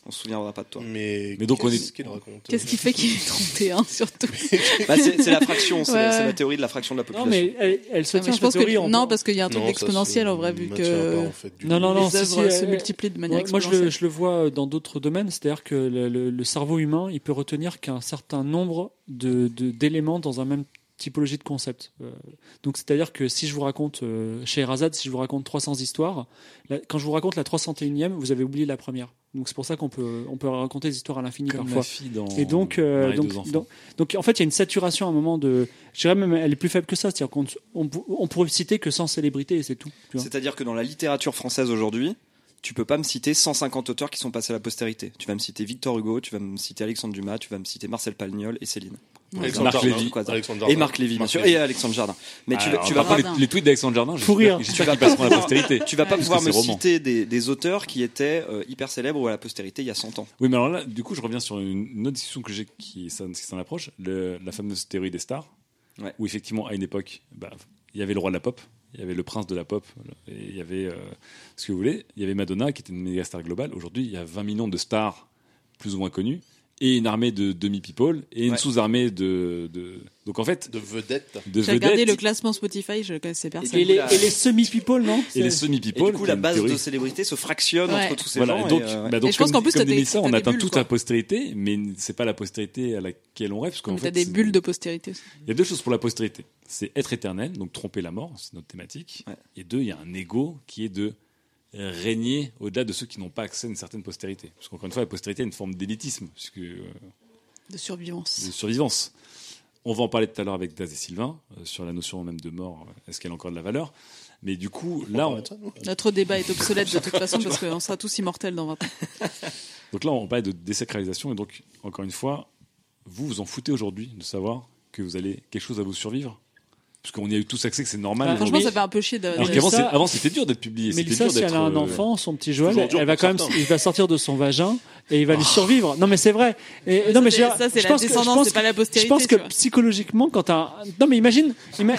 Speaker 7: On se souviendra pas de toi.
Speaker 5: Mais
Speaker 4: donc on
Speaker 5: qu'est-ce qu'il raconte
Speaker 8: Qu'est-ce qui fait qu'il est 31 surtout?
Speaker 7: Bah, c'est la fraction, c'est
Speaker 8: Ouais.
Speaker 7: la théorie de la fraction de la
Speaker 6: Non,
Speaker 7: population.
Speaker 6: mais elle se
Speaker 8: Mais
Speaker 6: tient
Speaker 8: je
Speaker 6: cette
Speaker 8: pense
Speaker 6: théorie.
Speaker 8: que non, parce qu'il y a un truc
Speaker 5: Non,
Speaker 8: exponentiel
Speaker 5: ça
Speaker 8: en vrai, vu
Speaker 5: maintient
Speaker 8: que
Speaker 5: pas, en fait, du
Speaker 6: Non,
Speaker 5: tout.
Speaker 6: non, non,
Speaker 8: les
Speaker 6: si,
Speaker 8: œuvres
Speaker 6: si,
Speaker 8: se multiplient de manière
Speaker 6: moi,
Speaker 8: exponentielle.
Speaker 6: je le vois dans d'autres domaines, c'est-à-dire que le cerveau humain, il peut retenir qu'un certain nombre d'éléments dans un même typologie de concept. Donc, c'est-à-dire que si je vous raconte, chez Erazade, si je vous raconte 300 histoires, quand je vous raconte la 301e, vous avez oublié la première. Donc, c'est pour ça qu'on peut raconter des histoires à l'infini
Speaker 4: Comme
Speaker 6: parfois.
Speaker 4: ma fille dans
Speaker 6: Et donc,
Speaker 4: Marie et deux enfants.
Speaker 6: donc, en fait, il y a une saturation à un moment de. Je dirais même, elle est plus faible que ça. C'est-à-dire qu'on pourrait citer que 100 célébrités et c'est tout. Tu vois.
Speaker 7: C'est-à-dire que dans la littérature française aujourd'hui, tu peux pas me citer 150 auteurs qui sont passés à la postérité. Tu vas me citer Victor Hugo, tu vas me citer Alexandre Dumas, tu vas me citer Marcel Pagnol et Céline.
Speaker 5: Alexandre
Speaker 4: Marc
Speaker 5: Jardin.
Speaker 4: Lévy.
Speaker 5: Alexandre
Speaker 7: Et
Speaker 5: Jardin.
Speaker 7: Marc Lévy, bien
Speaker 5: Marc
Speaker 7: sûr,
Speaker 5: Lévy.
Speaker 7: et Alexandre Jardin. Mais tu
Speaker 4: Alors,
Speaker 7: vas
Speaker 4: par
Speaker 7: pas,
Speaker 4: contre, les tweets d'Alexandre Jardin,
Speaker 6: Faut rire.
Speaker 4: j'espère qu'ils passeront à la postérité.
Speaker 7: tu vas pas
Speaker 4: Parce
Speaker 7: pouvoir
Speaker 4: que
Speaker 7: me
Speaker 4: c'est roman.
Speaker 7: citer des auteurs qui étaient hyper célèbres ou à la postérité il y a 100 ans.
Speaker 4: Oui, mais alors là, du coup, je reviens sur une autre discussion que j'ai qui s'en approche, la fameuse théorie des stars,
Speaker 7: Ouais.
Speaker 4: où effectivement, à une époque, il y avait le roi de la pop, il y avait le prince de la pop, et il y avait ce que vous voulez, il y avait Madonna qui était une méga star globale. Aujourd'hui, il y a 20 millions de stars plus ou moins connues, et une armée de demi-people, et une
Speaker 7: Ouais.
Speaker 4: sous-armée Donc en fait,
Speaker 5: De vedette.
Speaker 4: de
Speaker 8: J'ai regardé
Speaker 4: vedettes
Speaker 8: le classement Spotify, je ne connaissais personne.
Speaker 6: Et les semi-people, non
Speaker 4: et les
Speaker 7: Et
Speaker 4: semi-people.
Speaker 7: du coup,
Speaker 4: qui
Speaker 7: la
Speaker 4: est une
Speaker 7: base
Speaker 4: théorie.
Speaker 7: de célébrité se fractionne
Speaker 8: Ouais.
Speaker 7: entre tous ces
Speaker 4: Voilà,
Speaker 7: gens.
Speaker 4: et donc,
Speaker 7: et,
Speaker 4: donc
Speaker 8: Et je pense qu'en plus,
Speaker 4: comme
Speaker 8: t'as
Speaker 4: dit
Speaker 8: des-
Speaker 4: ça,
Speaker 8: t'as
Speaker 4: on
Speaker 8: des
Speaker 4: atteint
Speaker 8: bulles,
Speaker 4: toute
Speaker 8: quoi.
Speaker 4: la postérité, mais c'est pas la postérité à laquelle on rêve. Parce qu'en
Speaker 8: Donc,
Speaker 4: fait,
Speaker 8: t'as des bulles de postérité aussi.
Speaker 4: Il y a deux choses pour la postérité. C'est être éternel, donc tromper la mort, c'est notre thématique.
Speaker 7: Ouais.
Speaker 4: Et deux, il y a un ego qui est de régner au-delà de ceux qui n'ont pas accès à une certaine postérité. Parce qu'encore une fois, la postérité a une forme d'élitisme, puisque
Speaker 8: De survivance.
Speaker 4: de survivance. On va en parler tout à l'heure avec Daz et Sylvain sur la notion même de mort. Est-ce qu'elle a encore de la valeur? Mais du coup, là,
Speaker 8: Notre débat est obsolète de toute façon parce qu'on sera tous immortels dans 20 ans.
Speaker 4: donc là, on parle de désacralisation. Et donc, encore une fois, vous en foutez aujourd'hui de savoir que vous allez quelque chose à vous survivre? Parce qu'on y a eu tous accès, que c'est normal.
Speaker 8: Franchement,
Speaker 6: mais-
Speaker 8: ça fait un peu chier de.
Speaker 4: Alors
Speaker 6: Mais
Speaker 4: qu'avant,
Speaker 6: ça-
Speaker 4: avant, c'était dur d'être publié. C'était
Speaker 6: Mélissa,
Speaker 4: dur
Speaker 6: si elle
Speaker 4: d'être,
Speaker 6: a un enfant, son petit Joël,
Speaker 5: toujours dur
Speaker 6: elle va
Speaker 5: pour
Speaker 6: quand même,
Speaker 5: certains.
Speaker 6: il va sortir de son vagin et il va lui survivre. Non, mais c'est vrai. Et, non, mais
Speaker 8: ça, c'est la descendance, c'est pas la postérité,
Speaker 6: Je pense que
Speaker 8: tu vois.
Speaker 6: psychologiquement, quand t'as, non, mais imagine,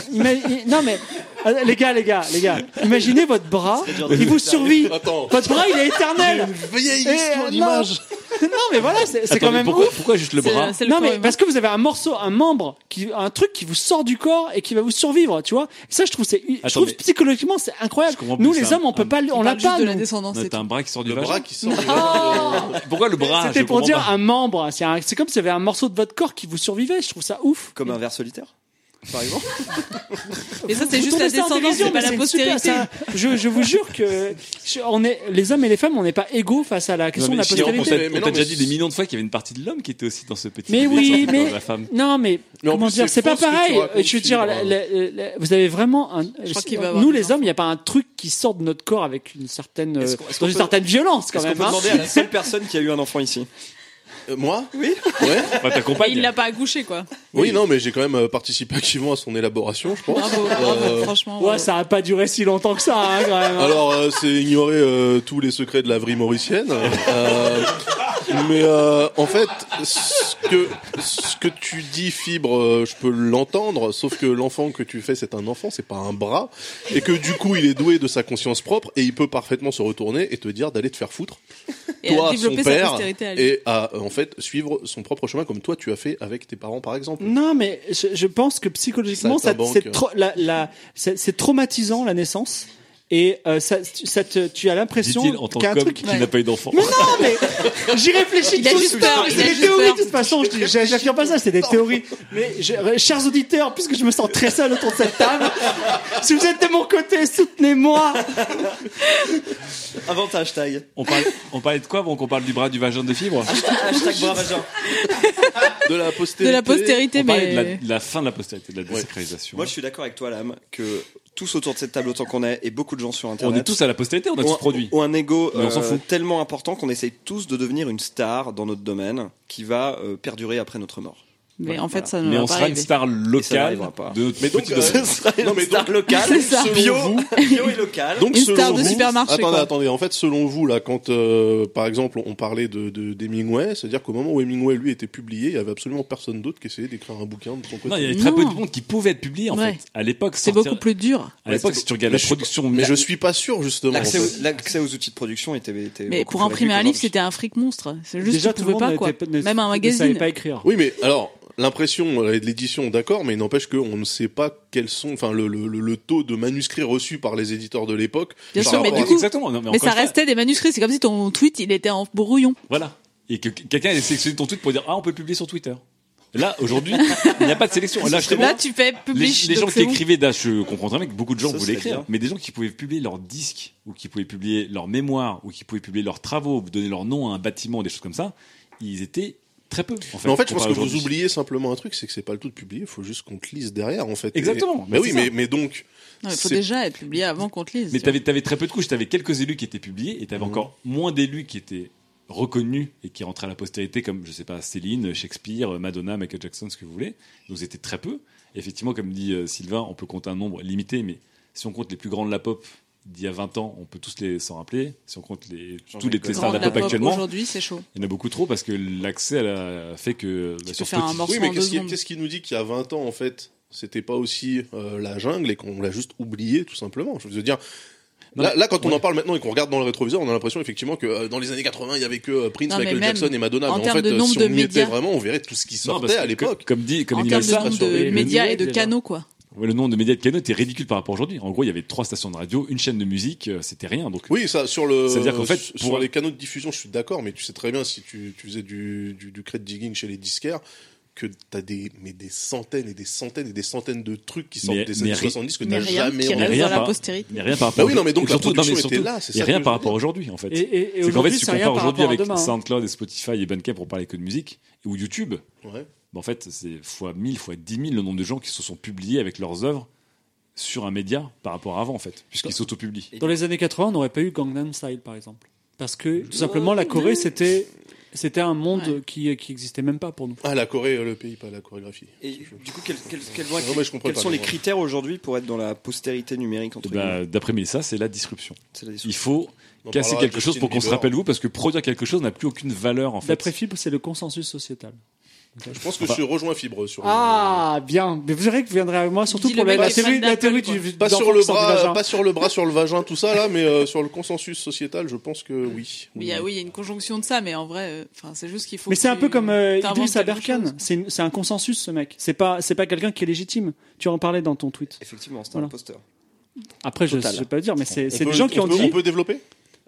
Speaker 6: non, mais les gars, imaginez votre bras, il vous survit.
Speaker 5: Attends.
Speaker 6: Votre bras, il est éternel.
Speaker 5: Vieille
Speaker 6: Et,
Speaker 5: histoire
Speaker 6: non.
Speaker 5: d'image.
Speaker 6: Non, mais voilà, c'est
Speaker 4: Attends,
Speaker 6: quand
Speaker 4: mais
Speaker 6: même
Speaker 4: pourquoi,
Speaker 6: ouf.
Speaker 4: pourquoi juste le bras?
Speaker 8: C'est le
Speaker 6: Non,
Speaker 8: corps
Speaker 6: mais
Speaker 8: humain.
Speaker 6: parce que vous avez un morceau, un membre, un truc qui vous sort du corps et qui va vous survivre, tu vois. Et ça, je trouve,
Speaker 4: mais-
Speaker 6: psychologiquement, c'est incroyable.
Speaker 4: Je comprends
Speaker 6: Nous,
Speaker 4: plus,
Speaker 6: les
Speaker 4: ça.
Speaker 6: hommes, on peut pas, on
Speaker 8: On
Speaker 6: l'a
Speaker 8: parle juste
Speaker 6: pas.
Speaker 8: de la
Speaker 6: nous.
Speaker 8: descendance.
Speaker 4: Non,
Speaker 8: c'est
Speaker 4: t'as
Speaker 8: tout.
Speaker 4: un bras qui sort du
Speaker 5: Le
Speaker 4: vagin.
Speaker 5: bras qui sort du
Speaker 4: Pourquoi le bras?
Speaker 6: C'était
Speaker 4: Je
Speaker 6: pour
Speaker 4: comprends
Speaker 6: dire
Speaker 4: pas.
Speaker 6: un membre. C'est comme s'il y avait un morceau de votre corps qui vous survivait. Je trouve ça ouf.
Speaker 7: Comme un ver solitaire, par exemple.
Speaker 8: Mais ça, c'est
Speaker 6: Vous
Speaker 8: juste
Speaker 6: tournez
Speaker 8: la
Speaker 6: ça en
Speaker 8: descendance,
Speaker 6: dérision,
Speaker 8: c'est pas
Speaker 6: mais
Speaker 8: la
Speaker 6: une super-
Speaker 8: postérité.
Speaker 6: je vous jure que les hommes et les femmes, on n'est pas égaux face à la question
Speaker 4: Non,
Speaker 6: de
Speaker 4: mais
Speaker 6: la
Speaker 4: Chiron,
Speaker 6: postérité.
Speaker 5: Mais
Speaker 4: on
Speaker 5: non,
Speaker 4: t'a déjà
Speaker 5: mais
Speaker 4: dit des millions de fois qu'il y avait une partie de l'homme qui était aussi dans ce petit.
Speaker 6: Mais
Speaker 4: bébé
Speaker 6: oui,
Speaker 4: sorti
Speaker 6: mais
Speaker 4: de la femme.
Speaker 6: non, mais
Speaker 5: Mais en
Speaker 6: comment
Speaker 5: plus,
Speaker 6: dire,
Speaker 5: c'est
Speaker 6: c'est pas
Speaker 5: faux ce que tu
Speaker 6: pareil.
Speaker 5: racontes,
Speaker 6: Je veux dire,
Speaker 5: Philippe.
Speaker 6: vous avez vraiment un.
Speaker 8: crois qu'il va avoir
Speaker 6: Nous,
Speaker 8: des
Speaker 6: les hommes,
Speaker 8: enfants.
Speaker 6: il n'y a pas un truc qui sort de notre corps avec une certaine,
Speaker 7: Est-ce qu'on
Speaker 6: dans une
Speaker 7: peut-
Speaker 6: certaine violence quand
Speaker 7: Est-ce qu'on
Speaker 6: même.
Speaker 7: peut
Speaker 6: hein.
Speaker 7: demander à la seule personne qui a eu un enfant ici?
Speaker 5: Moi
Speaker 7: Oui.
Speaker 5: Ouais.
Speaker 4: Enfin, ta
Speaker 8: Mais
Speaker 4: compagne.
Speaker 8: il l'a pas accouché, quoi.
Speaker 5: Oui, non, mais j'ai quand même participé activement à son élaboration, je pense.
Speaker 8: Bravo, franchement.
Speaker 6: Ouais, ça a pas duré si longtemps que ça, hein, quand même. hein.
Speaker 5: Alors, c'est ignorer tous les secrets de la vraie mauricienne. Mais en fait, ce que tu dis, Fibre, je peux l'entendre, sauf que l'enfant que tu fais, c'est un enfant, c'est pas un bras, et que du coup, il est doué de sa conscience propre, et il peut parfaitement se retourner et te dire d'aller te faire foutre,
Speaker 8: Et à
Speaker 5: toi, son
Speaker 8: développer sa
Speaker 5: père,
Speaker 8: postérité à lui.
Speaker 5: et à en fait suivre son propre chemin, comme toi, tu as fait avec tes parents, par exemple.
Speaker 6: Non, mais je pense que psychologiquement,
Speaker 5: Saltimbanque.
Speaker 6: c'est traumatisant la naissance. Et tu as l'impression
Speaker 4: Dit-il en tant
Speaker 6: qu'il y a un
Speaker 4: qu'homme
Speaker 6: truc.
Speaker 4: qui n'a pas eu d'enfant.
Speaker 6: Mais non, mais j'y réfléchis.
Speaker 8: Il a
Speaker 6: tout
Speaker 8: juste
Speaker 6: le temps.
Speaker 8: peur, il
Speaker 6: C'est
Speaker 8: a
Speaker 6: des
Speaker 8: juste
Speaker 6: théories
Speaker 8: peur.
Speaker 6: de toute façon. J'affirme pas ça, c'est des théories. Mais chers auditeurs, puisque je me sens très seul autour de cette table, si vous êtes de mon côté, soutenez-moi.
Speaker 7: Invente un hashtag.
Speaker 4: On parlait de quoi avant qu'on parle du bras du vagin de Fibre?
Speaker 7: Hashtag bras vagin.
Speaker 5: De la postérité.
Speaker 8: De la postérité,
Speaker 4: On parlait de
Speaker 8: mais.
Speaker 4: la fin de la postérité, de la désacralisation.
Speaker 7: Moi, je suis d'accord avec toi, Lame, que tous autour de cette table, autant qu'on est, et beaucoup de gens sur
Speaker 4: On
Speaker 7: Internet,
Speaker 4: est tous à la postérité, on a tous produit.
Speaker 7: ont un ego
Speaker 4: Mais on s'en fout.
Speaker 7: tellement important qu'on essaye tous de devenir une star dans notre domaine qui va perdurer après notre mort.
Speaker 8: Mais en fait, ça
Speaker 4: Mais
Speaker 8: ne va
Speaker 4: on
Speaker 8: pas
Speaker 4: sera une
Speaker 8: arriver.
Speaker 4: star
Speaker 7: Et ça
Speaker 4: locale
Speaker 7: n'arrivera pas.
Speaker 4: de notre
Speaker 5: Mais donc,
Speaker 4: petit domaine.
Speaker 7: Ce sera
Speaker 5: Non, mais
Speaker 7: une star
Speaker 5: donc-
Speaker 7: locale,
Speaker 8: C'est ça.
Speaker 7: bio,
Speaker 5: vous-
Speaker 7: bio et local.
Speaker 5: Donc,
Speaker 8: Une
Speaker 5: selon
Speaker 8: star de
Speaker 5: vous-
Speaker 8: supermarché, quoi.
Speaker 5: Attendez. En fait, selon vous, là, quand, par exemple, on parlait d'Hemingway, c'est-à-dire qu'au moment où Hemingway, lui, était publié, il y avait absolument personne d'autre qui essayait d'écrire un bouquin de son côté.
Speaker 4: Non, il y avait très
Speaker 8: Non.
Speaker 4: peu de monde qui pouvait être publié en
Speaker 8: Ouais.
Speaker 4: fait. À l'époque,
Speaker 8: C'est
Speaker 4: sortir-
Speaker 8: beaucoup plus dur.
Speaker 4: À l'époque, si tu regardes la production,
Speaker 5: Mais je suis pas sûr, justement. en
Speaker 7: L'accès
Speaker 5: fait.
Speaker 7: l'accès aux outils de production était
Speaker 8: Mais
Speaker 7: beaucoup
Speaker 8: pour
Speaker 7: plus
Speaker 8: imprimer un
Speaker 7: réduit
Speaker 8: livre,
Speaker 7: qu'aujourd'hui.
Speaker 8: c'était un fric monstre. C'est juste
Speaker 6: Déjà,
Speaker 8: que tu
Speaker 6: tout le
Speaker 8: pouvais
Speaker 6: monde
Speaker 8: pas, quoi.
Speaker 6: ne
Speaker 8: Même un
Speaker 6: savait
Speaker 8: magazine.
Speaker 6: pas écrire.
Speaker 5: Oui, mais alors, l'impression de l'édition, d'accord, mais il n'empêche qu'on ne sait pas quels sont, enfin, le taux de manuscrits reçus par les éditeurs de l'époque.
Speaker 8: Bien
Speaker 5: par
Speaker 8: sûr, mais
Speaker 5: rapport
Speaker 8: du
Speaker 5: à-
Speaker 8: coup,
Speaker 4: exactement. Non,
Speaker 8: mais
Speaker 4: encore
Speaker 8: ça
Speaker 4: une fois,
Speaker 8: restait des manuscrits. C'est comme si ton tweet, il était en brouillon.
Speaker 4: Voilà. Et que quelqu'un ait sélectionné ton tweet pour dire on peut le publier sur Twitter. Là, aujourd'hui, il n'y a pas de sélection. Là, justement,
Speaker 8: Là, tu fais
Speaker 4: les
Speaker 8: publish.
Speaker 4: gens
Speaker 8: donc
Speaker 4: qui
Speaker 8: c'est bon.
Speaker 4: écrivaient, là, je comprends très bien que beaucoup de gens
Speaker 7: Ça
Speaker 4: voulaient
Speaker 7: serait
Speaker 4: écrire,
Speaker 7: bien.
Speaker 4: mais des gens qui pouvaient publier leurs disques, ou qui pouvaient publier leurs mémoires, ou qui pouvaient publier leurs travaux, donner leur nom à un bâtiment, des choses comme ça, ils étaient très peu.
Speaker 5: Mais en fait, je pense
Speaker 4: comparé
Speaker 5: que vous
Speaker 4: aujourd'hui.
Speaker 5: oubliez simplement un truc, c'est que c'est pas le tout de publier, il faut juste qu'on te lise derrière, en fait.
Speaker 4: Exactement.
Speaker 5: Mais
Speaker 4: Mais
Speaker 5: oui,
Speaker 4: c'est ça.
Speaker 5: mais donc.
Speaker 8: Non, il faut
Speaker 5: c'est-
Speaker 8: déjà être publié avant qu'on te lise.
Speaker 4: Mais
Speaker 8: tu vois.
Speaker 4: t'avais très peu de couches, t'avais quelques élus qui étaient publiés, et t'avais encore moins d'élus qui étaient reconnus et qui rentraient à la postérité, comme, je sais pas, Céline, Shakespeare, Madonna, Michael Jackson, ce que vous voulez. Donc c'était très peu. Et effectivement, comme dit Sylvain, on peut compter un nombre limité, mais si on compte les plus grands de la pop d'il y a 20 ans, on peut tous s'en rappeler. Si on compte tous les
Speaker 7: Jean-Jacques
Speaker 4: stars de
Speaker 8: Grande
Speaker 4: la pop actuellement,
Speaker 8: Aujourd'hui, c'est chaud.
Speaker 4: il y en a beaucoup trop parce que l'accès a fait que
Speaker 8: Tu
Speaker 4: sur
Speaker 8: peux faire un
Speaker 4: Spotify-
Speaker 8: morceau
Speaker 5: Oui, mais
Speaker 8: en 2 secondes.
Speaker 5: qu'est-ce qui nous dit qu'il y a 20 ans, en fait, c'était pas aussi la jungle et qu'on l'a juste oublié, tout simplement. Je veux dire.
Speaker 4: Non,
Speaker 5: Là, quand on
Speaker 4: ouais.
Speaker 5: en parle maintenant et qu'on regarde dans le rétroviseur, on a l'impression effectivement que dans les années 80, il y avait que Prince,
Speaker 8: Non, mais
Speaker 5: Michael
Speaker 8: même
Speaker 5: Jackson et Madonna.
Speaker 8: en
Speaker 5: Mais en
Speaker 8: termes
Speaker 5: fait,
Speaker 8: de nombre
Speaker 5: si
Speaker 8: de
Speaker 5: on y était
Speaker 8: médias.
Speaker 5: vraiment, on verrait tout ce qui
Speaker 4: Non,
Speaker 5: sortait
Speaker 4: parce
Speaker 5: à
Speaker 4: que,
Speaker 5: l'époque.
Speaker 4: comme dit
Speaker 8: En
Speaker 4: dit
Speaker 8: termes de
Speaker 4: Mélissa,
Speaker 8: nombre
Speaker 5: sur
Speaker 8: de
Speaker 5: les
Speaker 8: médias et de
Speaker 6: déjà.
Speaker 8: canaux, quoi.
Speaker 4: ouais, le nombre de médias de canaux était ridicule par rapport à aujourd'hui. En gros, il y avait 3 stations de radio, une chaîne de musique, c'était rien. Donc
Speaker 5: Oui, ça, sur le,
Speaker 4: C'est-à-dire qu'en fait,
Speaker 5: sur les canaux de diffusion, je suis d'accord, mais tu sais très bien si tu faisais du crate digging chez les disquaires, que t'as des centaines et des centaines et des centaines de trucs qui sortent
Speaker 4: Mais-
Speaker 5: des
Speaker 4: mais
Speaker 5: années
Speaker 4: ri-
Speaker 5: 70 que
Speaker 8: Mais
Speaker 5: t'as
Speaker 8: rien
Speaker 5: jamais
Speaker 8: qui
Speaker 5: entendu.
Speaker 8: reste
Speaker 4: rien
Speaker 8: dans la
Speaker 4: par-
Speaker 8: postérité.
Speaker 4: il y a rien par rapport.
Speaker 5: Bah oui, non, mais donc
Speaker 4: et
Speaker 5: la
Speaker 4: surtout, non, mais
Speaker 5: production était
Speaker 4: surtout,
Speaker 5: là, c'est
Speaker 4: il y a
Speaker 5: ça
Speaker 4: rien
Speaker 5: que
Speaker 4: par
Speaker 5: je veux
Speaker 4: rapport à
Speaker 5: dire.
Speaker 4: aujourd'hui en fait.
Speaker 6: Et
Speaker 4: C'est qu'en fait,
Speaker 6: aujourd'hui,
Speaker 4: si tu
Speaker 6: c'est rien
Speaker 4: compares
Speaker 6: par
Speaker 4: aujourd'hui
Speaker 6: rapport à
Speaker 4: avec
Speaker 6: demain, hein.
Speaker 4: SoundCloud et Spotify et Bandcamp pour parler que de musique, ou YouTube,
Speaker 5: Ouais.
Speaker 4: bah, en fait, c'est fois 1000, fois 10 000 le nombre de gens qui se sont publiés avec leurs œuvres sur un média par rapport à avant, en fait, puisqu'ils s'autopublient.
Speaker 6: Dans les années 80, on n'aurait pas eu Gangnam Style, par exemple. Parce que, tout simplement, la Corée, c'était un monde
Speaker 8: Ouais.
Speaker 6: qui existait même pas pour nous.
Speaker 5: Ah, la Corée, le pays, pas la chorégraphie.
Speaker 7: Et du coup, quels
Speaker 5: Non, mais je comprends
Speaker 7: quels
Speaker 5: pas,
Speaker 7: sont les
Speaker 5: mais
Speaker 7: critères aujourd'hui pour être dans la postérité numérique entre guillemets
Speaker 4: D'après Mélissa, c'est la disruption.
Speaker 7: C'est la
Speaker 4: Il
Speaker 7: discussion.
Speaker 4: faut
Speaker 5: On
Speaker 4: casser
Speaker 5: parlera
Speaker 4: quelque
Speaker 5: de
Speaker 4: chose
Speaker 5: Justin
Speaker 4: pour qu'on se
Speaker 5: Bieber.
Speaker 4: rappelle vous, parce que produire quelque chose n'a plus aucune valeur, en fait.
Speaker 6: D'après Fibre, c'est le consensus sociétal.
Speaker 5: Je pense que
Speaker 4: Enfin-
Speaker 5: je rejoins Fibre sur
Speaker 6: Ah, bien. Mais vous verrez que vous viendrez avec moi, surtout
Speaker 8: Dis
Speaker 6: pour
Speaker 8: le mec
Speaker 6: la
Speaker 8: qui est
Speaker 6: théorie,
Speaker 8: fan
Speaker 6: la théorie
Speaker 8: d'Apple,
Speaker 6: du
Speaker 5: pas
Speaker 6: d'enfant
Speaker 5: sur le
Speaker 6: qui sort du
Speaker 5: bras,
Speaker 6: vagin.
Speaker 5: pas sur le bras, sur le vagin, tout ça là, mais sur le consensus sociétal, je pense que oui.
Speaker 8: Oui, il y a une conjonction de ça, mais en vrai, enfin, c'est juste qu'il faut.
Speaker 6: Mais
Speaker 8: que
Speaker 6: c'est un
Speaker 8: tu
Speaker 6: peu comme
Speaker 8: t'inventes
Speaker 6: Idriss
Speaker 8: quelque
Speaker 6: Aberkan.
Speaker 8: chose.
Speaker 6: C'est un consensus, ce mec. C'est pas quelqu'un qui est légitime. Tu en parlais dans ton tweet.
Speaker 7: Effectivement, c'est
Speaker 6: Voilà.
Speaker 7: un imposteur.
Speaker 6: Après, je
Speaker 7: Total.
Speaker 6: vais pas le dire, mais c'est
Speaker 5: On
Speaker 6: des
Speaker 5: peut-
Speaker 6: gens qui
Speaker 5: on
Speaker 6: ont
Speaker 5: peut-
Speaker 6: dit.
Speaker 5: On peut développer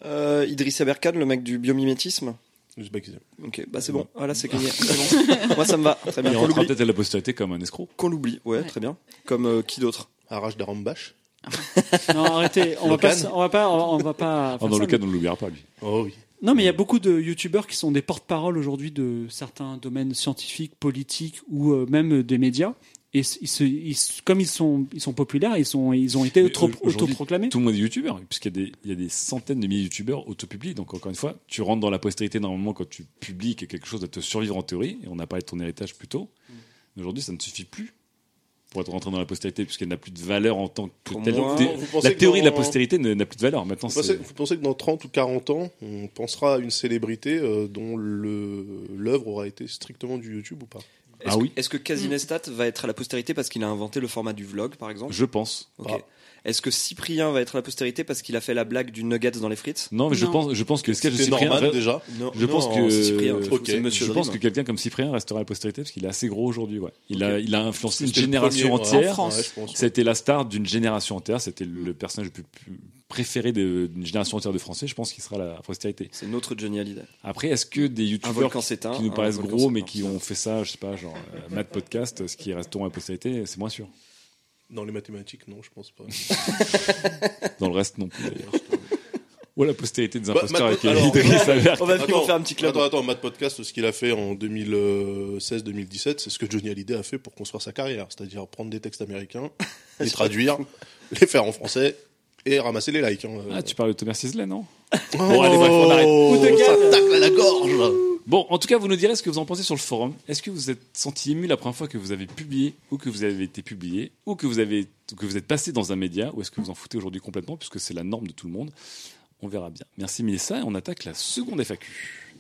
Speaker 7: Idriss Aberkan, le mec du biomimétisme.
Speaker 5: Je sais pas qui c'est.
Speaker 7: Ok, bah c'est bon. Voilà, c'est gagné. C'est bon. Moi, ça me va. Très bien.
Speaker 4: Il
Speaker 7: Qu'on
Speaker 4: rentrera
Speaker 7: l'oublie.
Speaker 4: peut-être à la postérité comme un escroc.
Speaker 7: Qu'on l'oublie. Ouais, très bien. Comme qui d'autre
Speaker 5: Arrache d'Arambash.
Speaker 6: Non, arrêtez. On va pas faire
Speaker 4: Dans le
Speaker 6: ça,
Speaker 4: cas, on ne l'oubliera pas, lui.
Speaker 5: Oh oui.
Speaker 6: Non, mais il y a beaucoup de youtubeurs qui sont des porte-parole aujourd'hui de certains domaines scientifiques, politiques ou même des médias. Et comme ils sont populaires, ils ont été
Speaker 4: Mais aujourd'hui,
Speaker 6: autoproclamés.
Speaker 4: Tout le monde est youtubeur, puisqu'il y a des centaines de milliers de youtubeurs autopubliés. Donc, encore une fois, tu rentres dans la postérité normalement quand tu publies que quelque chose doit te survivre en théorie. Et on a parlé de ton héritage plus tôt. Mais aujourd'hui, ça ne suffit plus pour être rentré dans la postérité, puisqu'elle n'a plus de valeur en tant que
Speaker 7: Pour
Speaker 4: telle.
Speaker 7: moi,
Speaker 5: vous pensez
Speaker 4: La
Speaker 5: que
Speaker 4: théorie de la
Speaker 5: dans-
Speaker 4: postérité n'a plus de valeur. Maintenant,
Speaker 5: Vous pensez que dans 30 ou 40 ans, on pensera à une célébrité dont l'œuvre aura été strictement du YouTube ou pas?
Speaker 7: Est-ce
Speaker 4: Ah
Speaker 7: que-
Speaker 4: oui.
Speaker 7: Est-ce que Casinestat va être à la postérité parce qu'il a inventé le format du vlog, par exemple
Speaker 4: je pense.
Speaker 7: Ok.
Speaker 5: Ah.
Speaker 7: Est-ce que Cyprien va être à la postérité parce qu'il a fait la blague du nuggets dans les frites
Speaker 4: Non, mais
Speaker 8: Non.
Speaker 4: je pense que le sketch de
Speaker 5: C'est
Speaker 4: Cyprien.
Speaker 5: normal déjà.
Speaker 7: Non,
Speaker 4: Je pense
Speaker 7: non,
Speaker 4: que
Speaker 7: c'est Cyprien.
Speaker 5: Ok.
Speaker 7: C'est Monsieur
Speaker 4: je pense
Speaker 7: Dream.
Speaker 4: que quelqu'un comme Cyprien restera à la postérité parce qu'il est assez gros aujourd'hui. Ouais. Il a influencé une
Speaker 5: C'était le
Speaker 4: génération
Speaker 5: premier,
Speaker 4: entière.
Speaker 8: En France.
Speaker 5: Ouais, je pense.
Speaker 4: C'était la star d'une génération entière. C'était le personnage le plus préféré d'une génération entière de Français. Je pense qu'il sera à la postérité.
Speaker 7: C'est notre Johnny Hallyday.
Speaker 4: Après, est-ce que des
Speaker 7: Un
Speaker 4: youtubeurs
Speaker 7: volcan s'éteint.
Speaker 4: qui nous
Speaker 7: un
Speaker 4: paraissent
Speaker 7: volcan
Speaker 4: gros mais
Speaker 7: s'éteint.
Speaker 4: qui ont fait ça, je sais pas, genre Mad Podcast, ce qui resteront à la postérité, c'est moins sûr.
Speaker 5: Dans les mathématiques, non, je pense pas.
Speaker 4: Dans le reste non plus d'ailleurs. Ou la postérité des
Speaker 5: Bah,
Speaker 4: imposteurs avec
Speaker 5: alors-
Speaker 4: Idriss Aberkan.
Speaker 7: On va venir en faire un petit club.
Speaker 5: Attends, Mad Podcast, ce qu'il a fait en 2016-2017, c'est ce que Johnny Hallyday a fait pour construire sa carrière. C'est-à-dire prendre des textes américains, les traduire, les faire en français et ramasser les likes. Hein.
Speaker 4: Ah, tu parles de Thomas Sisley, non
Speaker 5: Bon,
Speaker 4: allez, bref, on arrête.
Speaker 5: Ou de ça tacle à la gorge.
Speaker 4: Bon, en tout cas, vous nous direz ce que vous en pensez sur le forum. Est-ce que vous êtes senti ému la première fois que vous avez publié, ou que vous avez été publié, ou que vous êtes passé dans un média, ou est-ce que vous en foutez aujourd'hui complètement, puisque c'est la norme de tout le monde? On verra bien. Merci Mélissa, et on attaque la seconde FAQ.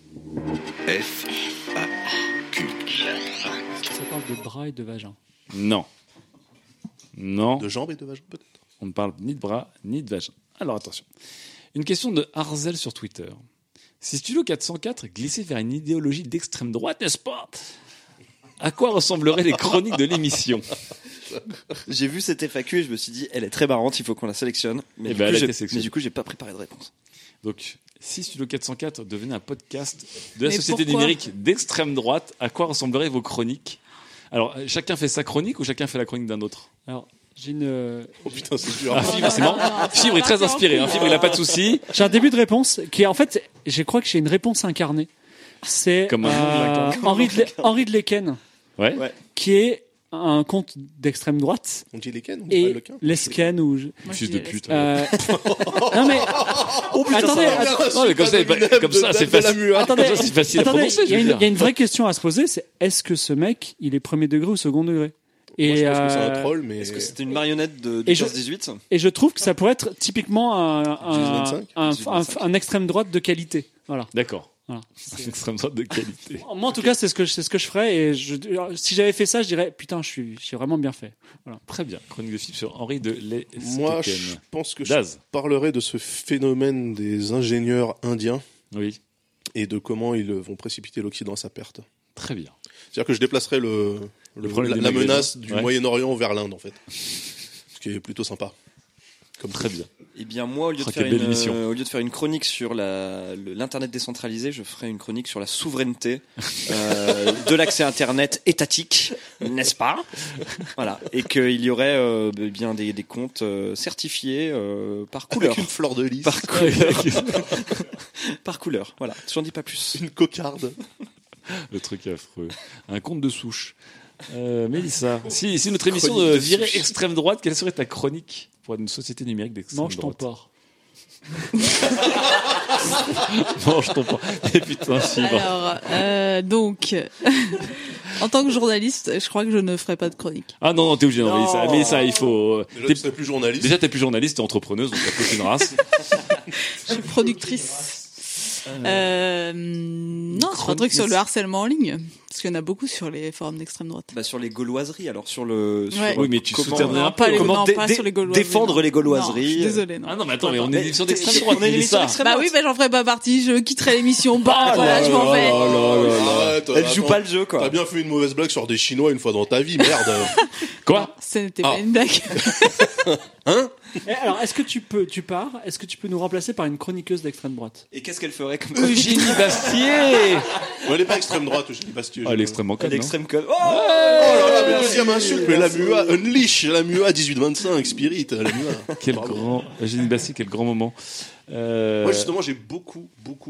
Speaker 2: FAQ.
Speaker 6: Est-ce que ça parle de bras et de vagin?
Speaker 4: Non.
Speaker 5: De jambes et de vagin, peut-être.
Speaker 4: On ne parle ni de bras, ni de vagin. Alors attention. Une question de Arzel sur Twitter. Si Studio 404 glissait vers une idéologie d'extrême droite, n'est-ce pas? À quoi ressembleraient les chroniques de l'émission?
Speaker 7: J'ai vu cette FAQ et je me suis dit, elle est très marrante, il faut qu'on la sélectionne. Mais, du coup, j'ai pas préparé de réponse.
Speaker 4: Donc, si Studio 404 devenait un podcast de la société numérique d'extrême droite, à quoi ressembleraient vos chroniques? Alors, chacun fait sa chronique ou chacun fait la chronique d'un autre?
Speaker 6: Alors, j'ai une.
Speaker 5: Oh putain, c'est dur.
Speaker 4: Fibre, c'est marrant. Fibre est très inspiré. Fibre, il a pas de souci.
Speaker 6: J'ai un début de réponse qui est en fait, je crois que j'ai une réponse incarnée. C'est
Speaker 4: Comme
Speaker 6: Henri de Lesquen,
Speaker 4: ouais.
Speaker 6: qui est un conte d'extrême droite.
Speaker 5: On dit Lesquen, on dit
Speaker 6: Et
Speaker 5: pas Lequin.
Speaker 6: Lesquen ou.
Speaker 4: Fils de pute.
Speaker 6: Non mais. Attendez,
Speaker 4: Non, mais comme ça, c'est facile.
Speaker 6: Attendez,
Speaker 4: Comme ça, c'est facile à prononcer.
Speaker 6: il y a une vraie question à se poser, c'est est-ce que ce mec, il est premier degré ou second degré?
Speaker 5: Moi, je pense que c'est un troll, mais.
Speaker 7: Est-ce que c'était une marionnette de
Speaker 6: Et
Speaker 7: 15-18?
Speaker 6: Et je trouve que ça pourrait être typiquement un
Speaker 5: 18-25.
Speaker 6: extrême droite de qualité. Voilà.
Speaker 4: D'accord.
Speaker 6: Voilà.
Speaker 4: C'est extrême droite de qualité.
Speaker 6: Moi, en tout cas, c'est ce que je ferais. Et si j'avais fait ça, je dirais putain, j'ai vraiment bien fait. Voilà.
Speaker 4: Très bien. Chronique de Fibre sur Henri de Lesquen.
Speaker 5: Moi, je pense que
Speaker 4: Daz.
Speaker 5: je parlerai de ce phénomène des ingénieurs indiens
Speaker 4: Oui.
Speaker 5: et de comment ils vont précipiter l'Occident à sa perte.
Speaker 4: Très bien.
Speaker 5: C'est-à-dire que je déplacerai la menace du Moyen-Orient vers l'Inde, en fait. Ce qui est plutôt sympa.
Speaker 4: Très bien.
Speaker 7: Eh bien, moi, au lieu de faire une chronique sur l'internet décentralisé, je ferai une chronique sur la souveraineté de l'accès Internet étatique, n'est-ce pas? Voilà, et qu'il y aurait bien des comptes certifiés par couleur.
Speaker 5: Avec une fleur de lys.
Speaker 7: Par couleur. Voilà, j'en dis pas plus.
Speaker 5: Une cocarde.
Speaker 4: Le truc affreux. Un conte de souche. Mélissa, si notre émission
Speaker 5: Chronique de
Speaker 4: virait
Speaker 5: souche.
Speaker 4: extrême droite, quelle serait ta chronique pour une société numérique d'extrême
Speaker 6: Mange ton
Speaker 4: droite?
Speaker 6: porc.
Speaker 4: Mange ton porc. Et putain, Fibre.
Speaker 8: Alors, donc, en tant que journaliste, je crois que je ne ferai pas de chronique.
Speaker 4: Ah non, t'es obligé d'envoyer ça. Mais ça, il faut.
Speaker 5: Déjà, tu serais plus journaliste.
Speaker 4: Déjà, t'es plus journaliste, t'es entrepreneuse, donc t'as toute une race.
Speaker 8: Je suis productrice. Non, c'est un truc sur le harcèlement en ligne. Parce qu'il y en a beaucoup sur les forums d'extrême droite.
Speaker 7: Bah, sur les gauloiseries, alors sur
Speaker 4: Oui, mais tu soutiendrais un
Speaker 8: pas
Speaker 4: peu.
Speaker 8: pas sur les gauloiseries.
Speaker 7: défendre
Speaker 8: non.
Speaker 7: les gauloiseries.
Speaker 8: Non, je suis désolée, non.
Speaker 4: Ah non, mais attends, mais on est une émission
Speaker 7: t'es-
Speaker 4: d'extrême droite.
Speaker 7: on est une émission
Speaker 4: Mélissa.
Speaker 7: d'extrême
Speaker 8: Bah oui, mais j'en ferai pas partie. Je quitterai l'émission. Bah voilà, je m'en vais.
Speaker 5: Arrête,
Speaker 7: Elle joue
Speaker 5: attends,
Speaker 7: pas le jeu, quoi.
Speaker 5: T'as bien fait une mauvaise blague sur des Chinois une fois dans ta vie, merde.
Speaker 4: Quoi?
Speaker 8: Ce n'était pas une blague.
Speaker 6: Alors, est-ce que tu peux nous remplacer par une chroniqueuse d'extrême droite?
Speaker 7: Et qu'est-ce qu'elle ferait comme
Speaker 4: Eugénie Bastier.
Speaker 5: Elle est pas extrême droite, je dis Bastieux.
Speaker 4: Ah, l'extrêmement conne, non?
Speaker 7: l'extrême code?
Speaker 5: Oh là là, mais deuxième insulte, mais la MUA, Unleash, la MUA 1825, Spirit, la MUA.
Speaker 4: Quel grand, Eugénie Bastier, quel grand moment.
Speaker 5: Moi, justement, j'ai beaucoup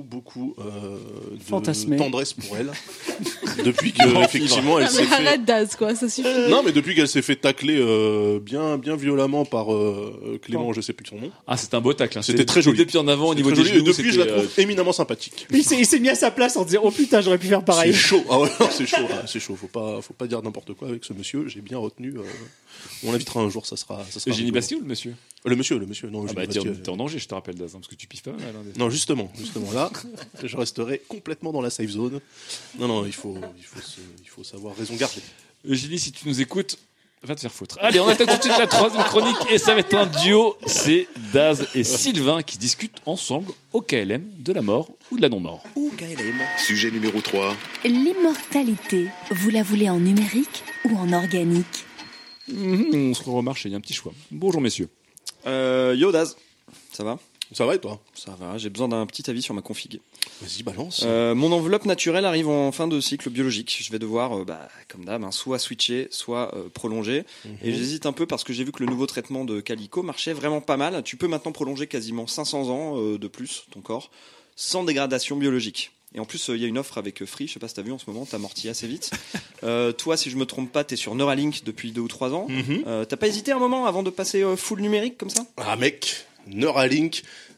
Speaker 5: de
Speaker 6: Fantasmé.
Speaker 5: tendresse pour elle. Depuis que, effectivement, elle
Speaker 8: Ah,
Speaker 5: s'est
Speaker 8: mais
Speaker 5: fait...
Speaker 8: arrête Daz, quoi, ça suffit.
Speaker 5: Non, mais depuis qu'elle s'est fait tacler bien violemment par Clément, je sais plus son nom.
Speaker 4: Ah, c'était un beau tacle. Hein.
Speaker 5: C'était très joli.
Speaker 4: Depuis en avant au
Speaker 5: C'était
Speaker 4: niveau
Speaker 5: très
Speaker 4: des
Speaker 5: joli,
Speaker 4: genoux.
Speaker 5: et depuis, je la trouve éminemment sympathique.
Speaker 6: Il s'est mis à sa place en disant oh putain, j'aurais pu faire
Speaker 5: C'est
Speaker 6: pareil.
Speaker 5: chaud. Ah ouais, non, c'est chaud. Ah, c'est chaud. Faut pas dire n'importe quoi avec ce monsieur. J'ai bien retenu. On l'invitera un jour. Ça sera
Speaker 4: Eugénie
Speaker 5: rigolo.
Speaker 4: Bastier ou le monsieur?
Speaker 5: Le monsieur. Non,
Speaker 4: Ah
Speaker 5: Eugénie
Speaker 4: bah,
Speaker 5: Bastier.
Speaker 4: t'es en danger, je te rappelle, Daz, hein, parce que tu piffes pas mal. Hein,
Speaker 5: Non, justement, là, je resterai complètement dans la safe zone. Non, il faut savoir raison garder.
Speaker 4: Eugénie, si tu nous écoutes, va te faire foutre. Allez, on attaque tout de suite la troisième chronique et ça va être un duo. C'est Daz et Sylvain qui discutent ensemble au KLM de la mort ou de la non-mort.
Speaker 7: Ou KLM.
Speaker 2: Sujet numéro 3.
Speaker 3: L'immortalité, vous la voulez en numérique ou en organique?
Speaker 4: On se remarche, il y a un petit choix. Bonjour messieurs.
Speaker 7: Yo Daz, ça va?
Speaker 5: Ça va et toi?
Speaker 7: Ça va, j'ai besoin d'un petit avis sur ma config.
Speaker 5: Vas-y, balance.
Speaker 7: Mon enveloppe naturelle arrive en fin de cycle biologique. Je vais devoir, comme d'hab, soit switcher, soit prolonger. Et j'hésite un peu parce que j'ai vu que le nouveau traitement de Calico marchait vraiment pas mal. Tu peux maintenant prolonger quasiment 500 ans de plus ton corps, sans dégradation biologique. Et en plus, il y a une offre avec Free, je sais pas si t'as vu en ce moment, t'amortis assez vite. Toi, si je me trompe pas, t'es sur Neuralink depuis 2 ou 3 ans. T'as pas hésité un moment avant de passer full numérique comme ça?
Speaker 5: Ah mec, Neuralink,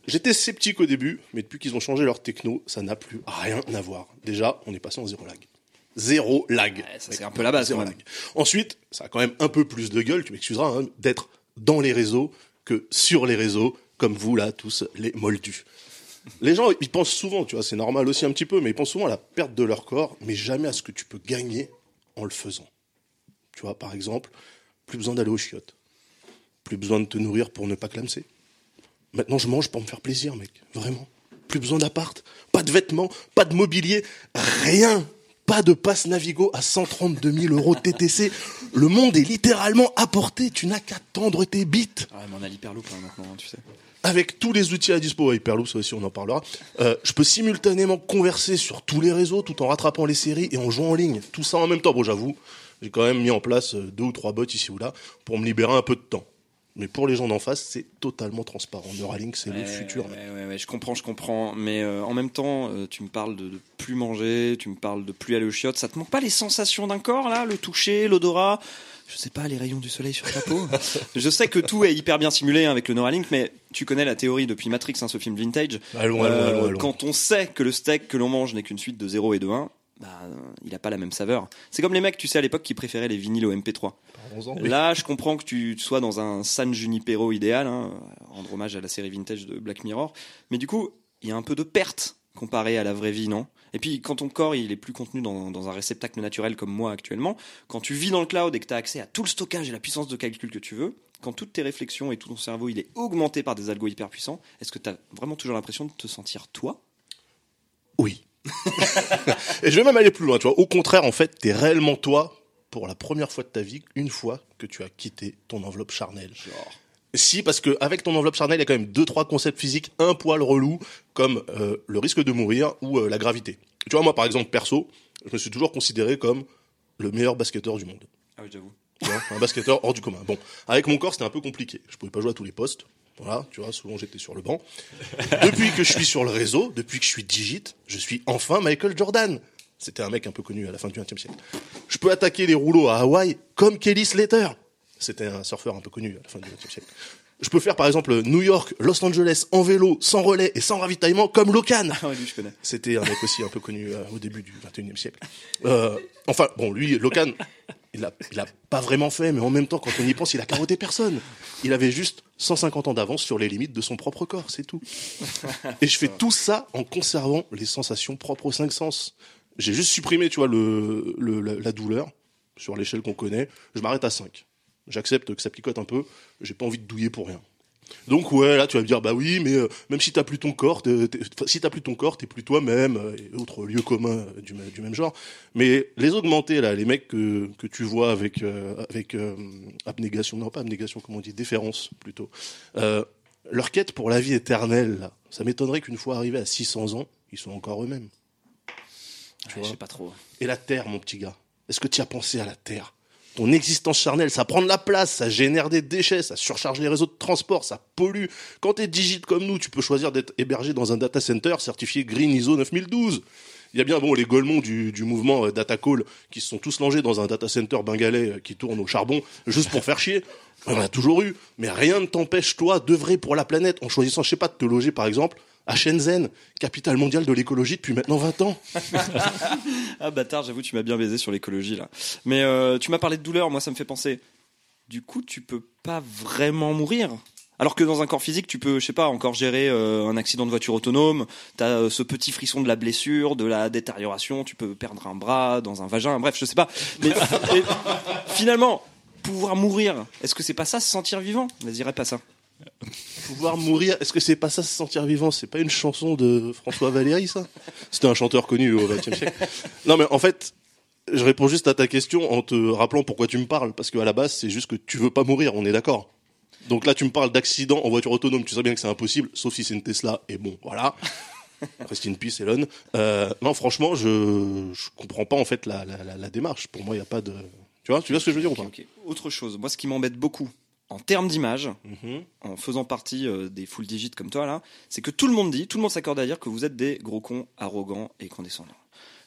Speaker 5: J'étais sceptique au début, mais depuis qu'ils ont changé leur techno, ça n'a plus rien à voir. Déjà, on est passé en zéro lag. Zéro lag.
Speaker 7: Ouais, ça, c'est un peu la base,
Speaker 5: Zéro
Speaker 7: quand même.
Speaker 5: lag. Ensuite, ça a quand même un peu plus de gueule, tu m'excuseras, hein, d'être dans les réseaux que sur les réseaux, comme vous là, tous les moldus. Les gens, ils pensent souvent, tu vois, c'est normal aussi un petit peu, mais ils pensent souvent à la perte de leur corps, mais jamais à ce que tu peux gagner en le faisant. Tu vois, par exemple, plus besoin d'aller aux chiottes. Plus besoin de te nourrir pour ne pas clamser. Maintenant, je mange pour me faire plaisir, mec. Vraiment. Plus besoin d'appart, pas de vêtements, pas de mobilier, rien. Pas de passe Navigo à 132 000 € TTC. Le monde est littéralement à portée. Tu n'as qu'à tendre tes bites.
Speaker 7: Ouais, mais on a l'hyperloop hein, maintenant, tu sais.
Speaker 5: Avec tous les outils à dispo, Hyperloop, ça aussi on en parlera, je peux simultanément converser sur tous les réseaux tout en rattrapant les séries et en jouant en ligne. Tout ça en même temps. Bon, j'avoue, j'ai quand même mis en place 2 ou 3 bots ici ou là pour me libérer un peu de temps. Mais pour les gens d'en face, c'est totalement transparent. Neuralink, c'est le futur.
Speaker 7: Ouais, je comprends. Mais en même temps, tu me parles de plus manger, tu me parles de plus aller aux chiottes. Ça te manque pas les sensations d'un corps, là? Le toucher, l'odorat? Je sais pas, les rayons du soleil sur ta peau. Je sais que tout est hyper bien simulé hein, avec le Neuralink, mais tu connais la théorie depuis Matrix, hein, ce film vintage.
Speaker 5: Allons.
Speaker 7: Quand on sait que le steak que l'on mange n'est qu'une suite de 0 et de 1, bah, il a pas la même saveur. C'est comme les mecs, tu sais, à l'époque, qui préféraient les vinyles au MP3. Là, je comprends que tu sois dans un San Junipero idéal, hein, rendre hommage à la série vintage de Black Mirror. Mais du coup, il y a un peu de perte comparé à la vraie vie, non? Et puis, quand ton corps, il est plus contenu dans un réceptacle naturel comme moi actuellement, quand tu vis dans le cloud et que tu as accès à tout le stockage et la puissance de calcul que tu veux, quand toutes tes réflexions et tout ton cerveau, il est augmenté par des algos hyper puissants, est-ce que tu as vraiment toujours l'impression de te sentir toi?
Speaker 5: Oui. Et je vais même aller plus loin, tu vois. Au contraire, en fait, t'es réellement toi pour la première fois de ta vie, une fois que tu as quitté ton enveloppe charnelle.
Speaker 7: Genre.
Speaker 5: Si, parce que avec ton enveloppe charnelle, il y a quand même 2-3 concepts physiques un poil relou, comme le risque de mourir ou la gravité. Tu vois, moi, par exemple, perso, je me suis toujours considéré comme le meilleur basketteur du monde.
Speaker 7: Ah oui, j'avoue.
Speaker 5: Tu vois, un basketteur hors du commun. Bon, avec mon corps, c'était un peu compliqué. Je pouvais pas jouer à tous les postes. Voilà, tu vois, souvent j'étais sur le banc. Depuis que je suis sur le réseau, depuis que je suis digit, je suis enfin Michael Jordan. C'était un mec un peu connu à la fin du XXe siècle. Je peux attaquer les rouleaux à Hawaï comme Kelly Slater. C'était un surfeur un peu connu à la fin du XXe siècle. Je peux faire par exemple New York, Los Angeles en vélo, sans relais et sans ravitaillement comme Locan.
Speaker 7: Ah oui, lui, je connais.
Speaker 5: C'était un mec aussi un peu connu au début du XXIe siècle. Enfin, bon, lui, Locan, il a pas vraiment fait, mais en même temps, quand on y pense, il a carotté personne. Il avait juste 150 ans d'avance sur les limites de son propre corps, c'est tout. Et je fais tout ça en conservant les sensations propres aux 5 sens. J'ai juste supprimé, tu vois, la douleur sur l'échelle qu'on connaît. Je m'arrête à 5. J'accepte que ça picote un peu. J'ai pas envie de douiller pour rien. Donc ouais, là tu vas me dire bah oui, mais même si t'as plus ton corps, t'es plus toi-même et autres lieux communs du même genre. Mais les augmentés là, les mecs que tu vois avec abnégation, non pas abnégation, comment on dit, déférence plutôt. Leur quête pour la vie éternelle, là, ça m'étonnerait qu'une fois arrivés à 600 ans, ils soient encore eux-mêmes. Tu vois ?
Speaker 7: Je sais pas trop.
Speaker 5: Et la terre, mon petit gars. Est-ce que tu as pensé à la terre ? Ton existence charnelle, ça prend de la place, ça génère des déchets, ça surcharge les réseaux de transport, ça pollue. Quand t'es digit comme nous, tu peux choisir d'être hébergé dans un data center certifié Green ISO 9012. Il y a bien les golemons du mouvement Datacall qui se sont tous langés dans un data center bengalais qui tourne au charbon juste pour faire chier. On en a toujours eu, mais rien ne t'empêche toi d'œuvrer pour la planète en choisissant, je sais pas, de te loger par exemple à Shenzhen, capitale mondiale de l'écologie depuis maintenant 20 ans.
Speaker 7: Ah bâtard, j'avoue, tu m'as bien baisé sur l'écologie là. Mais tu m'as parlé de douleur, moi ça me fait penser. Du coup, tu peux pas vraiment mourir. Alors que dans un corps physique, tu peux, je sais pas, encore gérer un accident de voiture autonome. T'as ce petit frisson de la blessure, de la détérioration. Tu peux perdre un bras dans un vagin. Bref, je sais pas. Mais finalement, pouvoir mourir, est-ce que c'est pas ça, se sentir vivant ? Vas-y, répète pas ça.
Speaker 5: Pouvoir mourir, est-ce que c'est pas ça, se sentir vivant ? C'est pas une chanson de François Valéry, ça ? C'était un chanteur connu au XXe siècle. Non, mais en fait, je réponds juste à ta question en te rappelant pourquoi tu me parles. Parce qu'à la base, c'est juste que tu veux pas mourir, on est d'accord ? Donc là, tu me parles d'accident en voiture autonome. Tu sais bien que c'est impossible, sauf si c'est une Tesla. Et bon, voilà. Rest in peace, Elon. Non, franchement, je comprends pas en fait la démarche. Pour moi, il y a pas de. Tu vois ce que je veux dire ou pas ?
Speaker 7: Okay. Autre chose, moi, ce qui m'embête beaucoup en termes d'image, en faisant partie des full digits comme toi là, c'est que tout le monde s'accorde à dire que vous êtes des gros cons arrogants et condescendants.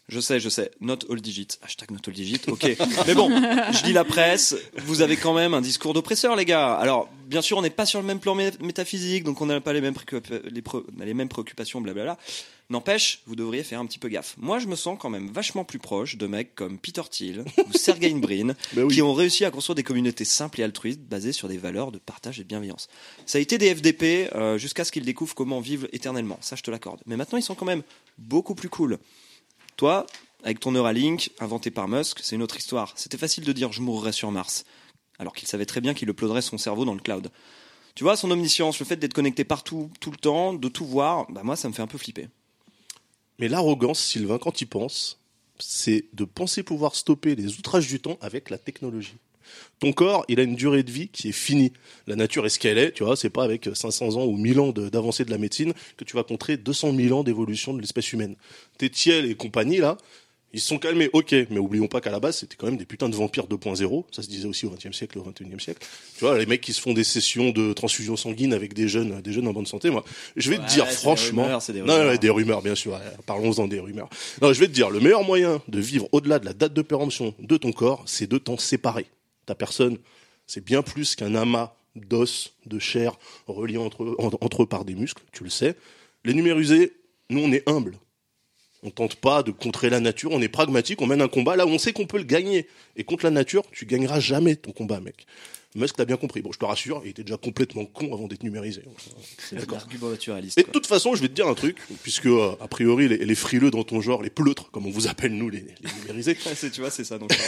Speaker 7: Je sais. Not all digit. Hashtag not all digit. Ok. Mais bon, je lis la presse. Vous avez quand même un discours d'oppresseur, les gars. Alors, bien sûr, on n'est pas sur le même plan métaphysique, donc on n'a pas les mêmes préoccupations, blablabla. N'empêche, vous devriez faire un petit peu gaffe. Moi, je me sens quand même vachement plus proche de mecs comme Peter Thiel ou Sergey Brin, qui ont réussi à construire des communautés simples et altruistes basées sur des valeurs de partage et de bienveillance. Ça a été des FDP jusqu'à ce qu'ils découvrent comment vivre éternellement. Ça, je te l'accorde. Mais maintenant, ils sont quand même beaucoup plus cool. Toi, avec ton Neuralink, inventé par Musk, c'est une autre histoire. C'était facile de dire « je mourrai sur Mars », alors qu'il savait très bien qu'il uploaderait son cerveau dans le cloud. Tu vois, son omniscience, le fait d'être connecté partout, tout le temps, de tout voir, bah moi, ça me fait un peu flipper.
Speaker 5: Mais l'arrogance, Sylvain, quand il pense, c'est de penser pouvoir stopper les outrages du temps avec la technologie. Ton corps, il a une durée de vie qui est finie. La nature est ce qu'elle est, tu vois, c'est pas avec 500 ans ou 1000 ans d'avancée de la médecine que tu vas contrer 200 000 ans d'évolution de l'espèce humaine. Tes Thiel et compagnie, là, ils se sont calmés, ok, mais oublions pas qu'à la base, c'était quand même des putains de vampires 2.0, ça se disait aussi au XXe siècle, au XXIe siècle. Tu vois, les mecs qui se font des sessions de transfusion sanguine avec des jeunes en bonne santé, moi, je vais te dire franchement... Des rumeurs, bien sûr, parlons-en des rumeurs. Non, je vais te dire, le meilleur moyen de vivre au-delà de la date de péremption de ton corps, c'est de t'en séparer. Ta personne, c'est bien plus qu'un amas d'os, de chair, reliés entre eux par des muscles, tu le sais. Les numérusés, nous, on est humbles. On tente pas de contrer la nature, on est pragmatique, on mène un combat là où on sait qu'on peut le gagner. Et contre la nature, tu gagneras jamais ton combat, mec. Musk, t'as bien compris. Bon, je te rassure, il était déjà complètement con avant d'être numérisé. C'est d'accord.
Speaker 7: Argument naturaliste.
Speaker 5: Et de toute façon, je vais te dire un truc, puisque, a priori, les frileux dans ton genre, les pleutres, comme on vous appelle, nous, les numérisés.
Speaker 7: Tu vois, c'est ça, donc.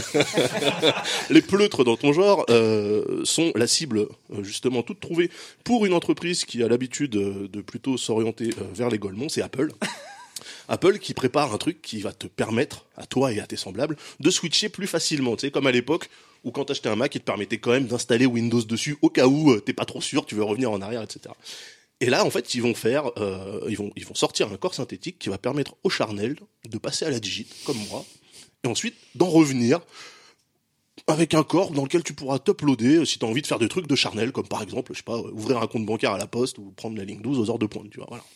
Speaker 5: Les pleutres dans ton genre, sont la cible, justement, toute trouvée pour une entreprise qui a l'habitude de plutôt s'orienter vers les Golemons, c'est Apple. Apple qui prépare un truc qui va te permettre, à toi et à tes semblables, de switcher plus facilement. Tu sais, comme à l'époque où quand t'achetais un Mac, il te permettait quand même d'installer Windows dessus au cas où t'es pas trop sûr, tu veux revenir en arrière, etc. Et là, en fait, ils vont sortir un corps synthétique qui va permettre au charnel de passer à la digite, comme moi, et ensuite d'en revenir avec un corps dans lequel tu pourras t'uploader si tu as envie de faire des trucs de charnel, comme par exemple, je sais pas, ouvrir un compte bancaire à la poste ou prendre la ligne 12 aux heures de pointe, tu vois, voilà.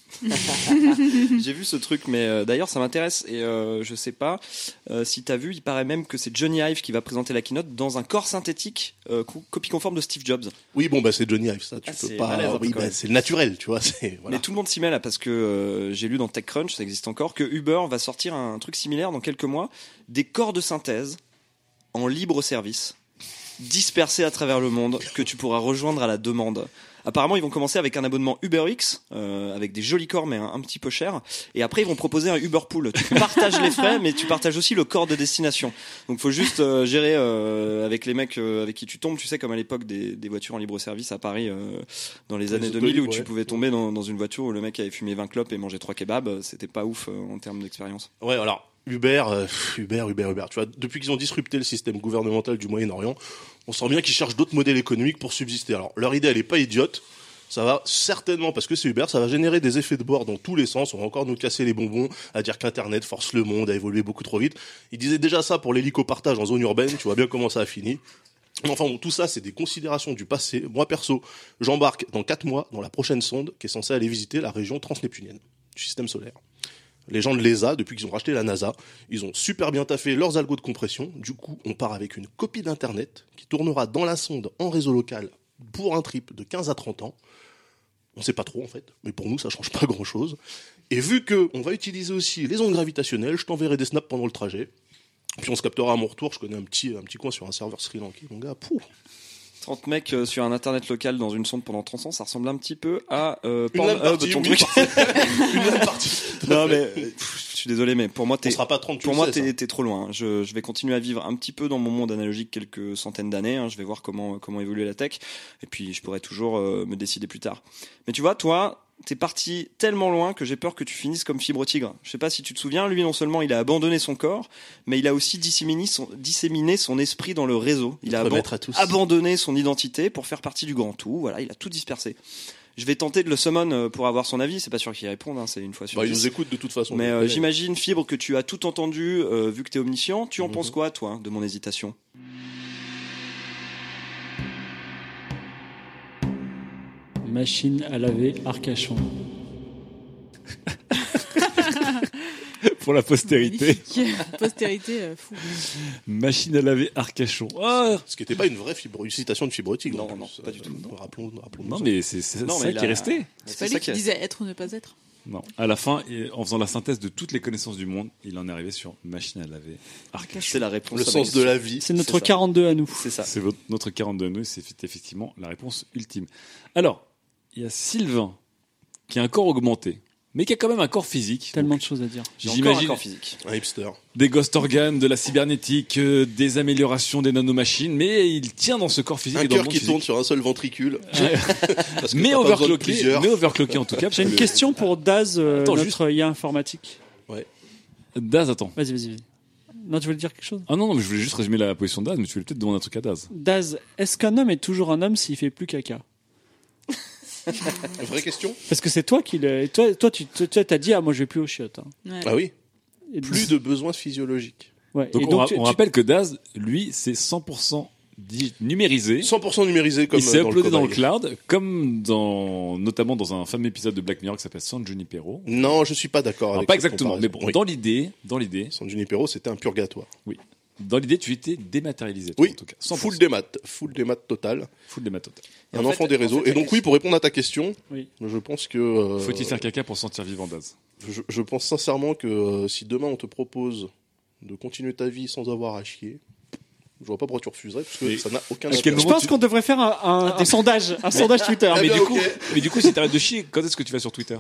Speaker 7: J'ai vu ce truc, mais d'ailleurs ça m'intéresse et je sais pas si t'as vu, il paraît même que c'est Johnny Ive qui va présenter la keynote dans un corps synthétique copie conforme de Steve Jobs.
Speaker 5: Oui, bon, bah c'est Johnny Ive, ça, tu peux pas.
Speaker 7: Malaise,
Speaker 5: oui, bah, c'est le naturel, tu vois. Voilà.
Speaker 7: Mais tout le monde s'y mêle là parce que j'ai lu dans TechCrunch, ça existe encore, que Uber va sortir un truc similaire dans quelques mois, des corps de synthèse en libre service, dispersés à travers le monde, que tu pourras rejoindre à la demande. Apparemment, ils vont commencer avec un abonnement UberX, avec des jolis corps, mais un petit peu cher. Et après, ils vont proposer un Uber Pool. Tu partages les frais, mais tu partages aussi le corps de destination. Donc, faut juste gérer avec les mecs avec qui tu tombes. Tu sais, comme à l'époque des voitures en libre service à Paris, dans les années 2000, où tu pouvais tomber dans une voiture où le mec avait fumé 20 clopes et mangé 3 kebabs. C'était pas ouf en termes d'expérience.
Speaker 5: Ouais, alors... Uber, tu vois, depuis qu'ils ont disrupté le système gouvernemental du Moyen-Orient, on sent bien qu'ils cherchent d'autres modèles économiques pour subsister. Alors, leur idée, elle est pas idiote. Ça va certainement, parce que c'est Uber, ça va générer des effets de bord dans tous les sens. On va encore nous casser les bonbons à dire qu'Internet force le monde à évoluer beaucoup trop vite. Ils disaient déjà ça pour l'hélicopartage en zone urbaine. Tu vois bien comment ça a fini. Enfin bon, tout ça, c'est des considérations du passé. Moi, perso, j'embarque dans 4 mois dans la prochaine sonde qui est censée aller visiter la région transneptunienne du système solaire. Les gens de l'ESA, depuis qu'ils ont racheté la NASA, ils ont super bien taffé leurs algos de compression. Du coup, on part avec une copie d'Internet qui tournera dans la sonde en réseau local pour un trip de 15 à 30 ans. On sait pas trop, en fait, mais pour nous, ça change pas grand-chose. Et vu que on va utiliser aussi les ondes gravitationnelles, je t'enverrai des snaps pendant le trajet. Puis on se captera à mon retour. Je connais un petit coin sur un serveur sri-lankais, mon gars. Pouh.
Speaker 7: 30 mecs sur un internet local dans une sonde pendant 30 ans, ça ressemble un petit peu à
Speaker 5: Pornhub, ton truc. Une partie.
Speaker 7: Non mais je suis désolé, mais pour moi t'es trop loin. Je vais continuer à vivre un petit peu dans mon monde analogique quelques centaines d'années. Je vais voir comment évolue la tech, et puis je pourrai toujours me décider plus tard. Mais tu vois, toi, t'es parti tellement loin que j'ai peur que tu finisses comme Fibre Tigre. Je sais pas si tu te souviens, lui non seulement il a abandonné son corps, mais il a aussi disséminé son esprit dans le réseau. Il a abandonné son identité pour faire partie du grand tout. Voilà, il a tout dispersé. Je vais tenter de le summon pour avoir son avis. C'est pas sûr qu'il réponde, c'est une fois sur 10.
Speaker 5: Il nous écoute de toute façon.
Speaker 7: Mais j'imagine, Fibre, que tu as tout entendu vu que t'es omniscient. Tu en penses quoi, toi, de mon hésitation ?
Speaker 6: Machine à laver Arcachon.
Speaker 4: pour la postérité.
Speaker 8: Magnifique. Postérité, fou.
Speaker 4: Machine à laver Arcachon. Ah,
Speaker 5: Ce qui n'était pas une vraie citation de fibrotique.
Speaker 7: Non,
Speaker 5: en plus.
Speaker 7: non, pas du tout.
Speaker 5: Rappelons
Speaker 4: non, mais c'est
Speaker 7: Non,
Speaker 4: ça
Speaker 7: mais
Speaker 4: qui est resté.
Speaker 8: C'est pas lui qui disait être ou ne pas être.
Speaker 4: Non. À la fin, en faisant la synthèse de toutes les connaissances du monde, il en est arrivé sur machine à laver Arcachon.
Speaker 7: C'est la réponse.
Speaker 5: Le
Speaker 7: à ma
Speaker 5: sens de
Speaker 7: question.
Speaker 5: la vie.
Speaker 6: C'est notre
Speaker 7: ça.
Speaker 6: 42 à nous.
Speaker 7: C'est ça.
Speaker 4: C'est notre 42 nœuds, c'est effectivement la réponse ultime. Alors, il y a Sylvain qui a un corps augmenté, mais qui a quand même un corps physique.
Speaker 6: Tellement de choses à dire.
Speaker 7: J'ai encore un
Speaker 4: J'imagine
Speaker 7: corps physique.
Speaker 5: Un hipster.
Speaker 4: des ghost organes, de la cybernétique, des améliorations des nanomachines, mais il tient dans ce corps physique.
Speaker 5: Un
Speaker 4: et dans le
Speaker 5: cœur
Speaker 4: monde
Speaker 5: qui
Speaker 4: physique.
Speaker 5: tourne sur un seul ventricule. Parce que
Speaker 4: Mais
Speaker 5: t'as pas besoin de
Speaker 4: overclocké,
Speaker 5: plusieurs.
Speaker 4: en tout cas.
Speaker 6: J'ai une question pour Daz,
Speaker 4: Attends,
Speaker 6: notre IA informatique.
Speaker 4: Daz, attends.
Speaker 6: Vas-y. Non, tu voulais dire quelque chose?
Speaker 4: Ah non, mais je voulais juste résumer la position de Daz, mais tu voulais peut-être demander un truc à Daz.
Speaker 6: Daz, est-ce qu'un homme est toujours un homme s'il fait plus caca?
Speaker 5: Vraie question.
Speaker 6: Parce que c'est toi qui le. Toi, tu t'as dit, moi je vais plus aux chiottes. Hein.
Speaker 8: Ouais.
Speaker 5: Ah oui.
Speaker 6: Et
Speaker 5: Plus de besoins physiologiques.
Speaker 6: Ouais.
Speaker 4: Donc,
Speaker 6: Et
Speaker 4: on rappelle que Daz, lui, c'est 100% numérisé.
Speaker 5: 100% numérisé comme
Speaker 4: Il s'est
Speaker 5: dans
Speaker 4: uploadé dans le
Speaker 5: cobaye.
Speaker 4: cloud, comme notamment dans un fameux épisode de Black Mirror qui s'appelle San Junipero.
Speaker 5: Non, je suis pas d'accord
Speaker 4: Alors,
Speaker 5: avec
Speaker 4: pas
Speaker 5: cette
Speaker 4: exactement, mais
Speaker 5: comparaison.
Speaker 4: bon,
Speaker 5: Oui.
Speaker 4: dans l'idée,
Speaker 5: San Junipero, c'était un purgatoire.
Speaker 4: dans l'idée, tu étais dématérialisé. toi,
Speaker 5: Oui.
Speaker 4: en tout cas. 100%.
Speaker 5: Full démat total.
Speaker 4: Full des matos.
Speaker 7: Et
Speaker 5: Un
Speaker 7: en
Speaker 5: enfant
Speaker 7: fait-
Speaker 5: des
Speaker 7: en
Speaker 5: réseaux.
Speaker 7: fait,
Speaker 5: Et donc oui, pour répondre à ta question,
Speaker 6: Oui.
Speaker 5: je pense que...
Speaker 4: Faut-il faire caca pour sentir vivant, Daz?
Speaker 5: je pense sincèrement que si demain on te propose de continuer ta vie sans avoir à chier, je vois pas pourquoi tu refuserais, parce que
Speaker 4: Mais
Speaker 5: ça n'a aucun
Speaker 4: à quel
Speaker 5: intérêt.
Speaker 6: Je
Speaker 4: moment
Speaker 6: pense qu'on devrait faire un sondage, un sondage Twitter.
Speaker 5: Ah,
Speaker 4: mais,
Speaker 5: bien,
Speaker 4: du coup,
Speaker 5: ok.
Speaker 4: mais du coup, si t'arrêtes de chier, quand est-ce que tu vas sur Twitter?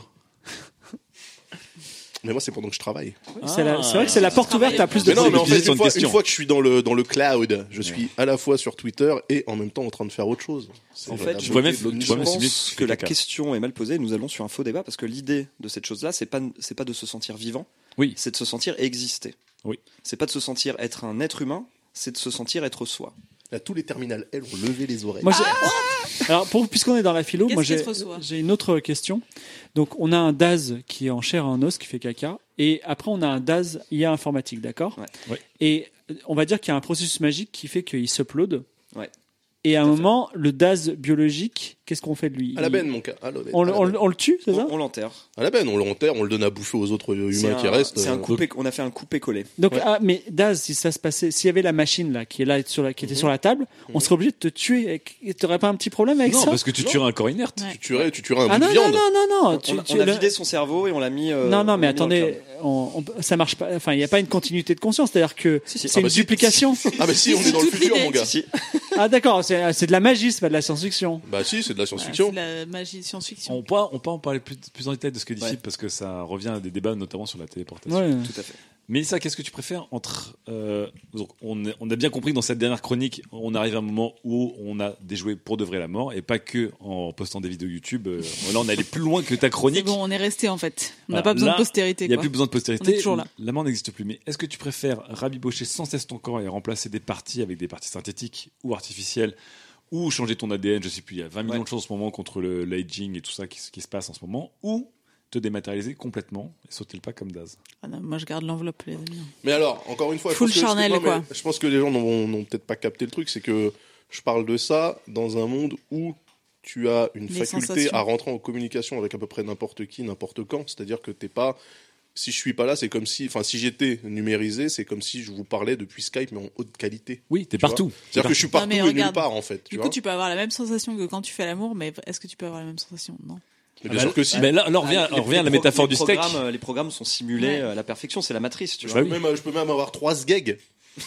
Speaker 5: Mais moi, c'est pendant que je travaille.
Speaker 6: C'est vrai que c'est la porte ouverte à plus de
Speaker 5: Mais non, mais en fait,
Speaker 4: question.
Speaker 5: une fois que je suis dans le cloud, je suis à la fois sur Twitter et en même temps en train de faire autre chose. C'est
Speaker 7: En
Speaker 5: la
Speaker 7: fait,
Speaker 5: beauté
Speaker 7: je
Speaker 4: je pourrais même-
Speaker 5: de
Speaker 4: je
Speaker 5: l'omniscience.
Speaker 4: pourrais même
Speaker 7: pense
Speaker 4: simuler
Speaker 7: que la
Speaker 4: caca.
Speaker 7: question est mal posée. Nous allons sur un faux débat parce que l'idée de cette chose-là, c'est pas de se sentir vivant.
Speaker 4: Oui.
Speaker 7: C'est de se sentir exister.
Speaker 4: Oui.
Speaker 7: C'est pas de se sentir être un être humain. C'est de se sentir être soi.
Speaker 5: Là, tous les terminales, elles, ont levé les oreilles.
Speaker 6: Moi, alors, puisqu'on est dans la philo,
Speaker 8: Qu'est-ce
Speaker 6: moi
Speaker 8: qu'être soi
Speaker 6: j'ai une autre question. Donc, on a un Daz qui est en chair et en os, qui fait caca, et après on a un Daz IA informatique, d'accord?
Speaker 7: Ouais.
Speaker 4: Ouais.
Speaker 6: Et on va dire qu'il y a un processus magique qui fait qu'il s'upload.
Speaker 7: Ouais.
Speaker 6: Et à un moment, le Daz biologique, qu'est-ce qu'on fait de lui?
Speaker 5: À la benne, mon cas. À la benne.
Speaker 6: On le tue, c'est ça?
Speaker 7: On l'enterre.
Speaker 5: À la benne, on l'enterre, on le donne à bouffer aux autres
Speaker 7: C'est
Speaker 5: humains qui restent.
Speaker 7: C'est un coupé. On a fait un coupé-collé.
Speaker 6: Donc,
Speaker 5: Ouais.
Speaker 6: mais Daz, si ça se passait, s'il y avait la machine là qui est là qui était sur la table, on serait obligé de te tuer. Et t'aurais pas un petit problème avec
Speaker 4: Non,
Speaker 6: ça?
Speaker 4: parce que tu tuerais un corps inerte.
Speaker 8: Ouais.
Speaker 5: Tu tuerais un
Speaker 6: Ah
Speaker 5: bout
Speaker 6: non,
Speaker 5: de
Speaker 6: non,
Speaker 5: viande.
Speaker 6: non.
Speaker 7: On a vidé son cerveau et on l'a mis.
Speaker 6: Non,
Speaker 7: on
Speaker 6: mais
Speaker 7: l'a mis dans le
Speaker 6: attendez,
Speaker 7: cloud.
Speaker 6: ça marche pas. Enfin, il n'y a pas une continuité de conscience, c'est-à-dire que
Speaker 7: Si, si.
Speaker 6: c'est une
Speaker 5: bah si.
Speaker 6: duplication.
Speaker 5: Ah bah si, on est dans le
Speaker 8: toute
Speaker 5: futur,
Speaker 8: l'idée.
Speaker 5: mon gars.
Speaker 7: Si, si.
Speaker 6: Ah d'accord, c'est de la magie, c'est pas de la science-fiction.
Speaker 5: Bah si, c'est de la
Speaker 8: C'est
Speaker 5: science-fiction.
Speaker 8: la magie de science-fiction.
Speaker 4: On peut en parler plus en détail de ce que dit
Speaker 7: Ouais.
Speaker 4: Philippe, parce que ça revient à des débats, notamment sur la téléportation.
Speaker 6: Ouais.
Speaker 7: Tout à fait.
Speaker 4: Mélissa, qu'est-ce que tu préfères entre donc on a bien compris que dans cette dernière chronique, on arrive à un moment où on a déjoué pour de vrai la mort, et pas que en postant des vidéos YouTube. Là, on est allé plus loin que ta
Speaker 8: C'est
Speaker 4: chronique.
Speaker 8: bon, on est resté en fait. On n'a
Speaker 4: Voilà.
Speaker 8: pas besoin
Speaker 4: Là,
Speaker 8: de postérité.
Speaker 4: Il n'y a
Speaker 8: quoi.
Speaker 4: plus besoin de
Speaker 8: On
Speaker 4: postérité.
Speaker 8: est toujours là.
Speaker 4: La mort n'existe plus. Mais est-ce que tu préfères rabibocher sans cesse ton corps et remplacer des parties avec des parties synthétiques ou artificielles, ou changer ton ADN, je sais plus, il y a 20 millions de choses en ce moment contre l'aging et tout ça qui se passe en ce moment, ou te dématérialiser complètement et sauter le pas comme Daz?
Speaker 8: Ah non, moi je garde l'enveloppe, les amis.
Speaker 5: Mais alors, encore une fois,
Speaker 8: Full charnel,
Speaker 5: non, mais
Speaker 8: quoi.
Speaker 5: je pense que les gens n'ont peut-être pas capté le truc, c'est que je parle de ça dans un monde où tu as une
Speaker 8: Les
Speaker 5: faculté
Speaker 8: sensations.
Speaker 5: à rentrer en communication avec à peu près n'importe qui, n'importe quand. C'est-à-dire que t'es pas... Si je suis pas là, c'est comme si... Enfin, si j'étais numérisé, c'est comme si je vous parlais depuis Skype, mais en haute qualité.
Speaker 4: Oui, t'es
Speaker 5: Tu vois.
Speaker 4: partout.
Speaker 5: C'est-à-dire que je suis partout
Speaker 8: mais
Speaker 5: et nulle
Speaker 8: regarde.
Speaker 5: part, en fait. Tu
Speaker 8: Du
Speaker 5: vois.
Speaker 8: coup, tu peux avoir la même sensation que quand tu fais l'amour, mais est-ce que tu peux avoir la même sensation? Non.
Speaker 5: Mais bien sûr que si.
Speaker 4: Mais là, on revient à la métaphore du steak.
Speaker 7: Les programmes sont simulés
Speaker 8: Ouais.
Speaker 7: à la perfection. C'est la matrice, tu
Speaker 5: Je
Speaker 7: vois.
Speaker 5: peux même avoir 3 sgags.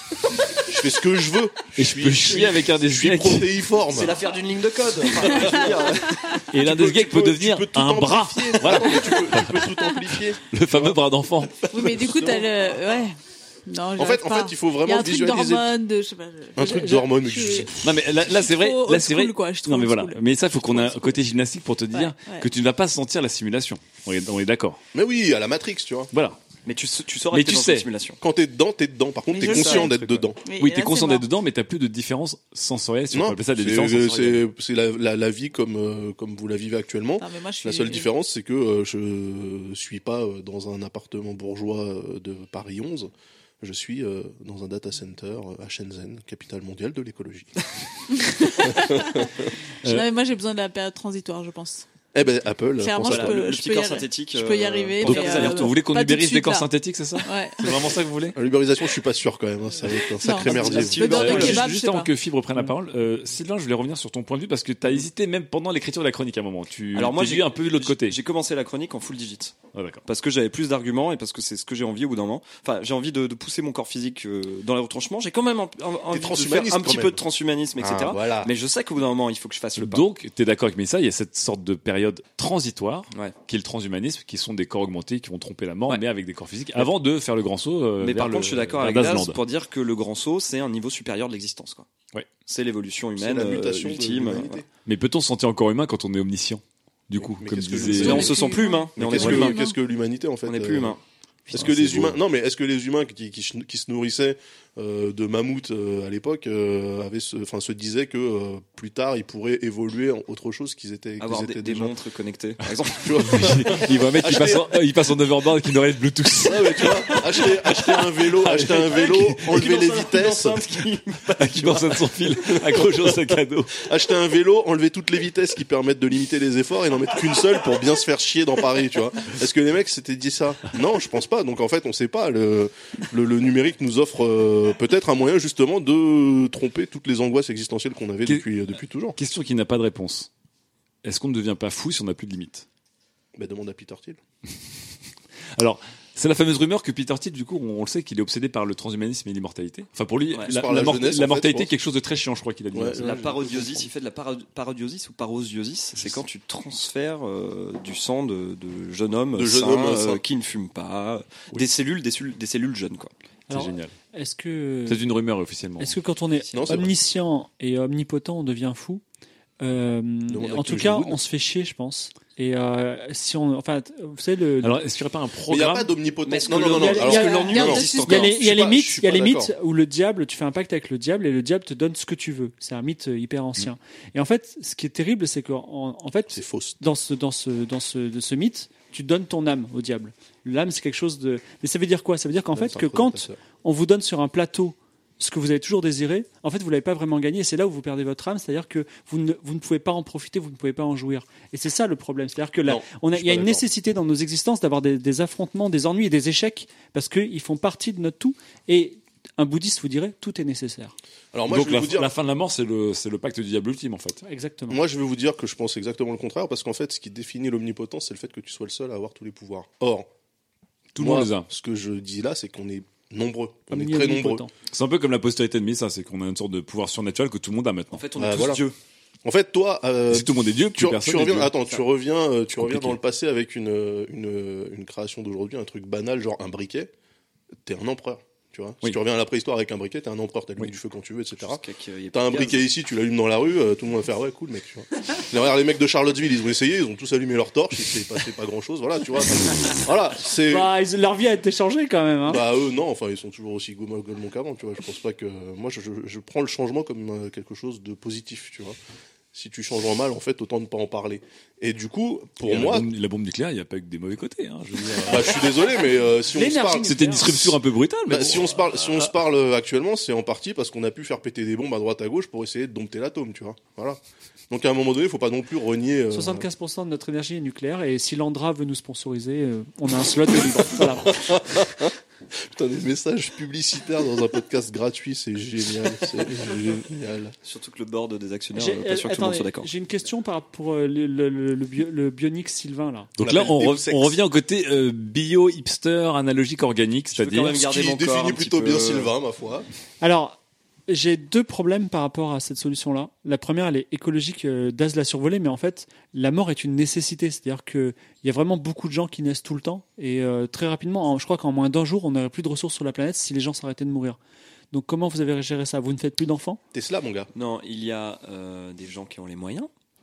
Speaker 5: Je fais ce que je veux.
Speaker 4: Et je peux chier avec un des
Speaker 5: Je suis
Speaker 4: gags.
Speaker 5: protéiforme.
Speaker 7: C'est l'affaire d'une ligne de code. Enfin, je veux dire,
Speaker 4: Et l'un des gags peut devenir
Speaker 5: tu peux tout
Speaker 4: un bras.
Speaker 5: amplifier.
Speaker 4: Voilà,
Speaker 5: Mais tu peux tout amplifier.
Speaker 4: le fameux bras d'enfant.
Speaker 8: Oui, mais du coup, t'as le. Ouais. Non,
Speaker 5: En
Speaker 8: j'arrive
Speaker 5: fait,
Speaker 8: pas.
Speaker 5: il faut
Speaker 8: Il y a
Speaker 5: vraiment
Speaker 8: un truc
Speaker 5: visualiser.
Speaker 8: d'hormones, de. Je sais pas.
Speaker 5: Un truc d'hormones.
Speaker 8: je-
Speaker 4: Non mais là c'est vrai,
Speaker 8: trop
Speaker 4: là
Speaker 8: old
Speaker 4: c'est vrai.
Speaker 8: school, quoi, je suis
Speaker 4: Non
Speaker 8: trop
Speaker 4: mais
Speaker 8: old
Speaker 4: voilà.
Speaker 8: school.
Speaker 4: Mais ça, faut qu'on ait un
Speaker 8: Trop old
Speaker 4: côté gymnastique pour te dire
Speaker 8: Ouais.
Speaker 4: que tu ne vas pas sentir la simulation. On est d'accord.
Speaker 5: Mais oui, à la Matrix, tu vois.
Speaker 4: Voilà.
Speaker 7: Mais tu sauras
Speaker 4: Mais
Speaker 7: que t'es
Speaker 4: tu
Speaker 7: dans
Speaker 4: sais.
Speaker 7: une simulation.
Speaker 5: Quand t'es dedans, t'es dedans. Par contre,
Speaker 8: Mais
Speaker 5: t'es
Speaker 8: je
Speaker 5: conscient
Speaker 8: sais.
Speaker 5: d'être dedans.
Speaker 8: Mais
Speaker 4: Oui, t'es
Speaker 8: là,
Speaker 4: conscient
Speaker 8: c'est
Speaker 4: d'être
Speaker 8: mort.
Speaker 4: dedans, mais t'as plus de différences sensorielles. Si on peut
Speaker 5: Non,
Speaker 4: appeler ça des différences
Speaker 5: c'est
Speaker 4: sensorielles.
Speaker 5: c'est la vie comme vous la vivez actuellement.
Speaker 8: Non, mais moi, je suis.
Speaker 5: La seule différence, c'est que je suis pas dans un appartement bourgeois de Paris 11. Je suis dans un data center à Shenzhen, capitale mondiale de l'écologie.
Speaker 8: Non, mais moi, j'ai besoin de la période transitoire, je pense.
Speaker 5: Eh ben Apple.
Speaker 8: Clairement,
Speaker 5: pense à
Speaker 8: je peux-
Speaker 5: Apple.
Speaker 7: le
Speaker 8: je
Speaker 7: petit
Speaker 8: peux y
Speaker 7: corps
Speaker 8: arri-
Speaker 7: synthétique.
Speaker 8: je peux y arriver,
Speaker 7: pour
Speaker 8: mais,
Speaker 7: faire des allers-retours.
Speaker 4: Vous voulez qu'on
Speaker 8: pas tout de
Speaker 4: ubérise des
Speaker 8: suite,
Speaker 4: corps
Speaker 8: là.
Speaker 4: synthétiques, c'est ça?
Speaker 8: Ouais.
Speaker 4: C'est vraiment ça que vous voulez?
Speaker 5: L'ubérisation, je suis pas sûr quand même. Hein. Ça va être un sacré
Speaker 8: Non,
Speaker 5: merdier.
Speaker 7: c'est-
Speaker 8: Le beurre de
Speaker 7: Juste-
Speaker 8: kebab,
Speaker 4: Juste
Speaker 8: je sais
Speaker 4: avant
Speaker 8: pas.
Speaker 4: que Fibre prenne la parole, Sylvain, je voulais revenir sur ton point de vue parce que tu as hésité même pendant l'écriture de la chronique à un moment.
Speaker 7: Alors moi,
Speaker 4: t'es vu un peu de l'autre côté.
Speaker 7: J'ai commencé la chronique en full digit.
Speaker 4: Ah, d'accord.
Speaker 7: Parce que j'avais plus d'arguments et parce que c'est ce que j'ai envie au bout d'un moment. Enfin, j'ai envie de pousser mon corps physique dans les retranchements. J'ai quand même envie de faire
Speaker 5: transhumaniste,
Speaker 7: un petit
Speaker 5: quand
Speaker 7: peu
Speaker 5: même.
Speaker 7: de transhumanisme, etc.
Speaker 5: Ah, voilà.
Speaker 7: Mais je sais qu'au bout d'un moment, il faut que je fasse le pas.
Speaker 4: Donc, tu es d'accord avec Mélissa, il y a cette sorte de période transitoire,
Speaker 7: Ouais.
Speaker 4: qui est le transhumanisme, qui sont des corps augmentés qui vont tromper la mort,
Speaker 7: Ouais.
Speaker 4: mais avec des corps physiques, avant de faire le grand saut.
Speaker 7: Mais
Speaker 4: vers
Speaker 7: par contre, je suis d'accord
Speaker 4: vers
Speaker 7: avec Daz
Speaker 4: Dasland.
Speaker 7: pour dire que le grand saut, c'est un niveau supérieur de l'existence, quoi.
Speaker 4: Ouais.
Speaker 7: C'est l'évolution
Speaker 5: C'est
Speaker 7: humaine
Speaker 5: la mutation de
Speaker 7: ultime.
Speaker 5: l'humanité.
Speaker 4: Mais peut-on se sentir encore humain quand on est omniscient? Du coup,
Speaker 5: Mais
Speaker 4: comme
Speaker 5: qu'est-ce que
Speaker 4: disait.
Speaker 7: Mais
Speaker 8: On
Speaker 7: on
Speaker 8: est
Speaker 7: se sent
Speaker 8: plus
Speaker 7: plus
Speaker 8: humain.
Speaker 7: humain. Mais on est
Speaker 5: Qu'est-ce
Speaker 7: plus
Speaker 5: que-
Speaker 7: humain.
Speaker 5: Qu'est-ce que l'humanité en fait
Speaker 7: On est plus humain.
Speaker 5: Est-ce
Speaker 4: Ah,
Speaker 5: que
Speaker 4: c'est
Speaker 5: les
Speaker 4: beau.
Speaker 5: humains, non mais est-ce que les humains qui se nourrissaient de mammouths à l'époque se disaient que plus tard ils pourraient évoluer en autre chose qu'ils étaient,
Speaker 7: Avoir
Speaker 5: qu'ils étaient
Speaker 7: des
Speaker 5: déjà.
Speaker 7: montres connectées, par exemple.
Speaker 5: Tu vois,
Speaker 4: Il voit un mec qui passe en overboard qui n'aurait Bluetooth.
Speaker 5: ouais, mais tu vois, acheter un vélo, enlever les vitesses,
Speaker 4: qui pense à son fil, accroché au sac à dos.
Speaker 5: acheter un vélo, enlever toutes les vitesses qui permettent de limiter les efforts et n'en mettre qu'une seule pour bien se faire chier dans Paris, tu vois. Est-ce que les mecs s'étaient dit ça? Non, je pense pas. Donc en fait, on sait pas. Le numérique nous offre peut-être un moyen justement de tromper toutes les angoisses existentielles qu'on avait depuis toujours.
Speaker 4: Question qui n'a pas de réponse. Est-ce qu'on ne devient pas fou si on n'a plus de limites?
Speaker 5: Bah, demande à Peter Thiel.
Speaker 4: Alors, c'est la fameuse rumeur que Peter Thiel, du coup, on le sait qu'il est obsédé par le transhumanisme et l'immortalité. Enfin, pour lui,
Speaker 7: Ouais.
Speaker 5: Par la jeunesse, en
Speaker 4: la
Speaker 5: fait,
Speaker 4: mortalité
Speaker 5: je
Speaker 4: est
Speaker 5: pense.
Speaker 4: quelque chose de très chiant, je crois qu'il a dit.
Speaker 5: Ouais.
Speaker 7: La parodiosis, il fait de la parodiosis ou parosiosis, c'est quand tu transfères du sang de jeunes hommes sains, qui ne fument pas, des cellules jeunes, quoi.
Speaker 4: C'est
Speaker 6: Alors,
Speaker 4: génial.
Speaker 6: Est-ce que,
Speaker 4: C'est une rumeur officiellement.
Speaker 6: est-ce que quand on est
Speaker 5: Non, c'est vrai.
Speaker 6: omniscient et omnipotent, on devient fou?
Speaker 5: Demande à
Speaker 6: En
Speaker 5: Kim
Speaker 6: tout cas,
Speaker 5: Jong-un.
Speaker 6: on se fait chier, je pense. Et si on, enfin, vous savez le.
Speaker 4: Alors, est-ce qu'il n'y aurait pas un
Speaker 5: Mais il n'y a
Speaker 4: programme
Speaker 5: pas d'omnipotence.
Speaker 7: Mais est-ce
Speaker 5: Non,
Speaker 7: que
Speaker 5: non, non,
Speaker 7: le-
Speaker 5: non.
Speaker 6: il y a-
Speaker 5: Alors,
Speaker 6: il y a-
Speaker 5: non,
Speaker 8: il y a
Speaker 5: non,
Speaker 8: deux
Speaker 5: non.
Speaker 8: systèmes.
Speaker 6: Il y a
Speaker 5: Alors,
Speaker 6: les, il y a les
Speaker 5: je
Speaker 6: mythes,
Speaker 5: suis
Speaker 6: il y a
Speaker 5: pas
Speaker 6: les mythes
Speaker 5: d'accord.
Speaker 6: où le diable, tu fais un pacte avec le diable et le diable te donne ce que tu veux. C'est un mythe hyper ancien. Et en fait, ce qui est terrible, c'est qu'en fait,
Speaker 5: C'est fausse.
Speaker 6: dans ce mythe, tu donnes ton âme au diable. L'âme, c'est quelque chose de. Mais ça veut dire quoi? Ça veut dire qu'en fait, que quand on vous donne sur un plateau ce que vous avez toujours désiré, en fait, vous l'avez pas vraiment gagné. Et c'est là où vous perdez votre âme, c'est-à-dire que vous ne pouvez pas en profiter, vous ne pouvez pas en jouir. Et c'est ça le problème. C'est-à-dire que là,
Speaker 5: Non,
Speaker 6: il y a une nécessité dans nos existences d'avoir des affrontements, des ennuis et des échecs, parce qu'ils font partie de notre tout. Et un bouddhiste vous dirait, tout est nécessaire.
Speaker 5: Alors moi,
Speaker 4: Donc
Speaker 5: je vais vous dire.
Speaker 4: la fin de la mort, c'est le pacte du diable ultime, en fait.
Speaker 6: Exactement.
Speaker 5: Moi, je vais vous dire que je pense exactement le contraire, parce qu'en fait, ce qui définit l'omnipotence, c'est le fait que tu sois le seul à avoir tous les pouvoirs. Or,
Speaker 4: Tout le
Speaker 5: moi,
Speaker 4: monde les a.
Speaker 5: ce que je dis là, c'est qu'on est nombreux. On est
Speaker 6: Omni-
Speaker 5: très nombreux.
Speaker 6: omnipotent.
Speaker 4: C'est un peu comme la postérité de Myth, ça, c'est qu'on a une sorte de pouvoir surnaturel que tout le monde a maintenant.
Speaker 7: En fait, on est tous
Speaker 5: Voilà.
Speaker 7: dieux.
Speaker 5: En fait, toi,
Speaker 4: Si tout le monde est Dieu,
Speaker 5: tu
Speaker 4: plus personne n'est
Speaker 5: reviens,
Speaker 4: Dieu.
Speaker 5: attends, tu reviens
Speaker 4: compliqué.
Speaker 5: dans le passé avec une création d'aujourd'hui, un truc banal, genre un briquet. T'es un empereur, tu vois.
Speaker 4: Oui.
Speaker 5: Si tu reviens à la préhistoire avec un briquet, t'es un empereur, t'allumes
Speaker 4: Oui.
Speaker 5: du feu quand tu veux, etc.
Speaker 7: Jusqu'à qu'il y ait
Speaker 5: T'as un
Speaker 7: plus de
Speaker 5: briquet
Speaker 7: gaz.
Speaker 5: ici, tu l'allumes dans la rue, tout le monde va faire ouais, cool, mec. Tu vois. Regarde, les mecs de Charlottesville, ils ont essayé, ils ont tous allumé leur torche, il s'est passé pas grand chose, voilà, tu vois. Voilà, c'est.
Speaker 6: Bah, leur vie a été changée quand même. Hein.
Speaker 5: Bah eux non, enfin ils sont toujours aussi gourmands qu'avant, tu vois. Je pense pas que moi je prends le changement comme quelque chose de positif, tu vois. Si tu changes en mal, en fait, autant ne pas en parler. Et du coup, pour
Speaker 4: Et
Speaker 5: moi,
Speaker 4: la bombe nucléaire, il n'y a pas eu que des mauvais côtés. Hein, je veux dire.
Speaker 5: bah, je suis désolé, mais si on se
Speaker 6: L'énergie
Speaker 5: parle,
Speaker 4: C'était une disruption un peu brutale. Mais
Speaker 5: bah,
Speaker 4: bon.
Speaker 5: si on se parle actuellement, c'est en partie parce qu'on a pu faire péter des bombes à droite à gauche pour essayer de dompter l'atome, tu vois. Voilà. Donc à un moment donné, il faut pas non plus renier.
Speaker 6: 75% de notre énergie est nucléaire et si Landra veut nous sponsoriser, on a un slot de libre. Voilà.
Speaker 5: Putain, des messages publicitaires dans un podcast gratuit, c'est génial, c'est génial.
Speaker 7: Surtout que le board des actionnaires,
Speaker 6: J'ai-
Speaker 7: pas sûr que tout le monde
Speaker 6: attendez,
Speaker 7: soit d'accord.
Speaker 6: j'ai une question pour le bionique Sylvain là.
Speaker 4: Donc
Speaker 5: On
Speaker 4: là,
Speaker 5: l'appelle Deus Ex.
Speaker 4: on revient au côté bio, hipster, analogique, organique,
Speaker 7: Je veux quand
Speaker 4: c'est-à-dire.
Speaker 7: même
Speaker 5: Ce
Speaker 7: garder
Speaker 5: qui
Speaker 7: mon corps
Speaker 5: définit
Speaker 7: un
Speaker 5: plutôt
Speaker 7: petit
Speaker 5: bien
Speaker 7: peu.
Speaker 5: Sylvain, ma foi.
Speaker 6: Alors, j'ai deux problèmes par rapport à cette solution-là. La première, elle est écologique, Daz l'a survolée, mais en fait, la mort est une nécessité. C'est-à-dire qu'il y a vraiment beaucoup de gens qui naissent tout le temps. Et très rapidement, je crois qu'en moins d'un jour, on n'aurait plus de ressources sur la planète si les gens s'arrêtaient de mourir. Donc comment vous avez géré ça? Vous ne faites plus d'enfants?
Speaker 5: Tesla, mon gars.
Speaker 7: Non, il y a des gens qui ont les moyens.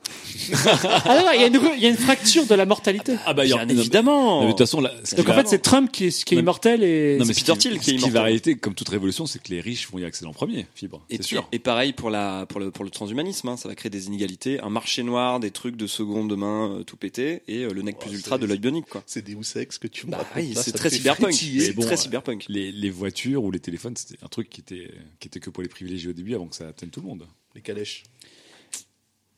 Speaker 6: Ah non, il y a une fracture de la mortalité.
Speaker 4: Ah bah, il y
Speaker 7: Bien
Speaker 4: a- non,
Speaker 7: évidemment.
Speaker 4: mais de toute façon, là, ce qui
Speaker 6: Donc en
Speaker 4: va-
Speaker 6: fait, c'est Trump qui est
Speaker 4: Non,
Speaker 6: immortel et...
Speaker 4: non, mais
Speaker 7: c'est
Speaker 4: ce
Speaker 7: Peter
Speaker 4: qui-
Speaker 7: Thiel qui est
Speaker 4: Ce qui
Speaker 7: immortel.
Speaker 4: va arrêter, comme toute révolution, c'est que les riches vont y accéder en premier, Fibre.
Speaker 7: Et,
Speaker 4: C'est sûr.
Speaker 7: et pareil pour le transhumanisme, hein, ça va créer des inégalités, un marché noir, des trucs de seconde main tout pété, et le nec plus ultra de l'œil bionique, quoi.
Speaker 5: C'est Deus Ex que tu me
Speaker 7: Bah
Speaker 5: racontes
Speaker 7: oui,
Speaker 5: là,
Speaker 7: c'est
Speaker 5: ça
Speaker 7: très
Speaker 5: me fait
Speaker 7: cyberpunk.
Speaker 5: frétiller.
Speaker 7: C'est
Speaker 4: bon,
Speaker 7: très cyberpunk.
Speaker 4: Les voitures ou les téléphones, c'était un truc qui était que pour les privilégiés au début avant que ça atteigne tout le monde.
Speaker 5: Les calèches.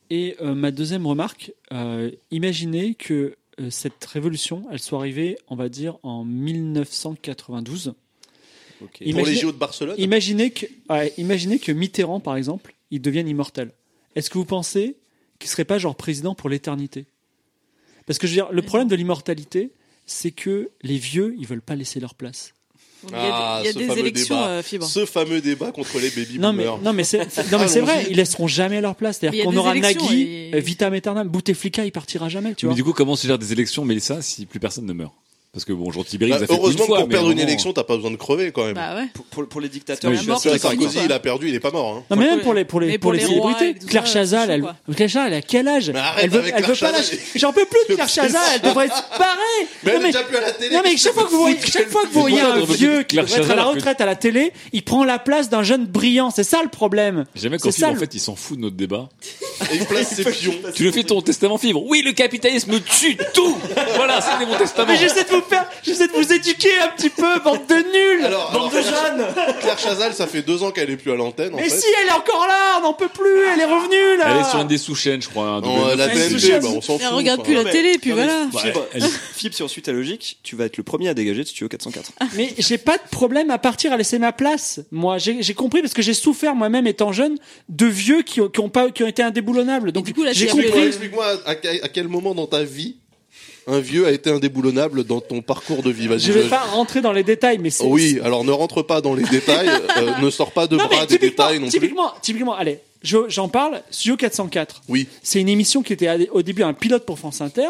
Speaker 6: Et ma deuxième remarque, imaginez que cette révolution, elle soit arrivée, on va dire, en 1992.
Speaker 7: Okay.
Speaker 5: Pour les JO de Barcelone.
Speaker 6: Imaginez que Mitterrand, par exemple, il devienne immortel. Est-ce que vous pensez qu'il serait pas genre président pour l'éternité ? Parce que je veux dire, le problème de l'immortalité, c'est que les vieux, ils veulent pas laisser leur place.
Speaker 8: Il y a des élections, Fibre.
Speaker 5: Ce fameux débat contre les baby boomers.
Speaker 6: Non mais c'est vrai, ils laisseront jamais leur place. C'est-à-dire qu'on aura Nagui,
Speaker 8: et...
Speaker 6: vitam aeternam, Bouteflika, il partira jamais, tu vois.
Speaker 4: Mais du coup, comment se gère des élections, Mélissa, si plus personne ne meurt ? Parce que bon, Jean Tibéri,
Speaker 5: Bah,
Speaker 4: vous a fait
Speaker 5: heureusement
Speaker 4: une fois,
Speaker 5: que pour perdre
Speaker 4: mais
Speaker 5: une élection, t'as pas besoin de crever quand même.
Speaker 8: Bah ouais.
Speaker 7: Pour les dictateurs,
Speaker 4: Oui,
Speaker 7: je suis
Speaker 8: mort,
Speaker 7: assez d'accord avec
Speaker 5: Sarkozy,
Speaker 7: toi.
Speaker 5: il a perdu, il est pas mort. Hein.
Speaker 6: Non mais même pour les
Speaker 8: rois
Speaker 6: célébrités,
Speaker 8: et tout
Speaker 6: Claire
Speaker 8: ça,
Speaker 6: Chazal,
Speaker 8: c'est chaud,
Speaker 6: Claire Chazal, elle a quel âge ?
Speaker 5: Mais arrête
Speaker 6: Elle veut
Speaker 5: avec
Speaker 6: pas
Speaker 5: Claire
Speaker 6: lâcher.
Speaker 5: Chazal.
Speaker 6: J'en peux plus de Claire Chazal, elle devrait se barrer.
Speaker 5: Mais
Speaker 6: Non,
Speaker 5: elle est déjà plus à la télé.
Speaker 6: Non mais chaque fois que vous voyez un vieux qui
Speaker 4: Claire
Speaker 6: devrait être à la
Speaker 4: Chazal,
Speaker 6: retraite à la télé, il prend la place d'un jeune brillant, c'est ça le problème.
Speaker 4: Jamais
Speaker 6: C'est
Speaker 4: qu'en
Speaker 6: ça,
Speaker 4: Fibre, en
Speaker 6: le-
Speaker 4: fait, il s'en fout de notre débat.
Speaker 5: Et il place ses pions.
Speaker 4: Tu le fais ton testament Fibre. Oui, le capitalisme tue tout. Voilà, c'était mon testament.
Speaker 6: Mais j'essaie de vous éduquer un petit peu, bande de nuls.
Speaker 5: Alors, de jeunes. Claire Chazal, ça fait 2 ans qu'elle est plus à l'antenne. En
Speaker 6: Mais
Speaker 5: fait.
Speaker 6: si, elle est encore là, on n'en peut plus, elle est revenue là.
Speaker 4: Elle est sur une des sous-chaînes, je crois.
Speaker 5: Non, la
Speaker 6: Elle est
Speaker 5: TNT,
Speaker 6: sous-chaîne.
Speaker 5: bah, on s'en fout.
Speaker 8: Elle regarde plus
Speaker 5: enfin.
Speaker 8: la télé, puis voilà.
Speaker 7: Fibre, si on suit ta logique, tu vas être le premier à dégager de Studio 404.
Speaker 6: Mais j'ai pas de problème à partir à laisser ma place. Moi, j'ai compris parce que j'ai souffert moi-même étant jeune de vieux qui ont été indéboulonnables. Donc
Speaker 8: du coup, là,
Speaker 6: j'ai
Speaker 8: tu as
Speaker 6: compris.
Speaker 8: appelé-
Speaker 5: Explique-moi à quel moment dans ta vie un vieux a été indéboulonnable dans ton parcours de vie. Vas-y.
Speaker 6: Je vais pas rentrer dans les détails, mais c'est.
Speaker 5: Oui, alors ne rentre pas dans les détails, ne sors pas de
Speaker 6: Non,
Speaker 5: bras
Speaker 6: mais
Speaker 5: des détails non plus.
Speaker 6: typiquement, allez, j'en parle. Studio 404.
Speaker 5: Oui.
Speaker 6: C'est une émission qui était au début un pilote pour France Inter,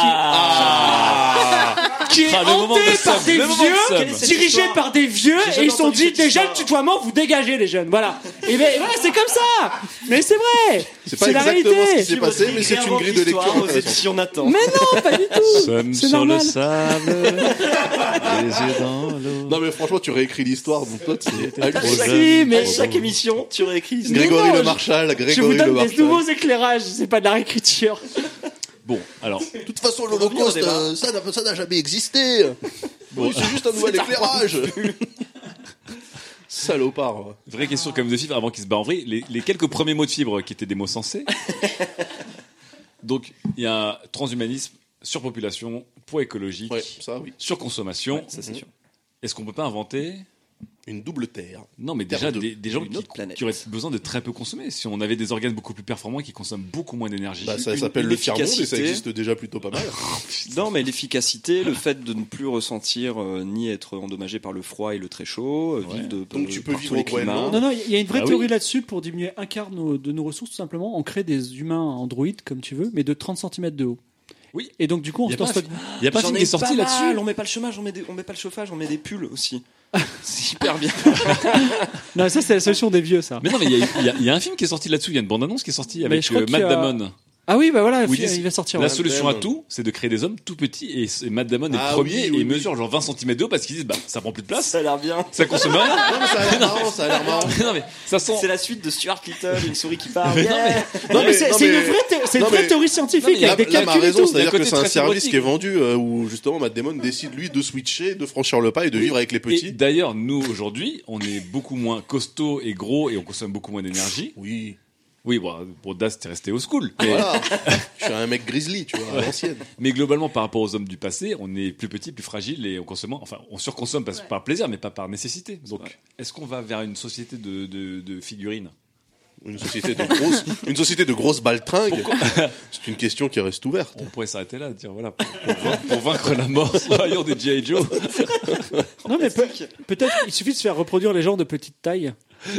Speaker 6: qui est
Speaker 4: Ah, le moment
Speaker 6: hanté
Speaker 4: de
Speaker 6: par
Speaker 4: somme,
Speaker 6: des
Speaker 4: le moment de
Speaker 6: vieux,
Speaker 4: somme.
Speaker 6: dirigé par des vieux, et ils se sont dit déjà le tutoiement, vous dégagez les jeunes. Voilà. Et ben voilà, c'est comme ça. Mais c'est vrai.
Speaker 5: C'est pas
Speaker 6: la
Speaker 5: exactement ce qui
Speaker 6: réalité.
Speaker 5: s'est passé, mais c'est une grille de lecture
Speaker 7: aux
Speaker 5: intéressante.
Speaker 7: éditions Nathan.
Speaker 6: Mais non, pas du tout.
Speaker 4: Sommes
Speaker 6: C'est
Speaker 4: sur
Speaker 6: normal.
Speaker 4: le sable, les yeux dans l'eau.
Speaker 5: Non mais franchement, tu réécris l'histoire, mon pote, c'est hallucinant.
Speaker 6: Si, mais
Speaker 7: À chaque émission, tu réécris.
Speaker 5: Grégory
Speaker 6: non,
Speaker 5: Le
Speaker 6: je-
Speaker 5: Marchal,
Speaker 6: je
Speaker 5: Grégory
Speaker 6: vous
Speaker 5: Le
Speaker 6: donne des
Speaker 5: Marchal.
Speaker 6: nouveaux éclairages. C'est pas de la réécriture.
Speaker 4: Bon, alors,
Speaker 5: De toute façon, l'Holocauste,
Speaker 7: revenir au débat.
Speaker 5: ça n'a jamais existé. Oui, c'est juste un nouvel éclairage. Salopard. ouais.
Speaker 4: vraie question comme de Fibre avant qu'il se barre en vrille. Les quelques premiers mots de Fibre qui étaient des mots sensés. Donc, il y a transhumanisme, surpopulation, poids écologique,
Speaker 5: Ouais, ça oui.
Speaker 4: surconsommation.
Speaker 7: Ça, c'est sûr.
Speaker 4: Est-ce qu'on peut pas inventer
Speaker 5: Une double terre.
Speaker 4: Non, mais
Speaker 5: Terre
Speaker 4: déjà
Speaker 5: de-
Speaker 4: des gens
Speaker 7: une autre planète.
Speaker 4: qui auraient besoin de très peu consommer. Si on avait des organes beaucoup plus performants qui consomment beaucoup moins d'énergie.
Speaker 5: Bah, ça
Speaker 7: Une-
Speaker 5: s'appelle
Speaker 7: une
Speaker 5: le tiers-monde et ça
Speaker 7: efficacité.
Speaker 5: existe déjà plutôt pas mal.
Speaker 7: Non, mais l'efficacité, le fait de ne plus ressentir ni être endommagé par le froid et le très chaud, vivre de
Speaker 5: Donc tu peux
Speaker 7: par
Speaker 5: vivre
Speaker 7: tous les
Speaker 5: au Groenland.
Speaker 7: climats.
Speaker 6: Non, il y a une vraie
Speaker 4: Ah oui.
Speaker 6: théorie là-dessus pour diminuer un quart de nos ressources, tout simplement. On crée des humains androïdes, comme tu veux, mais de 30 cm de haut.
Speaker 4: Oui.
Speaker 6: Et donc, du coup, on
Speaker 4: Il y a
Speaker 6: se
Speaker 4: pas
Speaker 6: stocke.
Speaker 4: Il y a pas un
Speaker 7: J'en
Speaker 4: film
Speaker 7: ai
Speaker 4: qui est sorti
Speaker 7: pas mal,
Speaker 4: là-dessus.
Speaker 7: On met pas le chômage, on met pas le chauffage, on met des pulls aussi. C'est hyper bien.
Speaker 6: Non, ça, c'est la solution des vieux, ça.
Speaker 4: Mais non, mais il y a un film qui est sorti là-dessus. Il y a une bande-annonce qui est sortie avec
Speaker 6: je crois qu'il
Speaker 4: Matt
Speaker 6: y a-
Speaker 4: Damon.
Speaker 6: Ah oui, bah voilà,
Speaker 4: Où ils
Speaker 6: il
Speaker 4: disent,
Speaker 6: va sortir.
Speaker 4: La
Speaker 6: ouais.
Speaker 4: solution à
Speaker 5: Damon.
Speaker 4: tout, c'est de créer des hommes tout petits. Et Matt Damon est
Speaker 5: Ah
Speaker 4: le premier
Speaker 5: oui,
Speaker 4: et
Speaker 5: oui,
Speaker 4: il
Speaker 5: oui.
Speaker 4: mesure genre 20 cm de haut parce qu'ils disent bah ça prend plus de place,
Speaker 7: Ça a l'air bien.
Speaker 4: ça consomme rien.
Speaker 5: Non mais ça a l'air marrant, ça a l'air marrant.
Speaker 4: non mais ça sent.
Speaker 7: C'est la suite de Stuart Little, une souris qui parle.
Speaker 4: Mais non,
Speaker 6: Non, mais
Speaker 5: mais-
Speaker 6: c'est
Speaker 5: non,
Speaker 6: c'est
Speaker 5: mais-
Speaker 6: une vraie,
Speaker 5: non,
Speaker 6: vraie
Speaker 5: mais-
Speaker 6: théorie scientifique
Speaker 5: Là,
Speaker 6: avec des
Speaker 5: là, m'a
Speaker 6: calculs et
Speaker 5: raison,
Speaker 6: tout.
Speaker 5: c'est-à-dire
Speaker 4: côté
Speaker 5: que c'est un
Speaker 4: très
Speaker 5: service
Speaker 4: érotique.
Speaker 5: qui est vendu où justement Matt Damon décide lui de switcher, de franchir le pas et de vivre avec les
Speaker 4: Et
Speaker 5: petits.
Speaker 4: d'ailleurs, nous aujourd'hui, on est beaucoup moins costaud et gros et on consomme beaucoup moins d'énergie.
Speaker 5: Oui.
Speaker 4: Oui, bon, pour Das, t'es resté au school. Mais,
Speaker 5: Voilà. Je suis un mec grizzly, tu vois, à l'ancienne.
Speaker 4: mais globalement, par rapport aux hommes du passé, on est plus petit, plus fragile et on consomme moins. Enfin, on surconsomme par plaisir, mais pas par nécessité. Donc, est-ce qu'on va vers une société de figurines?
Speaker 5: Une société de grosses baltringues. C'est une question qui reste ouverte.
Speaker 4: On pourrait s'arrêter là, dire voilà, pour vaincre la mort, soyons des G.I. Joe.
Speaker 6: Non, mais peut-être il suffit de se faire reproduire les gens de petite taille.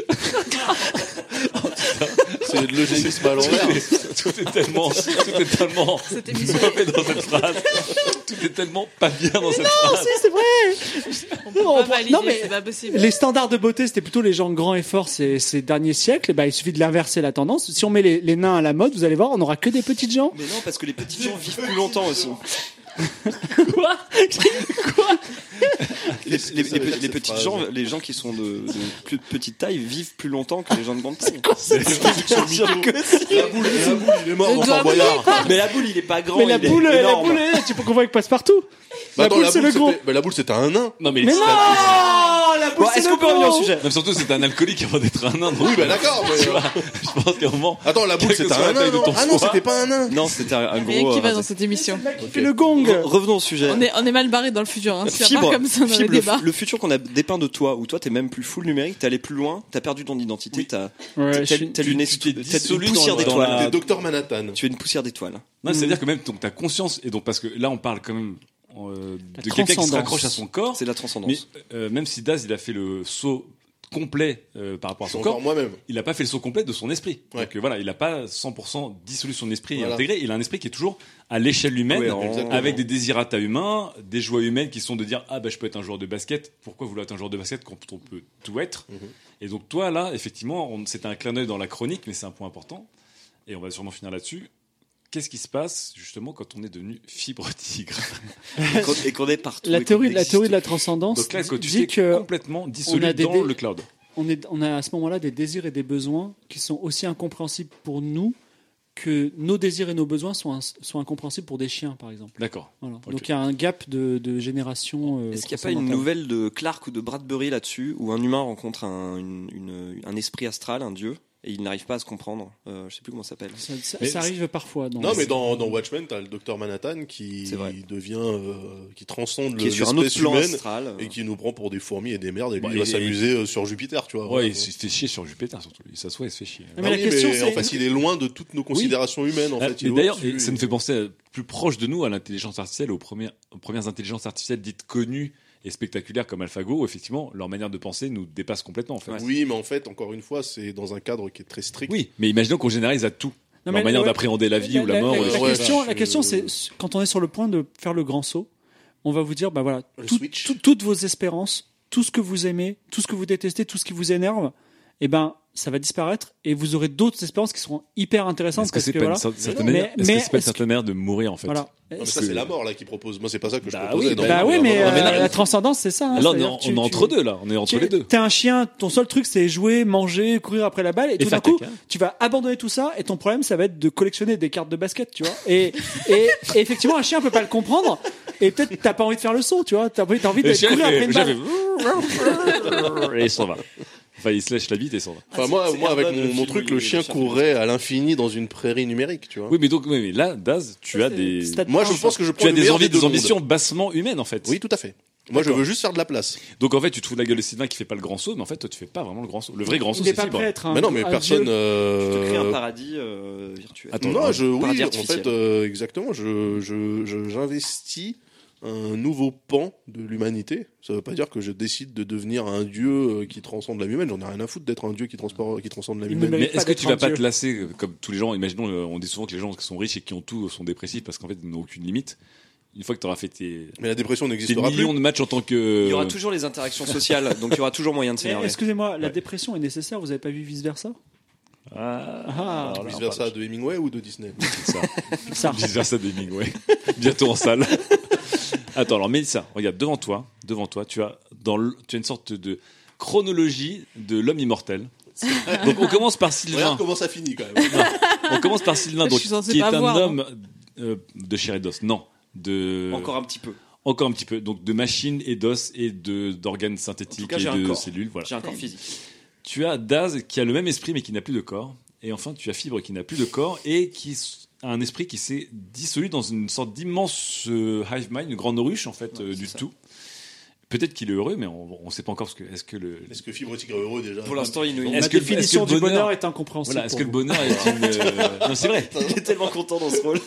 Speaker 5: C'est de l'eugénisme à l'envers.
Speaker 4: Tout est tellement
Speaker 8: Cette émission.
Speaker 4: mauvais dans cette phrase. Tout est tellement pas bien dans cette phrase.
Speaker 6: Si, c'est vrai.
Speaker 8: On peut
Speaker 6: Non,
Speaker 8: pas
Speaker 6: on-
Speaker 8: valider,
Speaker 6: non, mais
Speaker 8: c'est pas possible.
Speaker 6: les standards de beauté, c'était plutôt les gens grands et forts ces derniers siècles. Et bah, il suffit de l'inverser la tendance. Si on met les nains à la mode, vous allez voir, on n'aura que des petites gens.
Speaker 7: Mais non, parce que les petits gens vivent plus longtemps aussi.
Speaker 6: Quoi
Speaker 7: Les
Speaker 5: cette
Speaker 7: petits
Speaker 5: phrase.
Speaker 7: gens, les gens qui sont de plus petite taille vivent plus longtemps que les gens de grande taille.
Speaker 5: La boule, il est mort dans Fort Boyard.
Speaker 7: Mais la boule, il est pas grand.
Speaker 6: Mais la
Speaker 7: il est
Speaker 6: boule,
Speaker 7: énorme.
Speaker 6: tu peux qu'on voit avec Passe-partout.
Speaker 5: Bah,
Speaker 6: La
Speaker 5: attends,
Speaker 6: boule, c'est le gros.
Speaker 5: la boule, c'était un nain.
Speaker 4: Non mais,
Speaker 6: Mais non, la Bon,
Speaker 7: est-ce qu'on peut revenir au sujet?
Speaker 4: Même surtout, c'est un alcoolique avant d'être un nain.
Speaker 5: Oui, bah d'accord. Mais...
Speaker 4: Tu vois, je pense qu'à un moment.
Speaker 5: Attends, la boule,
Speaker 4: quelle que
Speaker 5: c'était
Speaker 4: soit la
Speaker 5: un
Speaker 4: taille
Speaker 5: nain.
Speaker 4: de ton
Speaker 5: Ah non,
Speaker 4: foie.
Speaker 5: c'était pas un nain.
Speaker 7: Non, c'était un gros.
Speaker 8: Rien qui va dans cette émission.
Speaker 6: Il fait le gong.
Speaker 7: Revenons au sujet.
Speaker 8: On est mal barré dans le futur. Hein. C'est pas
Speaker 7: Fibre,
Speaker 8: comme ça dans les
Speaker 7: Fibre,
Speaker 8: débats.
Speaker 7: le futur qu'on a dépeint de toi, où toi t'es même plus full numérique, t'es allé plus loin, t'as perdu ton identité, t'as
Speaker 6: Ouais,
Speaker 7: t'as
Speaker 6: tu
Speaker 7: une
Speaker 4: t'es
Speaker 7: t'as
Speaker 4: dissolu
Speaker 7: une poussière
Speaker 4: dans
Speaker 7: d'étoiles.
Speaker 5: T'es Docteur Manhattan.
Speaker 7: Tu es une poussière d'étoiles.
Speaker 4: Non, c'est-à-dire que même donc t'as conscience et donc parce que là on parle quand même
Speaker 6: La
Speaker 4: de quelqu'un qui se
Speaker 6: transcendance.
Speaker 4: raccroche à son corps.
Speaker 7: C'est de la transcendance.
Speaker 4: Mais même si Daz il a fait le saut complet par rapport à
Speaker 5: C'est
Speaker 4: son
Speaker 5: encore
Speaker 4: corps,
Speaker 5: moi-même.
Speaker 4: il n'a pas fait le saut complet de son esprit.
Speaker 5: Ouais.
Speaker 4: Donc voilà, il n'a pas 100% dissolu son esprit et
Speaker 5: Voilà.
Speaker 4: intégré. Il a un esprit qui est toujours à l'échelle humaine,
Speaker 7: Cohérent.
Speaker 5: Exactement.
Speaker 4: avec des désirata humains, des joies humaines qui sont de dire ah bah je peux être un joueur de basket. Pourquoi vouloir être un joueur de basket quand on peut tout être? Et donc toi là, effectivement, c'était un clin d'œil dans la chronique, mais c'est un point important. Et on va sûrement finir là-dessus. Qu'est-ce qui se passe justement quand on est devenu fibre tigre?
Speaker 7: Et qu'on est partout.
Speaker 6: La
Speaker 7: et
Speaker 6: théorie
Speaker 7: qu'on
Speaker 6: de la
Speaker 7: existe.
Speaker 6: transcendance
Speaker 4: Donc là, quand tu
Speaker 6: dit
Speaker 4: t'es
Speaker 6: que
Speaker 4: complètement
Speaker 6: on
Speaker 4: dissolu
Speaker 6: a des
Speaker 4: dans le cloud.
Speaker 6: on a à ce moment-là des désirs et des besoins qui sont aussi incompréhensibles pour nous que nos désirs et nos besoins sont incompréhensibles pour des chiens, par exemple.
Speaker 4: D'accord.
Speaker 6: Voilà.
Speaker 4: Ok.
Speaker 6: Donc il y a un gap de génération.
Speaker 7: Est-ce qu'il n'y a pas une nouvelle de Clark ou de Bradbury là-dessus, où un humain rencontre un esprit astral, un dieu, et il n'arrive pas à se comprendre? Je sais plus comment ça s'appelle.
Speaker 6: Ça arrive parfois.
Speaker 5: Non, mais dans Watchmen, t'as le Docteur Manhattan qui
Speaker 7: C'est vrai.
Speaker 5: devient, qui transcende
Speaker 7: Qui est sur un autre
Speaker 5: l'espèce
Speaker 7: plan
Speaker 5: humaine
Speaker 7: astral.
Speaker 5: et qui nous prend pour des fourmis et des merdes. Et lui,
Speaker 4: Bah,
Speaker 5: il va
Speaker 4: et-
Speaker 5: s'amuser sur Jupiter, tu vois.
Speaker 4: Ouais,
Speaker 5: Voilà.
Speaker 4: il se fait chier sur Jupiter surtout. Il s'assoit et se fait chier.
Speaker 6: Mais
Speaker 5: Ah
Speaker 6: la
Speaker 5: oui,
Speaker 6: question,
Speaker 5: mais
Speaker 6: c'est-
Speaker 5: en fait, il est loin de toutes nos considérations humaines. En fait, il
Speaker 4: mais
Speaker 5: est
Speaker 4: d'ailleurs,
Speaker 5: au-dessus.
Speaker 4: et ça me fait penser plus proche de nous à l'intelligence artificielle, aux premières intelligences artificielles dites connues et spectaculaires comme AlphaGo, où effectivement leur manière de penser nous dépasse complètement en fait.
Speaker 5: Oui, mais en fait, encore une fois, c'est dans un cadre qui est très strict.
Speaker 4: Oui, mais imaginons qu'on généralise à tout.
Speaker 6: Non,
Speaker 4: Leur
Speaker 6: mais
Speaker 4: manière
Speaker 6: ouais,
Speaker 4: d'appréhender la vie ou la mort.
Speaker 5: ouais,
Speaker 6: La question, c'est quand on est sur le point de faire le grand saut, on va vous dire, bah voilà,
Speaker 5: Le switch.
Speaker 6: toutes vos espérances, tout ce que vous aimez, tout ce que vous détestez, tout ce qui vous énerve, eh ben, ça va disparaître et vous aurez d'autres espérances qui seront hyper intéressantes.
Speaker 4: Est-ce que
Speaker 6: parce
Speaker 4: c'est
Speaker 6: que
Speaker 4: pas
Speaker 6: voilà.
Speaker 4: une certaine
Speaker 6: Mais-
Speaker 4: manière, est-ce que
Speaker 6: mais
Speaker 4: c'est pas une
Speaker 6: est-ce
Speaker 4: certaine manière de mourir en fait?
Speaker 6: Voilà.
Speaker 5: Non, mais
Speaker 6: Est-ce
Speaker 5: ça,
Speaker 6: que-
Speaker 5: c'est la mort là qui propose. Moi, c'est pas ça que je
Speaker 4: Bah
Speaker 5: proposais.
Speaker 4: oui,
Speaker 5: dans
Speaker 6: Bah
Speaker 5: le-
Speaker 6: oui,
Speaker 5: dans-
Speaker 6: mais
Speaker 5: dans-
Speaker 4: mais là-
Speaker 6: la transcendance, c'est ça. hein,
Speaker 4: Là,
Speaker 6: c'est-à-dire
Speaker 4: on est entre deux là. On est entre les deux.
Speaker 6: T'es un chien, ton seul truc c'est jouer, manger, courir après la balle, et tout d'un
Speaker 4: faire
Speaker 6: coup,
Speaker 4: caca.
Speaker 6: tu vas abandonner tout ça, et ton problème ça va être de collectionner des cartes de basket, tu vois. Et effectivement, un chien peut pas le comprendre, et peut-être t'as pas envie de faire le saut, tu vois. T'as envie
Speaker 4: Le
Speaker 6: d'aller
Speaker 4: chien
Speaker 6: courir après une
Speaker 4: fait-
Speaker 6: balle.
Speaker 4: et il s'en va. Enfin, il se lèche la bite et il s'en va.
Speaker 5: Enfin, moi, avec
Speaker 7: Herman,
Speaker 5: mon
Speaker 7: film
Speaker 5: truc,
Speaker 7: où
Speaker 5: le
Speaker 7: il
Speaker 5: chien
Speaker 7: cherche
Speaker 5: courrait à l'infini dans une prairie numérique, tu vois.
Speaker 4: Oui, mais là, Daz, tu as des,
Speaker 5: Moi, je pense que je prends
Speaker 4: tu as
Speaker 5: le
Speaker 4: des
Speaker 5: meilleur
Speaker 4: envies,
Speaker 5: des deux
Speaker 4: des ambitions
Speaker 5: mondes.
Speaker 4: bassement humaines en fait.
Speaker 5: Oui, tout à fait. Moi, je veux juste faire de la place.
Speaker 4: Donc en fait, tu te fous de la gueule de Sylvain qui fait pas le grand saut, mais en fait, toi, tu fais pas vraiment le grand saut. Le vrai grand saut,
Speaker 6: Il est
Speaker 4: c'est
Speaker 6: pas
Speaker 4: Fibre.
Speaker 6: prêt à être un.
Speaker 5: Mais non, mais
Speaker 6: un
Speaker 5: personne.
Speaker 6: dieu.
Speaker 7: Tu te crées un paradis virtuel.
Speaker 4: Attends,
Speaker 5: Non, oui,
Speaker 7: paradis
Speaker 5: en
Speaker 7: artificiel.
Speaker 5: fait, exactement. J'investis un nouveau pan de l'humanité. Ça veut pas dire que je décide de devenir un dieu qui transcende l'âme humaine. J'en ai rien à foutre d'être un dieu qui transcende l'âme
Speaker 6: Il ne
Speaker 5: humaine.
Speaker 6: mérite
Speaker 4: Mais
Speaker 6: pas
Speaker 4: est-ce que
Speaker 6: d'être
Speaker 4: tu vas
Speaker 6: un
Speaker 4: pas
Speaker 6: dieu.
Speaker 4: te lasser comme tous les gens? Imaginons, on dit souvent que les gens qui sont riches et qui ont tout sont dépressifs parce qu'en fait, ils n'ont aucune limite. Une fois que tu auras fait tes
Speaker 5: Mais la dépression
Speaker 4: millions
Speaker 5: n'existera plus.
Speaker 4: de matchs en tant que.
Speaker 7: Il y aura toujours les interactions sociales, donc il y aura toujours moyen de
Speaker 6: Eh,
Speaker 7: s'énerver.
Speaker 6: excusez-moi, la dépression est nécessaire, vous avez pas vu vice versa? Ah,
Speaker 5: Vice versa de Hemingway ou de Disney.
Speaker 4: ça.
Speaker 6: ça.
Speaker 4: Vice versa d'Hemingway. Bientôt en salle. Attends, alors Mélissa, regarde, devant toi, tu as une sorte de chronologie de l'homme immortel. Donc on commence par Sylvain.
Speaker 5: Regarde comment ça finit quand même.
Speaker 4: On commence par Sylvain,
Speaker 8: Je
Speaker 4: donc,
Speaker 8: suis censée
Speaker 4: qui est
Speaker 8: pas
Speaker 4: un
Speaker 8: voir,
Speaker 4: homme de chair et d'os. Non,
Speaker 7: Encore un petit peu.
Speaker 4: encore un petit peu. Donc de machines et d'os et d'organes synthétiques
Speaker 7: En tout cas,
Speaker 4: et
Speaker 7: j'ai un
Speaker 4: de
Speaker 7: corps.
Speaker 4: cellules. Voilà.
Speaker 7: J'ai un corps physique.
Speaker 4: Tu as Daz qui a le même esprit mais qui n'a plus de corps. Et enfin, tu as Fibre qui n'a plus de corps et qui a un esprit qui s'est dissolu dans une sorte d'immense hive mind, une grande ruche en fait
Speaker 7: Ouais,
Speaker 4: du
Speaker 7: c'est ça.
Speaker 4: tout. Peut-être qu'il est heureux, mais on ne sait pas encore parce que est-ce que le
Speaker 5: Est-ce que Fibre Tigre est heureux déjà?
Speaker 7: Pour l'instant, il nous
Speaker 4: Est-ce
Speaker 6: La
Speaker 4: que-
Speaker 6: définition
Speaker 4: est-ce que le
Speaker 6: du bonheur
Speaker 4: bonheur
Speaker 6: est incompréhensible.
Speaker 4: voilà, est-ce
Speaker 6: pour
Speaker 4: que le
Speaker 6: vous.
Speaker 4: bonheur est une non, c'est vrai.
Speaker 7: Il est tellement content dans ce rôle.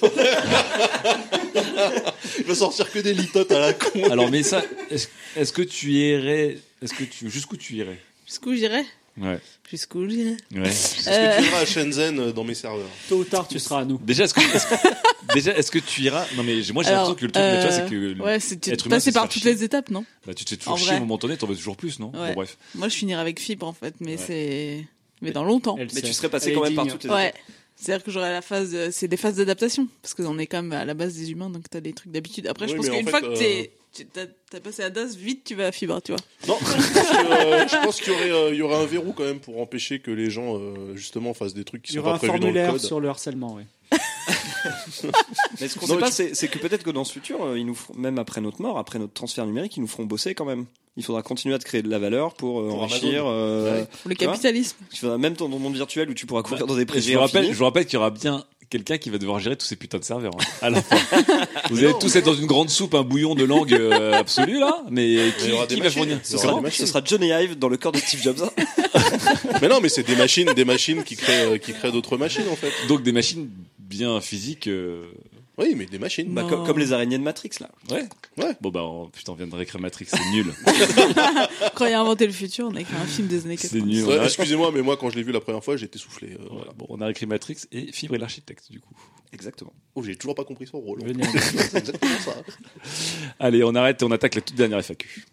Speaker 5: Il va sortir que des litotes à la con.
Speaker 4: Alors mais ça est-ce que tu irais jusqu'où tu irais?
Speaker 8: Jusqu'où j'irai?
Speaker 4: Ouais.
Speaker 8: Jusqu'où j'irai?
Speaker 4: Ouais.
Speaker 5: Est-ce que tu iras à Shenzhen dans mes serveurs?
Speaker 6: Tôt ou tard, tu seras à nous.
Speaker 4: Déjà est-ce que tu iras? Non mais moi j'ai l'impression que le truc mais tu vois c'est que
Speaker 8: ouais, c'est
Speaker 4: être humain,
Speaker 8: passer
Speaker 4: c'est
Speaker 8: par
Speaker 4: se faire
Speaker 8: toutes
Speaker 4: chier.
Speaker 8: les étapes, non?
Speaker 4: Bah, tu te fais toujours
Speaker 8: En
Speaker 4: chier
Speaker 8: vrai.
Speaker 4: à un moment donné, t'en veux toujours plus, non?
Speaker 8: Ouais.
Speaker 4: Bon bref.
Speaker 8: Moi, je finirai avec Fibre en fait, mais
Speaker 4: Ouais.
Speaker 8: mais dans longtemps.
Speaker 6: Elle
Speaker 7: Mais
Speaker 6: sait.
Speaker 7: tu serais passé
Speaker 6: Elle
Speaker 7: quand
Speaker 6: est
Speaker 7: même par
Speaker 6: digne.
Speaker 7: toutes les
Speaker 8: Ouais.
Speaker 7: étapes.
Speaker 8: C'est-à-dire que j'aurai la phase, c'est des phases d'adaptation, parce qu'on est quand même à la base des humains, donc t'as des trucs d'habitude. Après, je
Speaker 5: Oui,
Speaker 8: pense
Speaker 5: mais en
Speaker 8: qu'une
Speaker 5: fait,
Speaker 8: fois que t'as passé à DAS, vite tu vas à Fibre, tu vois.
Speaker 5: Non, je pense qu'il y aurait un verrou quand même pour empêcher que les gens justement fassent des trucs qui
Speaker 6: Il y
Speaker 5: sont
Speaker 6: aura
Speaker 5: pas
Speaker 6: un
Speaker 5: prévus dans le
Speaker 6: formulaire
Speaker 5: code.
Speaker 6: sur le harcèlement, oui.
Speaker 7: Mais ce qu'on sait pas, c'est que peut-être que dans ce futur, ils nous feront, même après notre mort, après notre transfert numérique, ils nous feront bosser quand même. Il faudra continuer à te créer de la valeur pour enrichir.
Speaker 8: Pour le capitalisme.
Speaker 7: Il faudra même dans le monde virtuel où tu pourras courir dans des prairies.
Speaker 4: Je vous rappelle qu'il y aura bien quelqu'un qui va devoir gérer tous ces putains de serveurs. Hein, à la fin. Vous allez tous être dans une grande soupe, un bouillon de langue absolu là, mais qui va fournir?
Speaker 7: Ce sera Johnny Ive dans le corps de Steve Jobs.
Speaker 5: Mais non, mais c'est des machines qui créent d'autres machines en fait.
Speaker 4: Donc des machines bien physiques.
Speaker 5: Oui, mais des machines.
Speaker 7: Comme les araignées de Matrix là.
Speaker 5: Ouais.
Speaker 4: Bon putain, on vient de réécrire Matrix, c'est nul.
Speaker 8: Quand il a inventé le futur, on a écrit un film des années 80.
Speaker 4: C'est nul.
Speaker 5: Ouais, excusez-moi, mais moi quand je l'ai vu la première fois, j'ai été soufflé. Voilà.
Speaker 4: Bon, on a réécrit Matrix et Fibre et l'architecte du coup.
Speaker 7: Exactement.
Speaker 5: Oh, j'ai toujours pas compris son rôle.
Speaker 6: C'est
Speaker 5: exactement ça.
Speaker 4: Allez, on arrête et on attaque la toute dernière FAQ.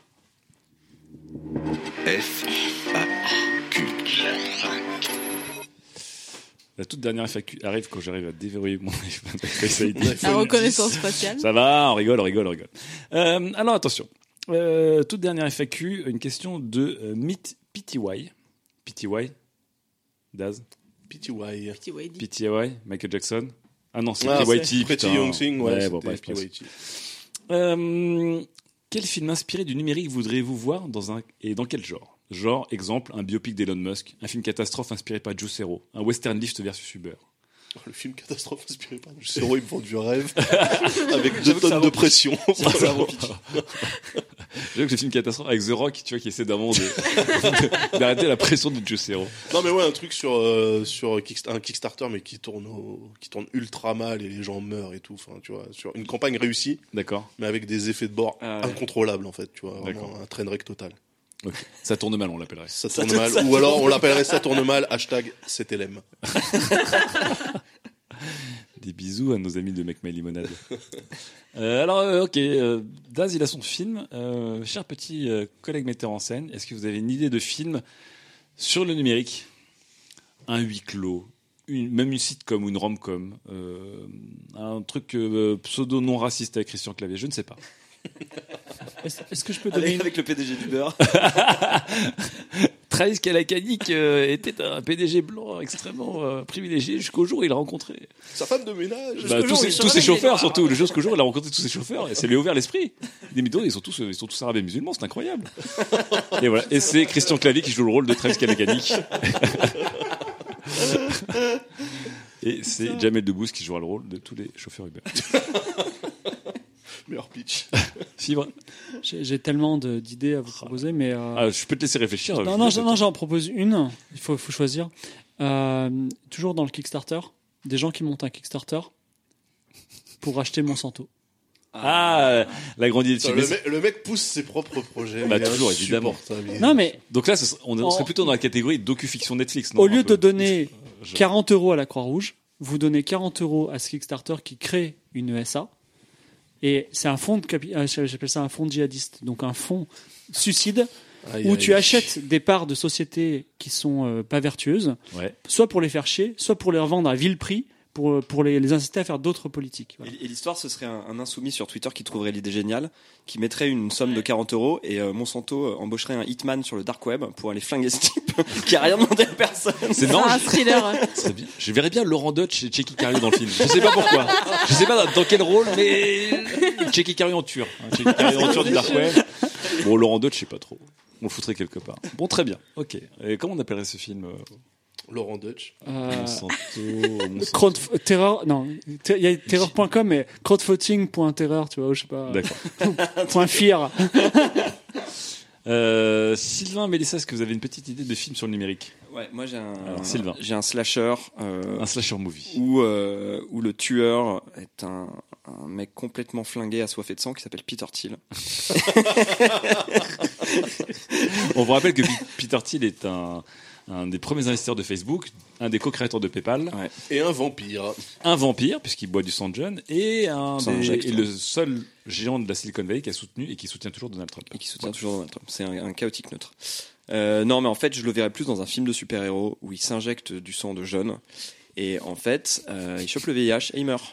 Speaker 4: La toute dernière FAQ arrive quand j'arrive à déverrouiller mon Face ID.
Speaker 8: La reconnaissance faciale.
Speaker 4: Ça va, on rigole. Alors attention, toute dernière FAQ, une question de Meet PTY. PTY Daz PTY, Michael Jackson. Ah non, c'est PYT.
Speaker 5: Pretty Young Thing,
Speaker 4: bref, PYT. Quel film inspiré du numérique voudriez-vous voir et dans quel genre? Genre, exemple, un biopic d'Elon Musk, un film catastrophe inspiré par Juice WRLD, un western lift versus Uber.
Speaker 5: Le film catastrophe inspiré par Juice WRLD, il me vend du rêve, avec 2 tonnes de pression.
Speaker 4: J'avoue que le film catastrophe avec The Rock, tu vois, qui essaie d'arrêter la pression de Juice WRLD.
Speaker 5: Non mais ouais, un truc sur un Kickstarter, mais qui tourne ultra mal et les gens meurent et tout. Enfin, tu vois, sur une campagne réussie.
Speaker 4: D'accord.
Speaker 5: Mais avec des effets de bord incontrôlables en fait, tu vois, vraiment un train wreck total.
Speaker 4: Okay. Ça tourne mal, on l'appellerait.
Speaker 5: Ça tourne mal. Ou alors on l'appellerait ça tourne mal, #CTLM.
Speaker 4: Des bisous à nos amis de Make My Limonade. Ok, Daz, il a son film. Cher petit collègue metteur en scène, est-ce que vous avez une idée de film sur le numérique? Un huis clos, même une sitcom ou une rom-com, un truc pseudo non raciste avec Christian Clavier, je ne sais pas.
Speaker 6: Est-ce que je peux donner
Speaker 7: avec le PDG d'Uber?
Speaker 4: Travis Kalanick était un PDG blanc extrêmement privilégié jusqu'au jour où il a rencontré
Speaker 5: sa femme de ménage.
Speaker 4: Tous ses chauffeurs, surtout. Jusqu'au jour où il a rencontré tous ses chauffeurs et ça lui a ouvert l'esprit. Des mythos, ils sont tous arabes et musulmans, c'est incroyable. Et voilà. Et c'est Christian Clavier qui joue le rôle de Travis Kalanick. Et c'est Jamel Debbouze qui jouera le rôle de tous les chauffeurs Uber.
Speaker 5: Meilleur pitch.
Speaker 4: Fibre.
Speaker 6: J'ai tellement d'idées à vous proposer, mais
Speaker 4: je peux te laisser réfléchir.
Speaker 6: Non, j'en propose une. Il faut choisir. Toujours dans le Kickstarter, des gens qui montent un Kickstarter pour acheter Monsanto.
Speaker 4: La grande idée de
Speaker 5: le mec pousse ses propres projets.
Speaker 4: Toujours, évidemment.
Speaker 6: Non, mais
Speaker 4: donc là, on serait plutôt dans la catégorie docu-fiction Netflix. Non,
Speaker 6: au lieu de donner 40 € à la Croix-Rouge, vous donnez 40 € à ce Kickstarter qui crée une ESA. Et c'est un fonds j'appelle ça un fonds djihadiste, donc un fonds suicide où tu achètes des parts de sociétés qui sont pas vertueuses, soit pour les faire chier, soit pour les revendre à vil prix pour les inciter à faire d'autres politiques. Voilà.
Speaker 7: Et l'histoire, ce serait un insoumis sur Twitter qui trouverait l'idée géniale, qui mettrait une somme de 40 € et Monsanto embaucherait un hitman sur le dark web pour aller flinguer ce type qui a rien demandé à personne.
Speaker 8: C'est un thriller.
Speaker 4: Je verrais bien Laurent Dutch et Checky Cario dans le film. Je sais pas pourquoi. Je sais pas dans quel rôle, mais Checky Cario en tueur. Checky Cario en tueur du dark web. Bon, Laurent Dutch, je sais pas trop. On le foutrait quelque part. Bon, très bien. Ok. Et comment on appellerait ce film?
Speaker 5: Laurent Dutch.
Speaker 4: Monsanto.
Speaker 6: Terreur, non. Il y a terreur.com, mais crowdfunding.terreur, tu vois, je sais pas.
Speaker 4: D'accord.
Speaker 6: Point fear.
Speaker 4: Sylvain, Mélissa, est-ce que vous avez une petite idée de film sur le numérique?
Speaker 7: Ouais, moi
Speaker 4: j'ai
Speaker 7: un slasher.
Speaker 4: Un slasher movie.
Speaker 7: Où le tueur est un mec complètement flingué, assoiffé de sang qui s'appelle Peter Thiel.
Speaker 4: On vous rappelle que Peter Thiel est un des premiers investisseurs de Facebook, un des co-créateurs de PayPal.
Speaker 5: Ouais. Et un vampire.
Speaker 4: Un vampire, puisqu'il boit du sang de jeune, et le seul géant de la Silicon Valley qui a soutenu et qui soutient toujours Donald Trump.
Speaker 7: C'est un chaotique neutre. Non, mais en fait, je le verrais plus dans un film de super-héros où il s'injecte du sang de jeunes. Et en fait, il chope le VIH et il meurt.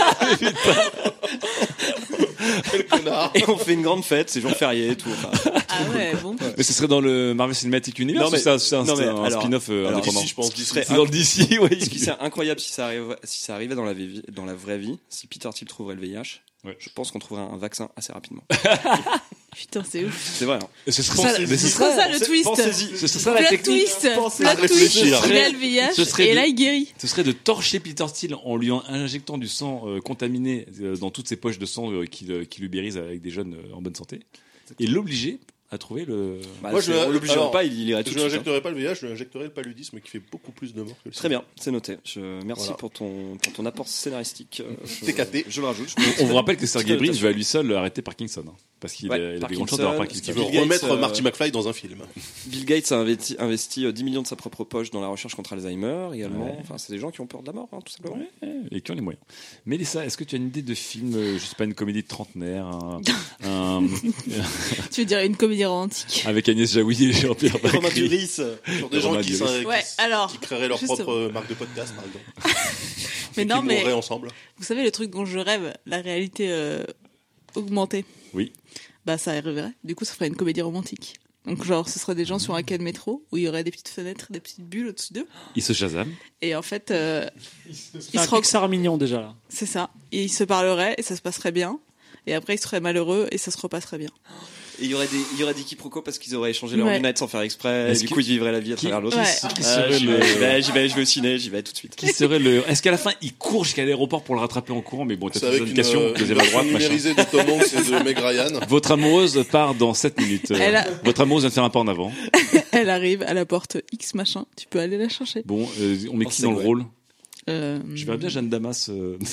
Speaker 5: Quel connard.
Speaker 7: Et on fait une grande fête, c'est jour férié et tout. Enfin,
Speaker 8: Ah ouais, bon.
Speaker 4: Mais ce serait dans le Marvel Cinematic Universe
Speaker 7: Non, mais-
Speaker 4: ou ça, c'est un
Speaker 7: alors,
Speaker 4: spin-off indépendant?
Speaker 5: DC, je pense. DC.
Speaker 4: C'est dans le DC, oui.
Speaker 7: Ce qui serait incroyable si ça arrivait dans la vraie vie, si Peter Thiel trouverait le VIH, je pense qu'on trouverait un vaccin assez rapidement.
Speaker 8: Putain, c'est ouf.
Speaker 7: C'est vrai. Hein.
Speaker 4: Ce
Speaker 8: C'est ça le twist.
Speaker 7: Pensez-y.
Speaker 4: Ce serait la
Speaker 8: Plot
Speaker 4: technique.
Speaker 8: twist.
Speaker 5: à
Speaker 8: Plot twist.
Speaker 5: réfléchir.
Speaker 8: Il a le VIH
Speaker 4: Ce serait
Speaker 8: et
Speaker 4: de-
Speaker 8: là il guérit.
Speaker 4: Ce serait de torcher Peter Thiel en lui injectant du sang contaminé dans toutes ses poches de sang qui l'ubérise avec des jeunes en bonne santé et l'obliger à trouver le.
Speaker 7: Bah,
Speaker 5: Moi,
Speaker 7: on l'obligerait pas, il irait tout
Speaker 5: Je
Speaker 7: de
Speaker 5: ne
Speaker 7: suite. Hein.
Speaker 5: injecterai pas le VIH, je injecterai le paludisme qui fait beaucoup plus de morts que le
Speaker 7: Très bien, c'est noté. Merci
Speaker 5: Voilà.
Speaker 7: pour ton apport scénaristique.
Speaker 5: TKT.
Speaker 7: Je le rajoute.
Speaker 4: On vous rappelle que Sergey
Speaker 7: Petite
Speaker 4: Brin
Speaker 7: notation.
Speaker 4: veut à lui seul arrêter Parkinson, hein, parce qu'il
Speaker 7: Ouais,
Speaker 4: a des
Speaker 7: Parkinson,
Speaker 4: grandes chances d'avoir
Speaker 5: Qui
Speaker 4: Parkinson.
Speaker 5: veut
Speaker 7: Bill Gates,
Speaker 5: remettre Marty McFly dans un film.
Speaker 7: Bill Gates a investi 10 millions de sa propre poche dans la recherche contre Alzheimer également.
Speaker 4: Ouais.
Speaker 7: Enfin, c'est des gens qui ont peur de la mort, hein, tout simplement.
Speaker 4: Et qui ont les moyens. Mélissa, est-ce que tu as une idée de film, je sais pas, une comédie de trentenaire,
Speaker 8: Tu veux dire une comédie romantique?
Speaker 4: avec Agnès Jaoui et Jean-Pierre
Speaker 7: Romain
Speaker 4: Bacri?
Speaker 7: Duris.
Speaker 5: Sur des gens
Speaker 4: Romain
Speaker 5: qui,
Speaker 4: Duris.
Speaker 8: Ouais, alors.
Speaker 5: qui créeraient leur
Speaker 8: justement.
Speaker 5: propre marque de podcast, par exemple.
Speaker 8: Mais
Speaker 5: Et
Speaker 8: non,
Speaker 5: qui
Speaker 8: mais
Speaker 5: mourraient ensemble.
Speaker 8: vous savez le truc dont je rêve, la réalité augmentée.
Speaker 4: Oui.
Speaker 8: Bah ça arriverait. Du coup, ça ferait une comédie romantique. Donc genre, ce serait des gens sur un quai de métro où il y aurait des petites fenêtres, des petites bulles au-dessus d'eux.
Speaker 4: Il se Shazam.
Speaker 8: Et en fait, ils
Speaker 6: C'est un
Speaker 8: se rencontrent.
Speaker 6: Pixar mignon déjà là.
Speaker 8: C'est ça. Et ils se parleraient et ça se passerait bien. Et après, ils seraient malheureux et ça se repasserait bien.
Speaker 7: Et il y aurait des quiproquos parce qu'ils auraient échangé leurs
Speaker 8: Ouais.
Speaker 7: lunettes sans faire exprès. Et
Speaker 4: Est-ce
Speaker 7: du
Speaker 4: que-
Speaker 7: coup, ils vivraient la vie à travers l'autre.
Speaker 8: Ouais.
Speaker 4: Qui serait le-
Speaker 7: J'y vais au ciné, j'y vais tout de suite.
Speaker 4: Qui serait le. Est-ce qu'à la fin, il court jusqu'à l'aéroport pour le rattraper en courant? Mais bon, t'as
Speaker 5: C'est
Speaker 4: toutes les
Speaker 5: avec
Speaker 4: indications,
Speaker 5: une
Speaker 4: deuxième à
Speaker 5: version
Speaker 4: droite, machin.
Speaker 5: numérisée de Tom Hanks et de Meg Ryan.
Speaker 4: Votre amoureuse part dans 7 minutes.
Speaker 8: Elle a-
Speaker 4: Votre amoureuse vient de faire un pas en avant.
Speaker 8: Elle arrive à la porte X machin. Tu peux aller la chercher.
Speaker 4: Bon, on met qui
Speaker 7: c'est
Speaker 4: dans le
Speaker 7: vrai.
Speaker 4: rôle?
Speaker 8: Je
Speaker 4: Je verrais bien Jeanne Damas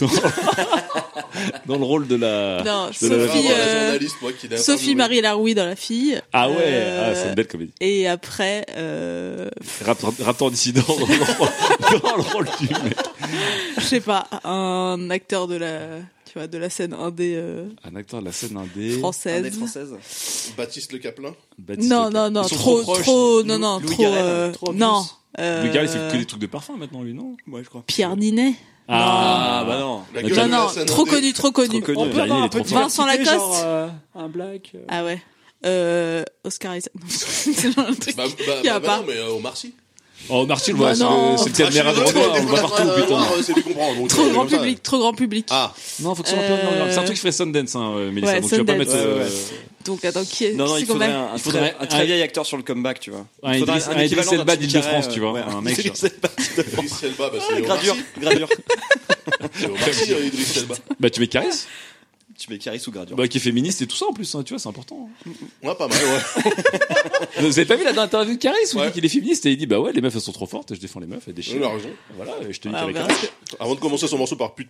Speaker 4: dans le rôle de la.
Speaker 8: Non,
Speaker 4: de la-
Speaker 8: Sophie,
Speaker 5: la journaliste, moi, qui l'a
Speaker 8: Sophie
Speaker 5: joué.
Speaker 8: Marie Laroui dans La Fille.
Speaker 4: Ah ouais, c'est une belle comédie.
Speaker 8: Et après,
Speaker 4: Raptor dissident dans le rôle du mec.
Speaker 8: je sais pas, un acteur de la scène indé
Speaker 4: Un acteur de la scène indé.
Speaker 8: française.
Speaker 5: Baptiste Le Caplin.
Speaker 4: Baptiste
Speaker 8: Non,
Speaker 4: Le
Speaker 8: non, non,
Speaker 7: Ils sont
Speaker 8: trop,
Speaker 7: trop proches.
Speaker 8: trop, non, non,
Speaker 7: Louis
Speaker 8: trop,
Speaker 7: Garrel,
Speaker 6: trop
Speaker 8: non.
Speaker 4: Le gars, il fait que des trucs de parfum maintenant, lui, non?
Speaker 7: Ouais, je crois.
Speaker 8: Pierre Ninet.
Speaker 7: Ah, bah non.
Speaker 5: La
Speaker 4: Non,
Speaker 5: gueule
Speaker 8: Non,
Speaker 5: de la
Speaker 8: non,
Speaker 5: scène
Speaker 8: trop
Speaker 5: indé.
Speaker 8: connu, trop connu.
Speaker 7: Trop connu.
Speaker 6: On peut
Speaker 4: Pierre
Speaker 6: avoir
Speaker 4: Ninet
Speaker 6: un
Speaker 4: est
Speaker 6: peu de
Speaker 4: trop fort.
Speaker 8: Vincent
Speaker 6: diversité,
Speaker 8: Lacoste.
Speaker 6: genre, un black.
Speaker 8: Ah ouais. Oscar Isaac. Non, c'est genre un truc
Speaker 5: Bah,
Speaker 8: qu'il y a pas.
Speaker 5: non, mais Omar Sy.
Speaker 4: Oh, Marty, le
Speaker 8: Bah
Speaker 4: voit,
Speaker 8: non.
Speaker 4: c'est le caméra de Renoir, on le voit partout, putain.
Speaker 5: C'est du comprendre. donc,
Speaker 8: Trop grand
Speaker 5: comme ça.
Speaker 8: public, trop grand public.
Speaker 5: Ah,
Speaker 4: Non, faut que ce soit un peu. non, c'est un truc qui ferait Sundance, Mélissa.
Speaker 8: Ouais,
Speaker 4: donc tu vas pas
Speaker 8: Sundance.
Speaker 4: mettre.
Speaker 7: Ouais, ouais.
Speaker 8: Donc attends, qui est
Speaker 7: Non, non,
Speaker 8: c'est
Speaker 7: il faudrait
Speaker 8: qu'on a
Speaker 7: un
Speaker 4: faudrait
Speaker 7: très
Speaker 4: un-
Speaker 7: vieil acteur sur le comeback, tu vois.
Speaker 4: Un
Speaker 7: Il faudrait
Speaker 4: Idriss Elba
Speaker 7: équivalent d'un
Speaker 4: d'Île-de-France,
Speaker 7: Jim
Speaker 4: tu vois.
Speaker 7: Carrey,
Speaker 4: Un mec.
Speaker 7: Idriss Elba.
Speaker 5: Idriss Elba, bah, c'est Omar
Speaker 7: Gradure,
Speaker 5: Sy.
Speaker 7: gradure.
Speaker 5: C'est Omar Sy, Idriss Elba.
Speaker 4: Bah, tu mets Caris.
Speaker 7: Tu mets Caris ou gradure.
Speaker 4: Bah, qui est féministe et tout ça en plus, tu vois, c'est important.
Speaker 5: Ouais, pas mal, ouais.
Speaker 4: Vous avez pas vu la dernière interview de Caris où il
Speaker 5: Ouais.
Speaker 4: dit qu'il est féministe et il dit bah ouais, les meufs elles sont trop fortes, je défends les meufs, elles déchirent.
Speaker 5: Il a raison.
Speaker 4: Voilà, je te dis
Speaker 8: Ah,
Speaker 4: qu'avec
Speaker 8: on
Speaker 4: Caris.
Speaker 8: verra.
Speaker 5: Avant de commencer son morceau par pute.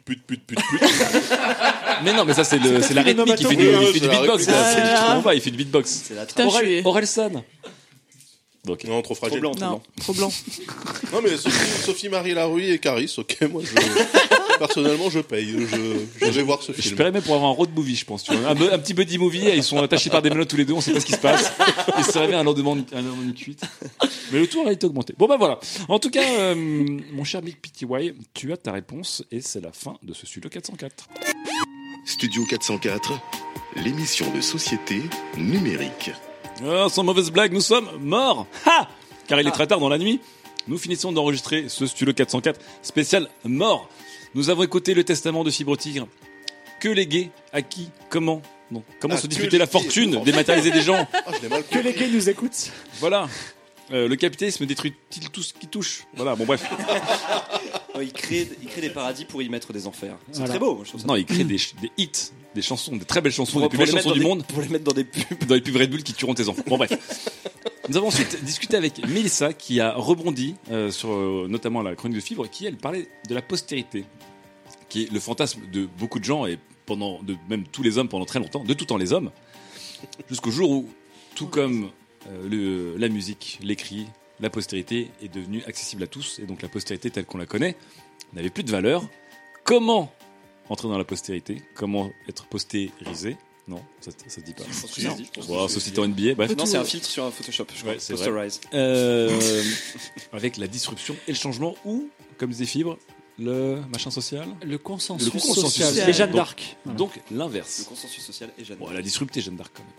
Speaker 4: Mais non, mais ça c'est la rythmique, il fait du,
Speaker 5: Oui,
Speaker 4: il fait
Speaker 5: c'est
Speaker 4: du
Speaker 5: la
Speaker 4: beatbox.
Speaker 5: réplique.
Speaker 4: là. Tu comprends pas, il fait du beatbox.
Speaker 7: C'est la
Speaker 8: Putain, je suis...
Speaker 4: Orelsan. Donc,
Speaker 5: Non, trop fragile.
Speaker 7: blanc.
Speaker 8: Non, trop blanc.
Speaker 5: Non, mais Sophie Marie Laroui et Caris, ok, moi, personnellement, je paye. Je vais voir ce
Speaker 4: je
Speaker 5: film.
Speaker 4: paierais même pour avoir un road movie, je pense. Tu vois. Un petit buddy movie, ils sont attachés par des menottes tous les deux, on sait pas ce qui se passe. Ils se réveillent un lendemain de cuite. Mais le tour a été augmenté. Bon bah voilà. En tout cas, mon cher Big PTY, tu as ta réponse et c'est la fin de ce Studio 404.
Speaker 2: Studio 404, l'émission de société numérique.
Speaker 4: Ah, sans mauvaise blague, nous sommes morts. Ha! Car il est très tard dans la nuit. Nous finissons d'enregistrer ce Studio 404 spécial mort. Nous avons écouté le testament de Fibre Tigre. Que léguer? À qui? Comment? Non. Comment
Speaker 5: Ah,
Speaker 4: se
Speaker 5: que
Speaker 4: disputer la
Speaker 5: léguer,
Speaker 4: fortune?
Speaker 5: c'est
Speaker 4: Dématérialiser des gens?
Speaker 5: Ah, je l'ai mal
Speaker 6: Que les
Speaker 5: compris.
Speaker 6: gays nous écoutent.
Speaker 4: Voilà. Le capitalisme détruit-il tout ce qui touche? Voilà, bon bref.
Speaker 7: Il crée des paradis pour y mettre des enfers. C'est
Speaker 6: Voilà.
Speaker 7: très beau, moi, je trouve ça.
Speaker 4: Non, il crée des hits, des chansons, des très belles chansons,
Speaker 7: Pour
Speaker 4: des plus
Speaker 7: les
Speaker 4: belles
Speaker 7: mettre
Speaker 4: chansons
Speaker 7: dans
Speaker 4: du
Speaker 7: des-
Speaker 4: monde
Speaker 7: Pour les mettre dans des pubs.
Speaker 4: dans les pubs Red Bull qui tueront tes enfants. Bon bref. Nous avons ensuite discuté avec Mélissa qui a rebondi sur notamment la chronique de Fibre qui elle parlait de la postérité qui est le fantasme de beaucoup de gens et de même tous les hommes pendant très longtemps, de tout temps les hommes, jusqu'au jour où tout comme la musique, l'écrit, la postérité est devenue accessible à tous et donc la postérité telle qu'on la connaît n'avait plus de valeur. Comment entrer dans la postérité? Comment être postérisé? Non, ça se dit pas.
Speaker 7: Je pense que ça se dit, je pense que
Speaker 4: Bon,
Speaker 7: ça se
Speaker 4: société
Speaker 7: dit.
Speaker 4: en NBA, bref.
Speaker 7: Non, c'est un filtre sur un Photoshop, je crois.
Speaker 4: Ouais, c'est vrai.
Speaker 7: Posterize.
Speaker 4: Avec la disruption et le changement ou, comme disait Fibre, le machin social.
Speaker 6: Le consensus,
Speaker 4: Le consensus
Speaker 6: social.
Speaker 4: social.
Speaker 6: Et Jeanne
Speaker 4: Donc-
Speaker 6: d'Arc. Voilà.
Speaker 4: Donc
Speaker 7: Le
Speaker 4: l'inverse.
Speaker 7: consensus social et Jeanne.
Speaker 4: Bon, elle a disrupté Jeanne d'Arc quand même.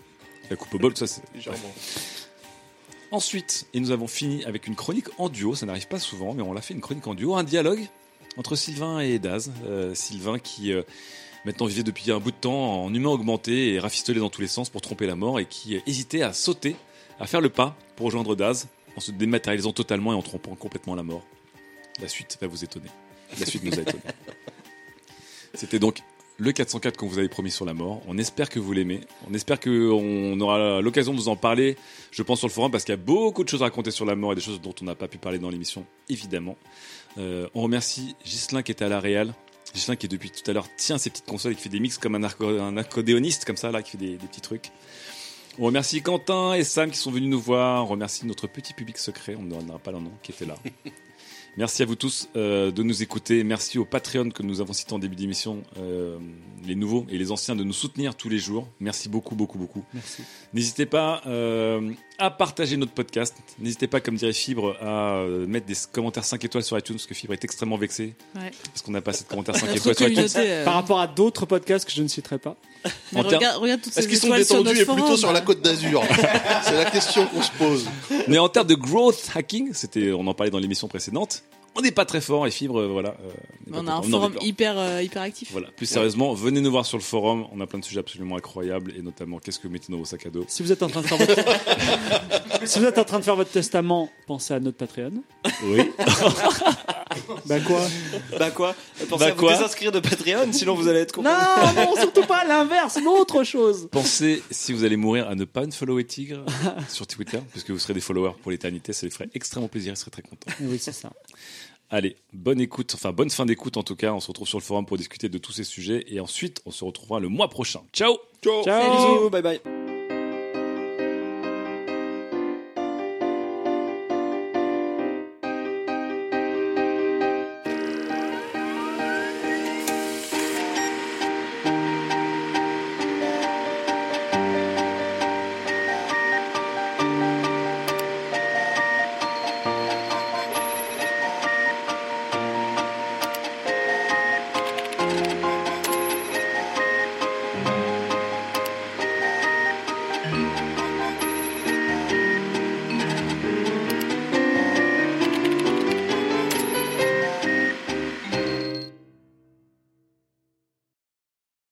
Speaker 4: La coupe au bol, ça c'est.
Speaker 5: Légèrement.
Speaker 4: Ensuite, et nous avons fini avec une chronique en duo, ça n'arrive pas souvent, mais on l'a fait une chronique en duo, un dialogue entre Sylvain et Daz. Sylvain qui maintenant vivait depuis un bout de temps en humain augmenté et rafistolé dans tous les sens pour tromper la mort et qui hésitait à sauter, à faire le pas pour rejoindre Daz en se dématérialisant totalement et en trompant complètement la mort. La suite va vous étonner. La suite nous a étonnés. C'était donc le 404 qu'on vous avait promis sur la mort. On espère que vous l'aimez. On espère qu'on aura l'occasion de vous en parler, je pense, sur le forum, parce qu'il y a beaucoup de choses à raconter sur la mort et des choses dont on n'a pas pu parler dans l'émission, évidemment. On remercie Ghislain qui était à la réal. Ghislain qui, depuis tout à l'heure, tient ses petites consoles et qui fait des mix comme un accordéoniste, comme ça, là, qui fait des petits trucs. On remercie Quentin et Sam qui sont venus nous voir. On remercie notre petit public secret, on ne donnera pas leur nom, qui était là. Merci à vous tous de nous écouter. Merci aux Patreons que nous avons cités en début d'émission, les nouveaux et les anciens, de nous soutenir tous les jours. Merci beaucoup, beaucoup, beaucoup.
Speaker 6: Merci.
Speaker 4: N'hésitez pas à partager notre podcast. N'hésitez pas, comme dirait Fibre, à mettre des commentaires 5 étoiles sur iTunes, parce que Fibre est extrêmement vexé.
Speaker 8: Ouais.
Speaker 4: Parce qu'on n'a pas assez de commentaires 5 étoiles sur iTunes.
Speaker 6: Par rapport à d'autres podcasts que je ne citerai pas.
Speaker 8: Mais regarde toutes ces
Speaker 5: Est-ce qu'ils sont
Speaker 8: étoiles sur
Speaker 5: détendus
Speaker 8: notre
Speaker 5: et plutôt
Speaker 8: forum,
Speaker 5: sur la Côte d'Azur? C'est la question qu'on se pose.
Speaker 4: Mais en termes de growth hacking, on en parlait dans l'émission précédente, on n'est pas très fort et Fibre, voilà.
Speaker 8: On a un forum hyper actif.
Speaker 4: Voilà. Plus sérieusement, venez nous voir sur le forum. On a plein de sujets absolument incroyables et notamment qu'est-ce que vous mettez dans vos sacs à dos.
Speaker 6: Si vous êtes en train de faire votre testament, pensez à notre Patreon.
Speaker 4: Oui.
Speaker 6: Bah quoi?
Speaker 7: Pensez à vous désinscrire de Patreon, sinon vous allez être complètement...
Speaker 6: Non, surtout pas l'inverse, l'autre chose.
Speaker 4: Pensez, si vous allez mourir, à ne pas unfollower Tigre sur Twitter, puisque vous serez des followers pour l'éternité. Ça les ferait extrêmement plaisir, ils seraient très contents.
Speaker 6: Oui, c'est ça.
Speaker 4: Allez, bonne fin d'écoute en tout cas. On se retrouve sur le forum pour discuter de tous ces sujets et ensuite on se retrouvera le mois prochain. Ciao.
Speaker 7: Ciao. Bisous, bye bye.